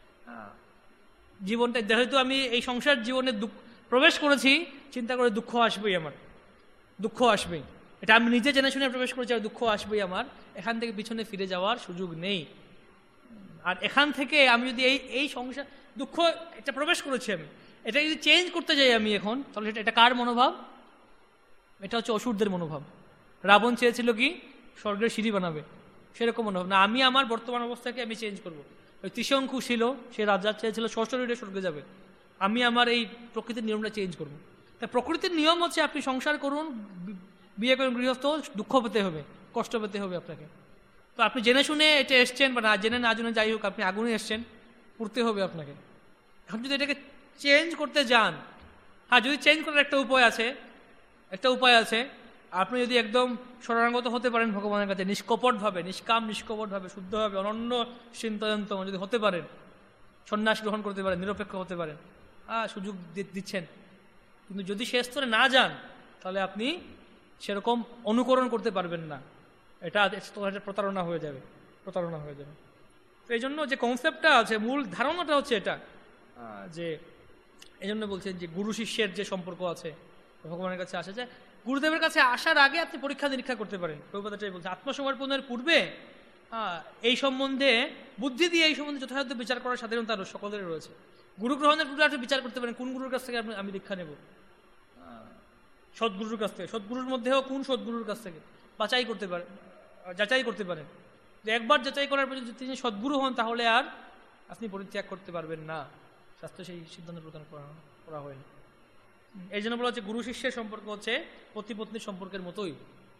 জীবনটা, যেহেতু আমি এই সংসার জীবনে প্রবেশ করেছি, চিন্তা করে দুঃখ আসবেই আমার, দুঃখ আসবেই, এটা আমি নিজে জেনে শুনে প্রবেশ করেছি, আর দুঃখ আসবেই আমার, এখান থেকে পিছনে ফিরে যাওয়ার সুযোগ নেই। আর এখান থেকে আমি যদি এই এই সংসার দুঃখ এটা প্রবেশ করেছি আমি, এটা যদি চেঞ্জ করতে যাই আমি এখন, তাহলে এটা এটা কার মনোভাব? এটা হচ্ছে অসুরদের মনোভাব। রাবণ চেয়েছিল কি স্বর্গের সিঁড়ি বানাবে, সেরকম মনোভাব না, আমি আমার বর্তমান অবস্থাকে আমি চেঞ্জ করব। ওই ত্রিশঙ্কু ছিল, সে রাজা চেয়েছিল সশরীরে স্বর্গে যাবে, আমি আমার এই প্রকৃতির নিয়মটা চেঞ্জ করবো। তাই প্রকৃতির নিয়ম হচ্ছে আপনি সংসার করুন, বিয়ে করুন, গৃহস্থ, দুঃখ পেতে হবে, কষ্ট পেতে হবে আপনাকে। তো আপনি জেনে শুনে এটা এসছেন, বা না জেনে না জেনে যাই হোক, আপনি আগুনে এসছেন, পড়তে হবে আপনাকে। এখন যদি এটাকে চেঞ্জ করতে যান, হ্যাঁ যদি চেঞ্জ করার একটা উপায় আছে, একটা উপায় আছে, আপনি যদি একদম শরণাগত হতে পারেন ভগবানের কাছে, নিষ্কপটভাবে, নিষ্কাম নিষ্কপটভাবে, শুদ্ধভাবে, অনন্য চিন্তয়ন্তম যদি হতে পারেন, সন্ন্যাস গ্রহণ করতে পারেন, নিরপেক্ষ হতে পারেন, হ্যাঁ সুযোগ দিচ্ছেন। কিন্তু যদি সে স্তরে না যান, তাহলে আপনি সেরকম অনুকরণ করতে পারবেন না, এটা প্রতারণা হয়ে যাবে, প্রতারণা হয়ে যাবে। তো এই জন্য যে কনসেপ্টটা আছে, মূল ধারণাটা হচ্ছে এটা, যে এই জন্য বলছেন যে গুরু শিষ্যের যে সম্পর্ক আছে, ভগবানের কাছে আসে, যে গুরুদেবের কাছে আসার আগে আপনি পরীক্ষা নিরীক্ষা করতে পারেন। প্রভুপাদাটাই বলছে আত্মসমর্পণের পূর্বে এই সম্বন্ধে বুদ্ধি দিয়ে এই সম্বন্ধে যথাযথ বিচার করার স্বাধীনতা সকলের রয়েছে। গুরু গ্রহণের পূর্বে আপনি বিচার করতে পারেন কোন গুরুর কাছ থেকে আমি দীক্ষা নেব, সদ্গুরুর কাছ থেকে, সদ্গুরুর মধ্যেও কোন সদ্গুরুর কাছ থেকে বাছাই করতে পারেন, যাচাই করতে পারেন। যে একবার যাচাই করার পর যদি তিনি সদ্গুরু হন তাহলে আর আপনি পরিত্যাগ করতে পারবেন না। শাস্ত্রে সেই সিদ্ধান্ত প্রদান করা করা হয়নি। এই জন্য বলা হচ্ছে গুরু শিষ্যের সম্পর্ক হচ্ছে পতি পত্নীর সম্পর্কের মতোই,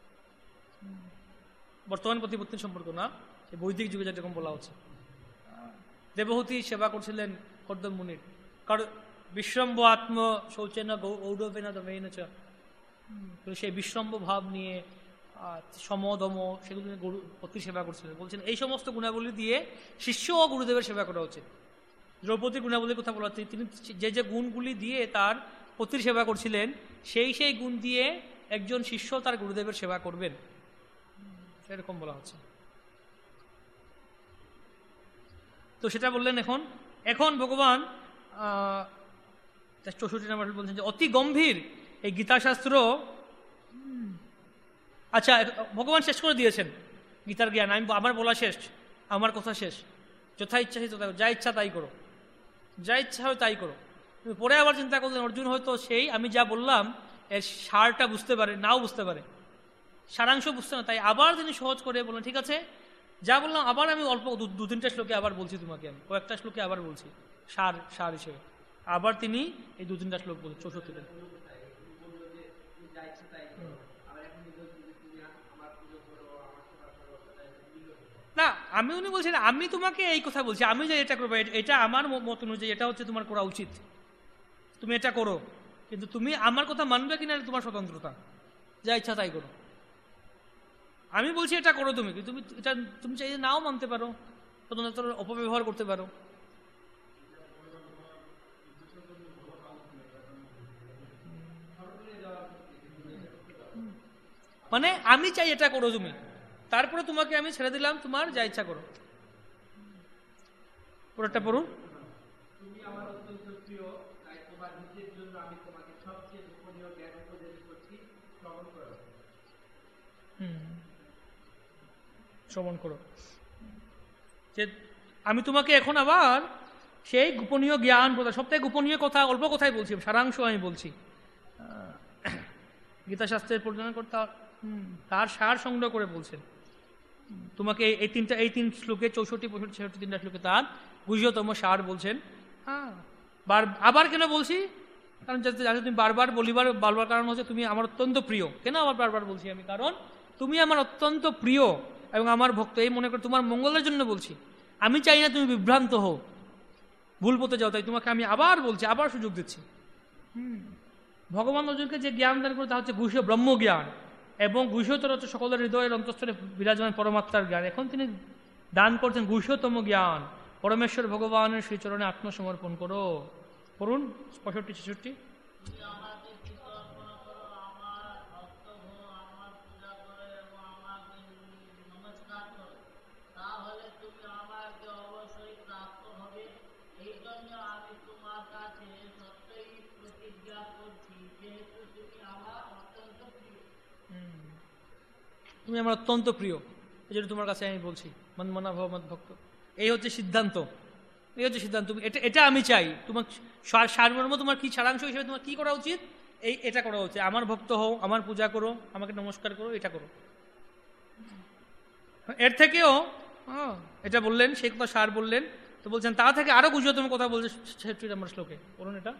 বর্তমান পতি পত্নীর সম্পর্ক না, বৈদিক যুগে যেরকম বলা হচ্ছে। দেবহূতি সেবা করছিলেন কর্দম মুনির, কারণ বিশ্রম্ভ আত্ম শৌচেন গৌরবেন দমেন চ, সেই বিশ্রম্ভ ভাব নিয়ে সমদম সেগুলো নিয়ে গুরু পত্নীর সেবা করছিলেন। বলছেন এই সমস্ত গুণাবলী দিয়ে শিষ্য ও গুরুদেবের সেবা করা উচিত। দ্রৌপদীর গুণাবলীর কথা বলা হচ্ছে, তিনি যে যে গুণগুলি দিয়ে তার পতির সেবা করছিলেন সেই সেই গুণ দিয়ে একজন শিষ্য তার গুরুদেবের সেবা করবেন, সেরকম বলা হচ্ছে। তো সেটা বললেন। এখন এখন ভগবান চৌষট্টি নম্বর বলছেন যে অতি গম্ভীর এই গীতাশাস্ত্র, আচ্ছা ভগবান শেষ করে দিয়েছেন গীতার জ্ঞান, আমি আমার বলা শেষ, আমার কথা শেষ, যথা ইচ্ছা সেই তথা, যা ইচ্ছা তাই করো, যা ইচ্ছা হয় তাই করো। পরে আবার চিন্তা করলেন অর্জুন হয়তো সেই আমি যা বললাম এর সারটা বুঝতে পারে, নাও বুঝতে পারে, সারাংশ বুঝতে না, তাই আবার তিনি সহজ করে বললেন ঠিক আছে যা বললাম আবার আমি অল্প দু তিনটা শ্লোকে আবার বলছি তোমাকে, আমি কয়েকটা শ্লোকে আবার বলছি সার সার হিসেবে। আবার তিনি এই দু তিনটা শ্লোক বলছেন চৌষট্টিতে। না আমি উনি বলছেন আমি তোমাকে এই কথা বলছি, আমি যে এটা করবো এটা আমার মত অনুযায়ী এটা হচ্ছে তোমার করা উচিত, তুমি এটা করো, কিন্তু তুমি আমার কথা মানবে কিনা তোমার স্বতন্ত্রতা, যা ইচ্ছা তাই করো। আমি বলছি এটা করো তুমি, তুমি এটা তুমি চাইলে নাও মানতে পারো, স্বতন্ত্রতার অপব্যবহার করতে পারো। মানে আমি চাই এটা করো তুমি, তারপরে তোমাকে আমি ছেড়ে দিলাম, তোমার যা ইচ্ছা করো। পুরোটা পড়ুন। তুমি আমার অত্যন্ত প্রিয়, তাই তোমার নিজের জন্য আমি তোমাকে সবচেয়ে গোপনীয় জ্ঞান উপদেশ করছি, শ্রবণ করো। হুম শ্রবণ করো, যে আমি তোমাকে এখন আবার সেই গোপনীয় জ্ঞান প্রদান, সবথেকে গোপনীয় কথা অল্প কথাই বলছি, সারাংশ আমি বলছি। গীতাশাস্ত্রের পরিচালনা করতে তার সার সংগ্রহ করে বলছেন তোমাকে এই তিনটা এই তিন শ্লোকে চৌষট্টি পঁয়ষট্টি ছেষট্টি তিনটা শ্লোকে তার গুহ্যতম সার বলছেন। হ্যাঁ বার আবার কেন বলছি, কারণ যাতে তুমি বারবার বলিবার বলবার কারণ হচ্ছে তুমি আমার অত্যন্ত প্রিয়। কেন আবার বারবার বলছি আমি, কারণ তুমি আমার অত্যন্ত প্রিয় এবং আমার ভক্ত, এই মনে করে তোমার মঙ্গলের জন্য বলছি। আমি চাই না তুমি বিভ্রান্ত হও, ভুল পথে যাও, তাই তোমাকে আমি আবার বলছি, আবার সুযোগ দিচ্ছি। হুম ভগবান অর্জুনকে যে জ্ঞান দান করে তা হচ্ছে গুহ্য ব্রহ্ম জ্ঞান, এবং গুহ্যতর হচ্ছে সকলের হৃদয়ের অন্তঃস্থলে বিরাজমান পরমাত্মার জ্ঞান। এখন তিনি দান করছেন গুহ্যতম জ্ঞান, পরমেশ্বর ভগবানের শ্রীচরণে আত্মসমর্পণ করো। পড়ুন পঁয়ষট্টি ছেষট্টি। তুমি আমার অত্যন্ত প্রিয়, এই জন্য তোমার কাছে আমি বলছি মনমনা ভব মদ ভক্ত। এই হচ্ছে সিদ্ধান্ত, এই হচ্ছে সিদ্ধান্ত, এটা এটা আমি চাই। তোমার সারমর্ম তোমার কি সারাংশ হিসেবে তোমার কি করা উচিত, এই এটা করা উচিত। আমার ভক্ত হও, আমার পূজা করো, আমাকে নমস্কার করো, এটা করো। এর থেকেও হ্যাঁ এটা বললেন, সেই কথা সার বললেন। তো বলছেন তা থেকে আরো গুহ্যতম কথা বলছে ছেষট্টি নম্বর শ্লোকে, বলুন এটা।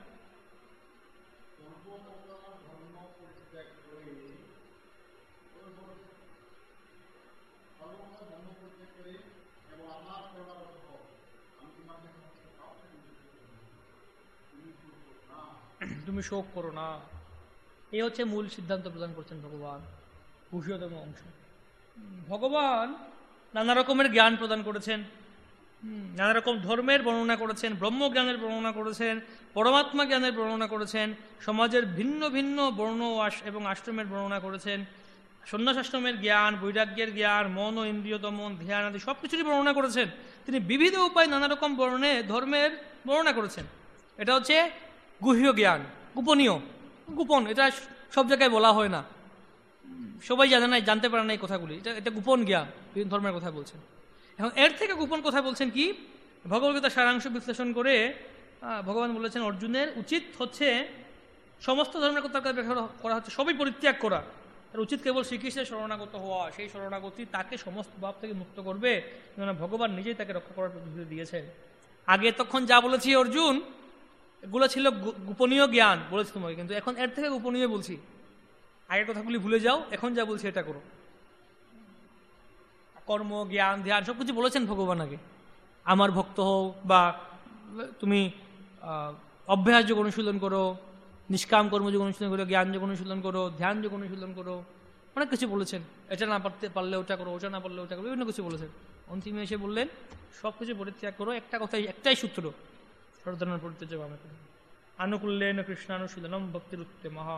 তুমি শোক করো না, এই হচ্ছে মূল সিদ্ধান্ত প্রদান করছেন ভগবান, গুহ্যতম অংশ। ভগবান নানা রকমের জ্ঞান প্রদান করেছেন, নানা রকম ধর্মের বর্ণনা করেছেন, ব্রহ্মজ্ঞানের বর্ণনা করেছেন, পরমাত্মা জ্ঞানের বর্ণনা করেছেন, সমাজের ভিন্ন ভিন্ন বর্ণ এবং আশ্রমের বর্ণনা করেছেন, সন্ন্যাসাশ্রমের জ্ঞান, বৈরাগ্যের জ্ঞান, মন ও ইন্দ্রিয় দমন, ধ্যান আদি সব কিছুরই বর্ণনা করেছেন। তিনি বিবিধ উপায় নানা রকম বর্ণে ধর্মের বর্ণনা করেছেন। এটা হচ্ছে গুহ্য জ্ঞান, গোপনীয়, গোপন, এটা সব জায়গায় বলা হয় না, সবাই জানে না, জানতে পারে না এই কথাগুলি, এটা এটা গোপন জ্ঞান, বিভিন্ন ধর্মের কথা বলছেন। এখন এর থেকে গোপন কথা বলছেন কি, ভগবদ্গীতার সারাংশ বিশ্লেষণ করে ভগবান বলেছেন অর্জুনের উচিত হচ্ছে সমস্ত ধর্মের কথা করা হচ্ছে সবই পরিত্যাগ করা, তার উচিত কেবল শ্রীকৃষ্ণের শরণাগত হওয়া, সেই শরণাগতি তাকে সমস্ত ভাব থেকে মুক্ত করবে, কেননা ভগবান নিজেই তাকে রক্ষা করার প্রতিশ্রুতি দিয়েছেন। আগে তখন যা বলেছি অর্জুন, এগুলো ছিল গোপনীয় জ্ঞান বলেছি তোমাকে, কিন্তু এখন এর থেকে গোপনীয় বলছি, আগের কথাগুলি ভুলে যাও, এখন যা বলছি এটা করো। কর্ম, জ্ঞান, ধ্যান সবকিছু বলেছেন ভগবান আগে, আমার ভক্ত হও, বা তুমি অভ্যাস যোগ অনুশীলন করো, নিষ্কাম কর্ম যোগ অনুশীলন করো, জ্ঞান যোগ অনুশীলন করো, ধ্যান যোগ অনুশীলন করো, অনেক কিছু বলেছেন। এটা না পারতে পারলে ওটা করো, ওটা না পারলে ওটা করো, বিভিন্ন কিছু বলেছেন। অন্তিমে এসে বললেন সব কিছু পরিত্যাগ করো, একটা কথাই, একটাই সূত্র, সর্বধর্মের পরিত্যাজ্য মামে করো, আনুকূল্যেন কৃষ্ণানুশীলনম ভক্তির উত্তম মহা।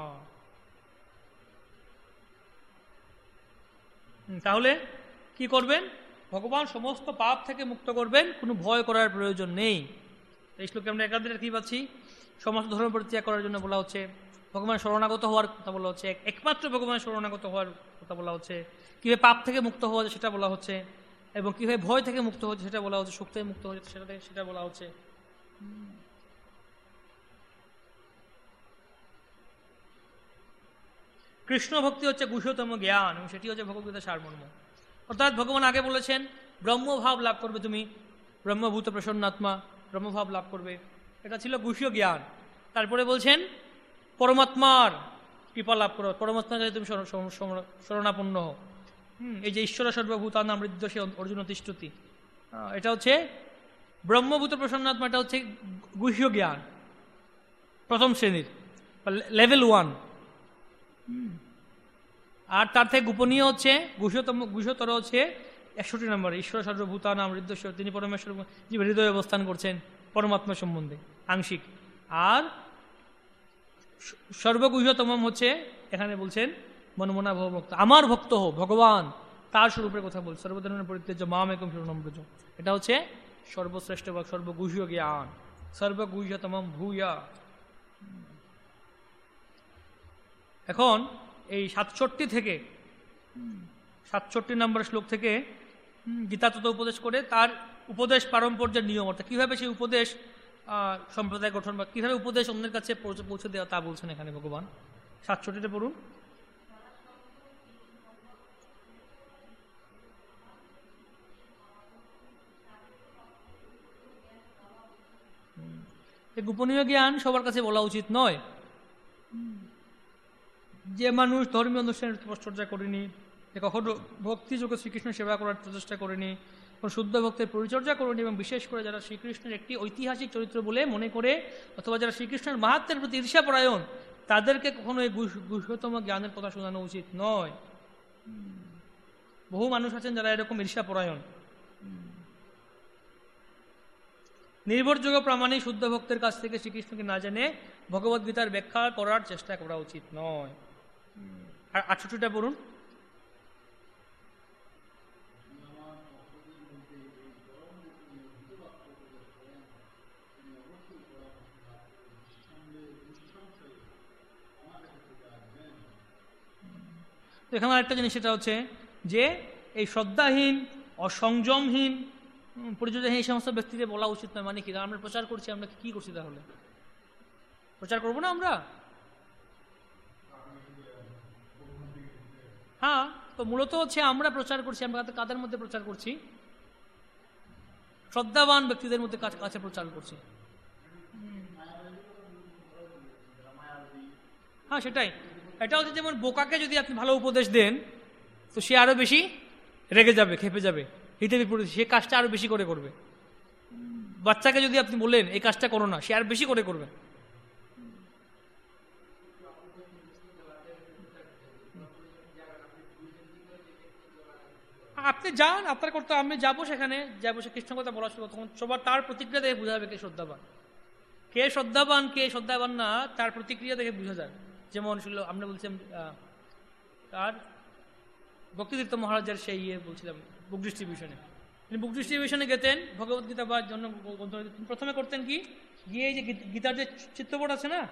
তাহলে কি করবেন, ভগবান সমস্ত পাপ থেকে মুক্ত করবেন, কোনো ভয় করার প্রয়োজন নেই। এই শ্লোকে আমরা একাধিক কি পাচ্ছি, সমস্ত ধর্ম পরিত্যাগ করার জন্য বলা হচ্ছে, ভগবান শরণাগত হওয়ার কথা বলা হচ্ছে, একমাত্র ভগবান শরণাগত হওয়ার কথা বলা হচ্ছে, কীভাবে পাপ থেকে মুক্ত হওয়া যায় সেটা বলা হচ্ছে, এবং কীভাবে ভয় থেকে মুক্ত হচ্ছে সেটা বলা হচ্ছে, সুখ থেকে মুক্ত হচ্ছে সেটা সেটা বলা হচ্ছে। কৃষ্ণ ভক্তি হচ্ছে গুহ্যতম জ্ঞান, এবং সেটি হচ্ছে ভগবদ্গীতার সারমর্ম। অর্থাৎ ভগবান আগে বলেছেন ব্রহ্মভাব লাভ করবে তুমি, ব্রহ্মভূত প্রসন্নাত্মা, ব্রহ্মভাব লাভ করবে, এটা ছিল গুহ্য জ্ঞান। তারপরে বলছেন পরমাত্মার কৃপা লাভ করো, পরমাত্মার কাছে তুমি শরণাপন্ন হও। হুম এই যে ঈশ্বর সর্বভূতানাম হৃদ্যসে অর্জুন তিষ্ঠতি, এটা হচ্ছে ব্রহ্মভূত প্রসন্নাত্মা, এটা হচ্ছে গুহ্য জ্ঞান প্রথম শ্রেণীর, লেভেল ওয়ান। আর তার থেকে গোপনীয় হচ্ছে গুহ্যতম, গুহ্যতর হচ্ছে একষট্টি নম্বর, ঈশ্বর সর্বভূতানাম হৃদ্যস্য, তিনি পরমেশ্বর যে হৃদয়ে অবস্থান করছেন পরমাত্মা সম্বন্ধে আংশিক। আর সর্বগুহ্যতম হচ্ছে এখানে বলছেন মনমনা ভব ভক্ত, আমার ভক্ত হো, ভগবান তার স্বরূপের কথা বলছে, সর্বধর্মের পরিত্যাজ্য মাম একম শরণম ব্রজ, এটা হচ্ছে সর্বশ্রেষ্ঠ বা সর্বগুহ্য জ্ঞান, সর্বগুহ্যতম ভূয়া। এখন এই সাতষট্টি থেকে সাতষট্টি নম্বর শ্লোক থেকে গীতা তত্ত্ব উপদেশ করে তার উপদেশ পারম্পর্যের নিয়ম, অর্থাৎ কীভাবে সেই উপদেশ সম্প্রদায় গঠন বা কীভাবে উপদেশ অন্যের কাছে পৌঁছে দেওয়া তা বলছেন এখানে ভগবান। সাতষট্টিতে পড়ুন। গোপনীয় জ্ঞান সবার কাছে বলা উচিত নয়। যে মানুষ ধর্মীয় অনুষ্ঠানের পরিচর্যা করেনি, কখনো ভক্তিযোগে শ্রীকৃষ্ণ সেবা করার প্রচেষ্টা করেনি, শুদ্ধ ভক্তের পরিচর্যা করেনি, এবং বিশেষ করে যারা শ্রীকৃষ্ণের একটি ঐতিহাসিক চরিত্র বলে মনে করে, অথবা যারা শ্রীকৃষ্ণের মাহাত্ম্যের প্রতি ঈর্ষাপরায়ণ, তাদেরকে কখনো এই গুহ্যতম জ্ঞানের কথা শোনানো উচিত নয়। বহু মানুষ আছেন যারা এরকম ঈর্ষাপরায়ণ। নির্ভরযোগ্য প্রামাণিক শুদ্ধ ভক্তের কাছ থেকে শ্রীকৃষ্ণকে না জেনে ভগবদ্গীতার ব্যাখ্যা করার চেষ্টা করা উচিত নয়। আর আটষট্টিটা পড়ুন। এখানে আরেকটা জিনিস, সেটা হচ্ছে যে এই শ্রদ্ধাহীন, অসংযমহীন, পরিচর্যাহীন এই সমস্ত ব্যক্তিদের বলা উচিত নয়। মানে কি, আমরা প্রচার করছি, আমরা কি করছি? তাহলে প্রচার করবো না আমরা? হ্যাঁ, তো মূলত হচ্ছে আমরা প্রচার করছি, আমরা কাদের মধ্যে প্রচার করছি? শ্রদ্ধাবান ব্যক্তিদের মধ্যে কাছে প্রচার করছি। হ্যাঁ সেটাই, এটা হচ্ছে যেমন বোকাকে যদি আপনি ভালো উপদেশ দেন তো সে আরো বেশি রেগে যাবে, খেপে যাবে, হিতে বিপরীত সে কাজটা আরো বেশি করে করবে। বাচ্চাকে যদি আপনি বলেন এই কাজটা করো না, সে আরো বেশি করে করবে। আপনি যান, আপনার করতে, আমি যাবো সেখানে, যাবো সে কৃষ্ণ কথা বলা শুরু, তখন সবার তার প্রতিক্রিয়া দেখে বোঝা যাবে কে শ্রদ্ধাবান, কে শ্রদ্ধাবান কে শ্রদ্ধাবান না, তার প্রতিক্রিয়া দেখে বোঝা যায়। যেমন ছিল আমরা বলছিলাম তার ভক্তিতীর্থ মহারাজের সেই ইয়ে বলছিলাম বুক ডিস্ট্রিবিউশনে, তিনি বুক ডিস্ট্রিবিউশনে গেতেন ভগবদ্গীতা বা জন্য প্রথমে করতেন কি, গিয়ে এই যে গীতার যে চিত্রপট আছে না,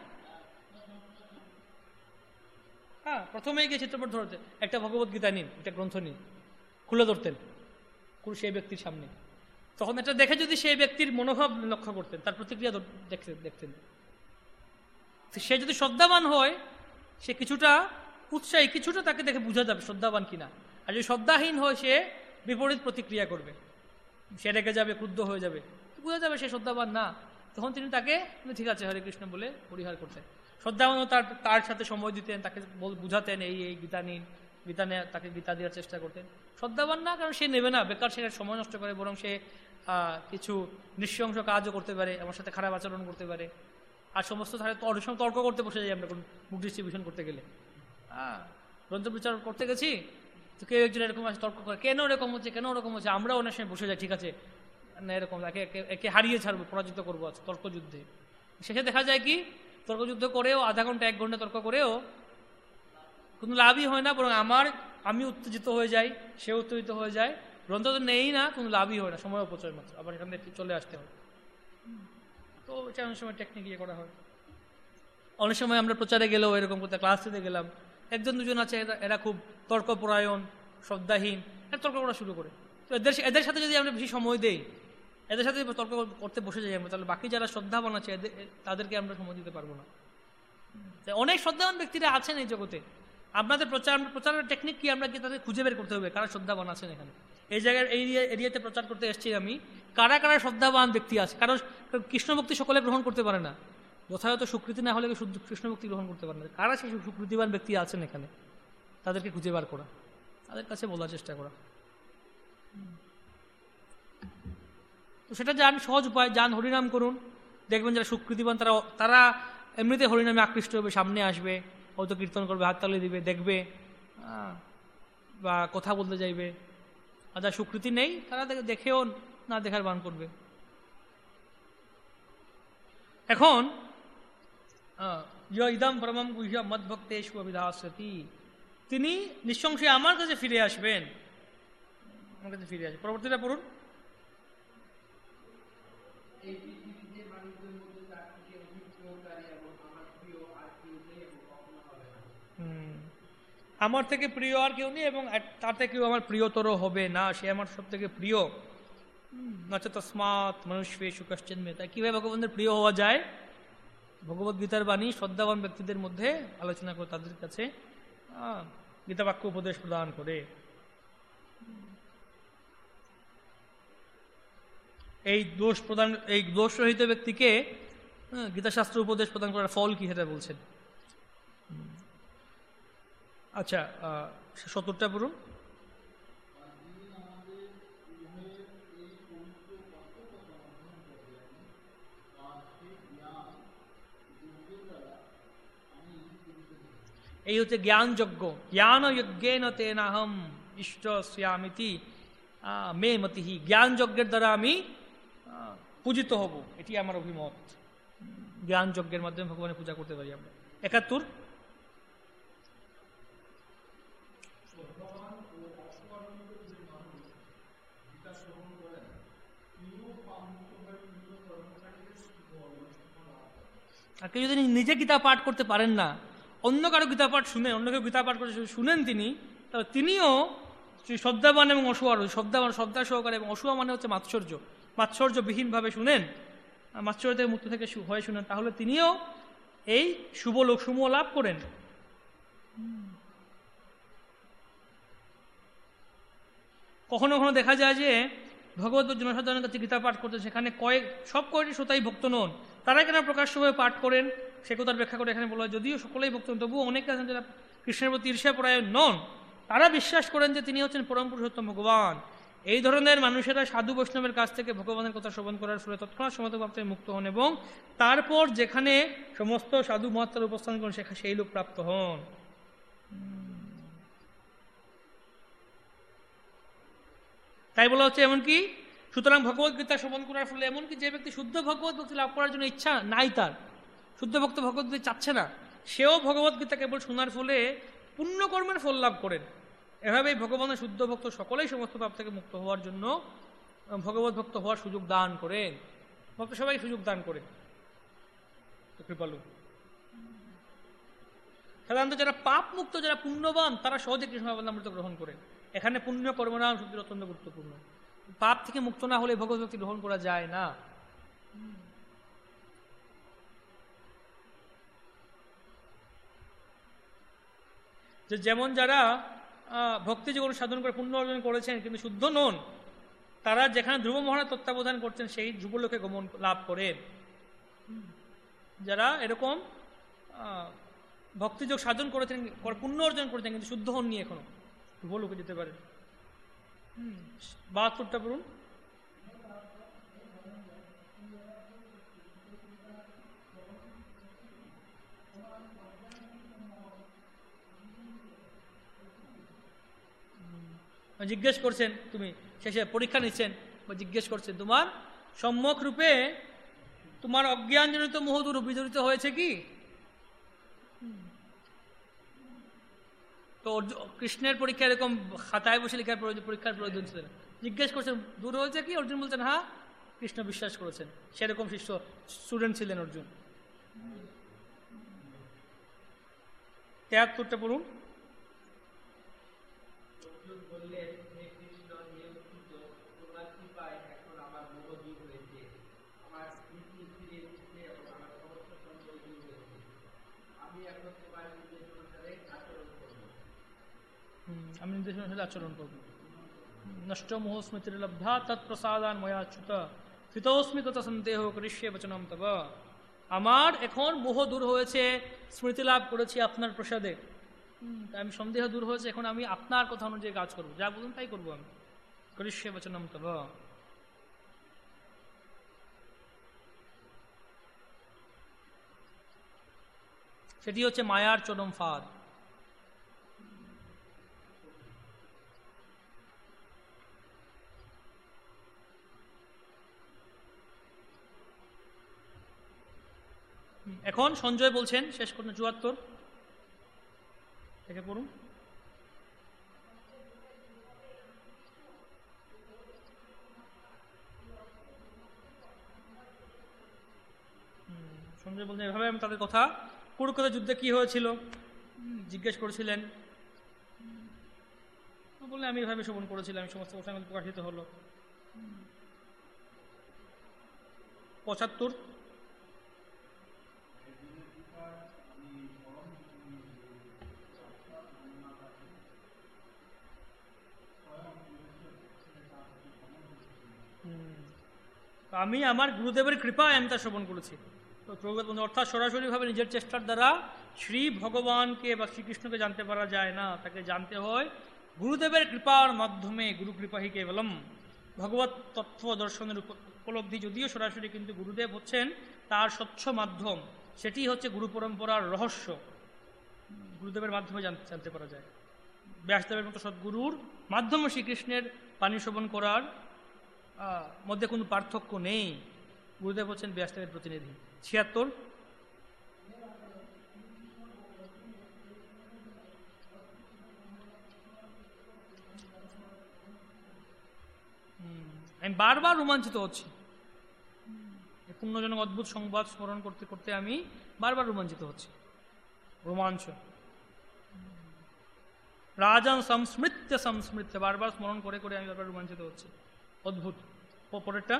হ্যাঁ, প্রথমেই গিয়ে চিত্রপট ধরতেন, একটা ভগবত গীতা নিন, একটা গ্রন্থ নিন, খুলে ধরতেন সেই ব্যক্তির সামনে। তখন এটা দেখে যদি সেই ব্যক্তির মনোভাব লক্ষ্য করতেন, তার প্রতিক্রিয়া দেখতেন দেখতেন সে যদি শ্রদ্ধাবান হয়, সে কিছুটা উৎসাহী, কিছুটা তাকে দেখে বোঝা যাবে শ্রদ্ধাবান কিনা। আর যদি শ্রদ্ধাহীন হয়, সে বিপরীত প্রতিক্রিয়া করবে, সে রেগে যাবে, ক্রুদ্ধ হয়ে যাবে, বোঝা যাবে সে শ্রদ্ধাবান না। তখন তিনি তাকে ঠিক আছে হরে কৃষ্ণ বলে পরিহার করতেন। শ্রদ্ধাবান তার তার সাথে সময় দিতেন, তাকে বুঝাতেন এই এই গীতা নিন, গীতা নিয়ে তাকে গীতা দেওয়ার চেষ্টা করতেন। শ্রদ্ধাবান না, কারণ সে নেবে না, বেকার সে সময় নষ্ট করে, বরং সে কিছু নৃশংস কাজও করতে পারে, আমার সাথে খারাপ আচরণ করতে পারে। আর সমস্ত ধারে অনেক সময় তর্ক করতে বসে যাই আমরা কোন বুক ডিস্ট্রিবিউশন করতে গেলে, হ্যাঁ, গ্রন্থ প্রচার করতে গেছি, তো কেউ একজন এরকম আছে তর্ক করে, কেন এরকম হচ্ছে, কেন ওরকম হচ্ছে, আমরাও অনেক সময় বসে যাই, ঠিক আছে না এরকম, একে একে হারিয়ে ছাড়বো, পরাজিত করবো আছে তর্কযুদ্ধে। শেষে দেখা যায় কি, তর্কযুদ্ধ করেও আধা ঘন্টা এক ঘন্টা তর্ক করেও কোনো লাভই হয় না, বরং আমার আমি উত্তেজিত হয়ে যাই, সে উত্তেজিত হয়ে যায়, গ্রন্থ তো নেই না, কোনো লাভই হয় না, সময় অপচয় মাত্র, আবার এখান থেকে চলে আসতে হয়। তো এটা অনেক সময় টেকনিক ইয়ে করা হয়। অনেক সময় আমরা প্রচারে গেলেও এরকম করতে, ক্লাস দিতে গেলাম, একজন দুজন আছে এরা খুব তর্কপরায়ণ, শ্রদ্ধাহীন, এরা তর্ক করা শুরু করে। তো এদের এদের সাথে যদি আমরা বেশি সময় দেই, এদের সাথে তর্ক করতে বসে যাই আমরা, তাহলে বাকি যারা শ্রদ্ধাবান আছে এদের তাদেরকে আমরা সময় দিতে পারবো না। অনেক শ্রদ্ধাবান ব্যক্তিরা আছেন এই জগতে, আপনাদের প্রচার প্রচারের টেকনিক কি, আমরা কি তাদের খুঁজে বের করতে হবে কারা শ্রদ্ধাবান আছেন এখানে। এই জায়গায় এই এরিয়াতে প্রচার করতে এসেছি আমি, কারা কারা শ্রদ্ধাবান ব্যক্তি আছে। কারণ কৃষ্ণ ভক্তি সকলে গ্রহণ করতে পারে না, যথাযথ স্বীকৃতি না হলে শুদ্ধ কৃষ্ণ ভক্তি গ্রহণ করতে পারে না। কারা সেই স্বীকৃতিবান ব্যক্তি আছেন এখানে, তাদেরকে খুঁজে বার করা, তাদের কাছে বলার চেষ্টা করা। তো সেটা যান সহজ উপায়, যান হরিনাম করুন, দেখবেন যারা স্বীকৃতিবান তারা তারা এমনিতে হরিনামে আকৃষ্ট হবে, সামনে আসবে, হয়তো কীর্তন করবে, হাততালি দিবে, দেখবে বা কথা বলতে যাইবে। আর যার স্বীকৃতি নেই তারা দেখেও না দেখার বান করবে। এখন ইদম পরমম গুহ্য মদ্ভক্তেষু অভিধাস্যতি, তিনি নিঃসংশয়ে আমার কাছে ফিরে আসবেন, আমার কাছে ফিরে আসবেন। পরবর্তীটা পড়ুন। আমার থেকে প্রিয় আর কেউ নেই এবং তার থেকেও আমার প্রিয়তর হবে না, সে আমার সব থেকে প্রিয়। নচ তস্মাৎ মনুষ্যেষু কশ্চিন মে, তাই কিভাবে ভগবানের প্রিয় হওয়া যায়, ভগবত গীতার বাণী শ্রদ্ধাবান ব্যক্তিদের মধ্যে আলোচনা করে তাদের কাছে গীতা বাক্য উপদেশ প্রদান করে। এই দোষ প্রদান, এই দোষ রহিত ব্যক্তিকে গীতাশাস্ত্র উপদেশ প্রদান করার ফল কি সেটা বলছেন। আচ্ছা, সত্তরটা পড়ুন। এই হচ্ছে জ্ঞানযজ্ঞ, জ্ঞান যজ্ঞেন তেনাহম ইষ্ট স্যামিতি মে মতিহি, জ্ঞানযজ্ঞের দ্বারা আমি পূজিত হব, এটি আমার অভিমত। জ্ঞানযজ্ঞের মাধ্যমে ভগবানের পূজা করতে পারি আমরা। একাত্তর। আর কেউ যদি নিজে গীতা পাঠ করতে পারেন না, অন্য কারো গীতা পাঠ শুনে, অন্য কেউ গীতা পাঠ করে শুনেন তিনি, তাহলে তিনিও শ্রদ্ধাবান এবং অসুয়ার, শ্রদ্ধাবান শ্রদ্ধা সহকারে, এবং অসুয়া মানে হচ্ছে মাৎসর্য, মাৎসর্যবিহীনভাবে শুনেন, মাৎসর্য থেকে মুক্ত থেকে হয়ে শুনেন, তাহলে তিনিও এই শুভ লোক সমূহ লাভ করেন। কখনো কখনো দেখা যায় যে ভগবত জনসাধারণের কাছে গীতা পাঠ করতে, সেখানে কয়েক সব কয়টি শ্রোতাই ভক্ত নন, তারা কেন প্রকাশ্যভাবে পাঠ করেন সে কথার ব্যাখ্যা করে এখানে বলা হয়, যদিও সকলেই ভক্ত নন, তবুও অনেকে আছেন যারা কৃষ্ণের প্রতি ঈর্ষাপরায়ণ নন, তারা বিশ্বাস করেন যে তিনি হচ্ছেন পরম পুরুষোত্তম ভগবান। এই ধরনের মানুষেরা সাধু বৈষ্ণবের কাছ থেকে ভগবানের কথা শ্রবণ করার ফলে তৎক্ষণাৎ সমতপ্রাপ্তে মুক্ত হন, এবং তারপর যেখানে সমস্ত সাধু মহাত্মার উপস্থান করেন সেখানে সেই লোক প্রাপ্ত হন। তাই বলা হচ্ছে এমনকি, সুতরাং ভগবত গীতা শ্রবণ করার ফলে এমনকি যে ব্যক্তি শুদ্ধ ভগবত ভক্তি লাভ করার জন্য ইচ্ছা নাই, তার শুদ্ধ ভক্ত ভগবত গীতা চাচ্ছে না, সেও ভগবত গীতা কেবল শোনার ফলে পুণ্যকর্মের ফল লাভ করেন। এভাবেই ভগবানের শুদ্ধ ভক্ত সকলেই সমস্ত পাপ থেকে মুক্ত হওয়ার জন্য ভগবত ভক্ত হওয়ার সুযোগ দান করেন, ভক্ত সবাই সুযোগ দান করেন। কৃপালু। সাধারণত যারা পাপ মুক্ত, যারা পুণ্যবান, তারা সহজে কৃষ্ণ ভাবনামৃত গ্রহণ করে। এখানে পুণ্য কর্মনাম শব্দটি অত্যন্ত গুরুত্বপূর্ণ। পাপ থেকে মুক্ত না হলে ভগবত ভক্তি গ্রহণ করা যায় না। যে যেমন যারা ভক্তি জীবন সাধন করে পুণ্য অর্জন করেছেন কিন্তু শুদ্ধ নন, তারা যেখানে ধ্রুব মহারাজ তত্ত্বাবধান করছেন সেই ধ্রুবলোকে গমন লাভ করেন। যারা এরকম ভক্তিযোগ সাধন করেছেন, পুণ্য অর্জন করেছেন কিন্তু শুদ্ধ হননি, এখনো ধ্রুবলোকে যেতে পারেন। হম বাহাত্তরটা পড়ুন। জিজ্ঞেস করছেন, তুমি শেষে পরীক্ষা নিচ্ছেন বা জিজ্ঞেস করছেন, তোমার সম্যক রূপে তোমার অজ্ঞানজনিত মোহদূর বিদরিত হয়েছে কি? তো কৃষ্ণের পরীক্ষা এরকম খাতায় বসে লেখার পরীক্ষার প্রয়োজন ছিল না। জিজ্ঞেস করছেন দূর হয়েছে কি? অর্জুন বলছেন হ্যাঁ, কৃষ্ণ বিশ্বাস করেছেন। সেরকম শিষ্য স্টুডেন্ট ছিলেন অর্জুন। তেহাত্তরটা পড়ুন। আমি নির্দেশ অনুসারে আচরণ করব। নষ্ট মোহ স্মৃতির লব্ধা তৎপ্রসাদান ময়াচ্যুত স্থিতস্মি তথা সন্দেহ করিষ্যে বচনম তব। আমার এখন মোহ দূর হয়েছে, স্মৃতি লাভ করেছি আপনার প্রসাদে, আমি সন্দেহ দূর হয়েছে, এখন আমি আপনার কথা অনুযায়ী কাজ করবো, যা বলুন তাই করবো আমি। করিষ্যে বচনম তব। সেটি হচ্ছে মায়ার চরম ফাঁদ। এখন সঞ্জয় বলছেন, শেষ করুন চুয়াত্তর থেকে পড়ুন। সঞ্জয় বলছেন, এভাবে আমি তাদের কথা, কুরুক্ষেত্রের যুদ্ধে কি হয়েছিল জিজ্ঞেস করেছিলেন। বললেন আমি এভাবে শ্রবণ করেছিলাম, সমস্ত কথা প্রকাশিত হলো। পঁচাত্তর। আমি আমার গুরুদেবের কৃপায় আমি তা শ্রবণ করেছি। তো প্রভুপাদ বন্ধু, অর্থাৎ সরাসরিভাবে নিজের চেষ্টার দ্বারা শ্রী ভগবানকে বা শ্রীকৃষ্ণকে জানতে পারা যায় না, তাকে জানতে হয় গুরুদেবের কৃপার মাধ্যমে। গুরু কৃপাহি কেবলম। ভগবত তত্ত্ব দর্শনের উপলব্ধি যদিও সরাসরি, কিন্তু গুরুদেব হচ্ছেন তার স্বচ্ছ মাধ্যম। সেটি হচ্ছে গুরু পরম্পরার রহস্য। গুরুদেবের মাধ্যমে জানতে জানতে পারা যায়। ব্যাসদেবের মতো সদ্গুরুর মাধ্যমে শ্রীকৃষ্ণের বাণী শ্রবণ করার মধ্যে কোনো পার্থক্য নেই। গুরুদেব হচ্ছেন ব্যাসদেবের প্রতিনিধি। ছিয়াত্তর। আমি বারবার রোমাঞ্চিত হচ্ছি, পুণ্যজনক অদ্ভুত সংবাদ স্মরণ করতে করতে আমি বারবার রোমাঞ্চিত হচ্ছি। রোমাঞ্চ, রাজন সংস্মৃত্য সংস্মৃত্য, বারবার স্মরণ করে করে আমি বারবার রোমাঞ্চিত হচ্ছি। অদ্ভুত। পরেরটা,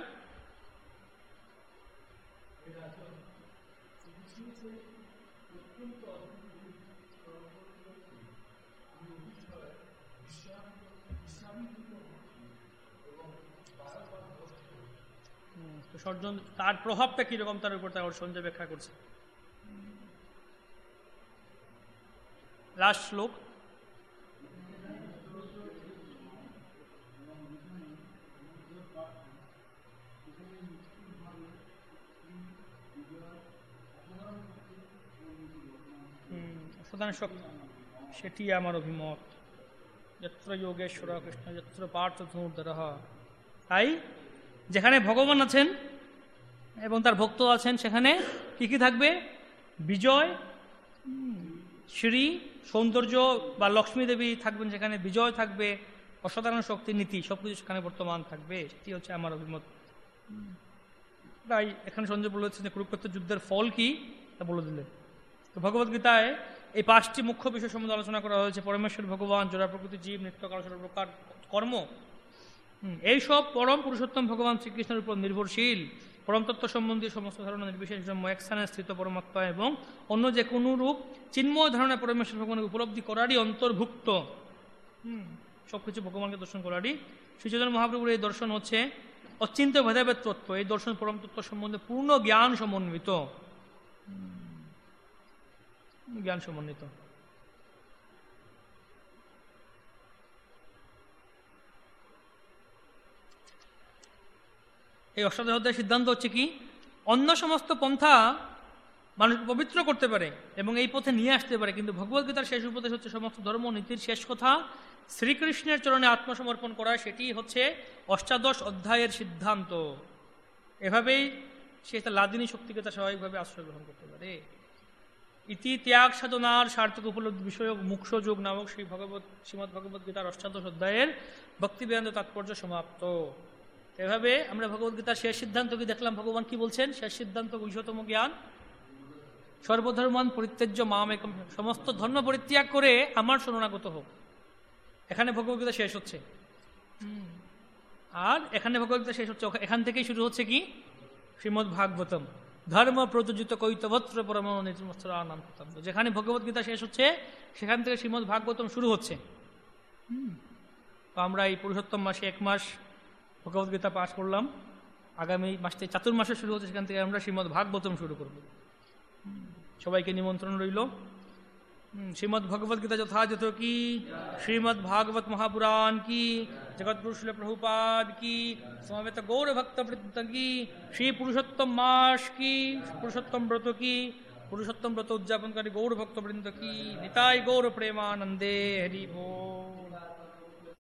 সর্জন তার প্রভাবটা কিরকম তার উপর তার সঞ্জয় ব্যাখ্যা করছে। লাস্ট শ্লোক। সেটি আমার অভিমত। যত্র যোগেশ্বর কৃষ্ণ যত্র পার্থ ধনুর্ধরঃ। তাই যেখানে ভগবান আছেন এবং তার ভক্ত আছেন, সেখানে কি কি থাকবে? বিজয়, শ্রী, সৌন্দর্য বা লক্ষ্মী দেবী থাকবেন, সেখানে বিজয় থাকবে, অসাধারণ শক্তি, নীতি, সবকিছু সেখানে বর্তমান থাকবে। সেটি হচ্ছে আমার অভিমত। তাই এখানে সঞ্জয় বলেছেন যে কুরুক্ষেত্র যুদ্ধের ফল কি? তা বলে দিলে। তো ভগবদ্গীতায় এই পাঁচটি মুখ্য বিষয় সম্বন্ধে আলোচনা করা হয়েছে: পরমেশ্বর ভগবান, জোড়া প্রকৃতি, জীব, নিত্যকাল, সর্বপ্রকার কর্ম। এইসব পরম পুরুষোত্তম ভগবান শ্রীকৃষ্ণের উপর নির্ভরশীল, পরমতত্ত্ব সম্বন্ধীয় সমস্ত ধারণা নির্বিশেষ জন্ম এক স্থানে স্থিত পরমাত্মা এবং অন্য যে কোনো রূপ চিন্ময় ধারণা পরমেশ্বর ভগবানের উপলব্ধি করারই অন্তর্ভুক্ত। হুম সব কিছু ভগবানকে দর্শন করারই শ্রী চৈতন্য মহাপ্রভুর এই দর্শন হচ্ছে অচিন্ত্য ভেদাভেদ তত্ত্ব। এই দর্শন পরম তত্ত্ব সম্বন্ধে পূর্ণ জ্ঞান সমন্বিত, জ্ঞান সমন্বিত। এই অষ্টাদশ অধ্যায়ের সিদ্ধান্ত হচ্ছে কি, অন্য সমস্ত পন্থা মানুষ পবিত্র করতে পারে এবং এই পথে নিয়ে আসতে পারে, কিন্তু ভগবদ্গীতার শেষ উপদেশ হচ্ছে সমস্ত ধর্ম নীতির শেষ কথা শ্রীকৃষ্ণের চরণে আত্মসমর্পণ করা। সেটি হচ্ছে অষ্টাদশ অধ্যায়ের সিদ্ধান্ত। এভাবেই সে তার লাদিনী শক্তিকে তার স্বাভাবিকভাবে আশ্রয় গ্রহণ করতে পারে। ইতি ত্যাগ সাধনার সার্থক উপলব্ধি বিষয়ক মুখ্য যোগ নামক শ্রী ভগবত শ্রীমদ্ ভগবদ্গীতার অষ্টাদশ অধ্যায়ের ভক্তি বেদান্ত তাৎপর্য সমাপ্ত। এভাবে আমরা ভগবদ্গীতার শেষ সিদ্ধান্ত কি দেখলাম, ভগবান কি বলছেন? শেষ সিদ্ধান্ত গুহ্যতম জ্ঞান, সর্বধর্মান পরিত্যাজ্য মাম একম, সমস্ত ধর্ম পরিত্যাগ করে আমার শরণাগত হোক। এখানে ভগবদ্গীতা শেষ হচ্ছে। আর এখানে ভগবদ্গীতা শেষ হচ্ছে, এখান থেকেই শুরু হচ্ছে কি শ্রীমদ্ ভাগবতম, ধর্ম প্রযোজিত কৈতবত্র পরম নির্মস্ত্রানাম। যেখানে ভগবদ্গীতা শেষ হচ্ছে সেখান থেকে শ্রীমদ্ ভাগবতম শুরু হচ্ছে। তো আমরা এই পুরুষোত্তম মাসে এক মাস ভগবদ্গীতা পাঠ করলাম, আগামী মাস থেকে চাতুর্মাসে শুরু হচ্ছে, সেখান থেকে আমরা শ্রীমদ্ ভাগবতম শুরু করব। সবাইকে নিমন্ত্রণ রইল। শ্রীমদ্ ভগবদ্গীতা যথাযথ কি, শ্রীমদ্ ভাগবত মহাপুরাণ কি, জগৎগুরু শিল প্রভুপাদ কি, সমবেত গৌর ভক্ত বৃন্দ কি, শ্রী পুরুষোত্তম মাস কি, পুরুষোত্তম ব্রত কি, পুরুষোত্তম ব্রত উদযাপনকারী গৌর ভক্ত বৃন্দ কি, নিতাই গৌর প্রেমানন্দে হরি বল।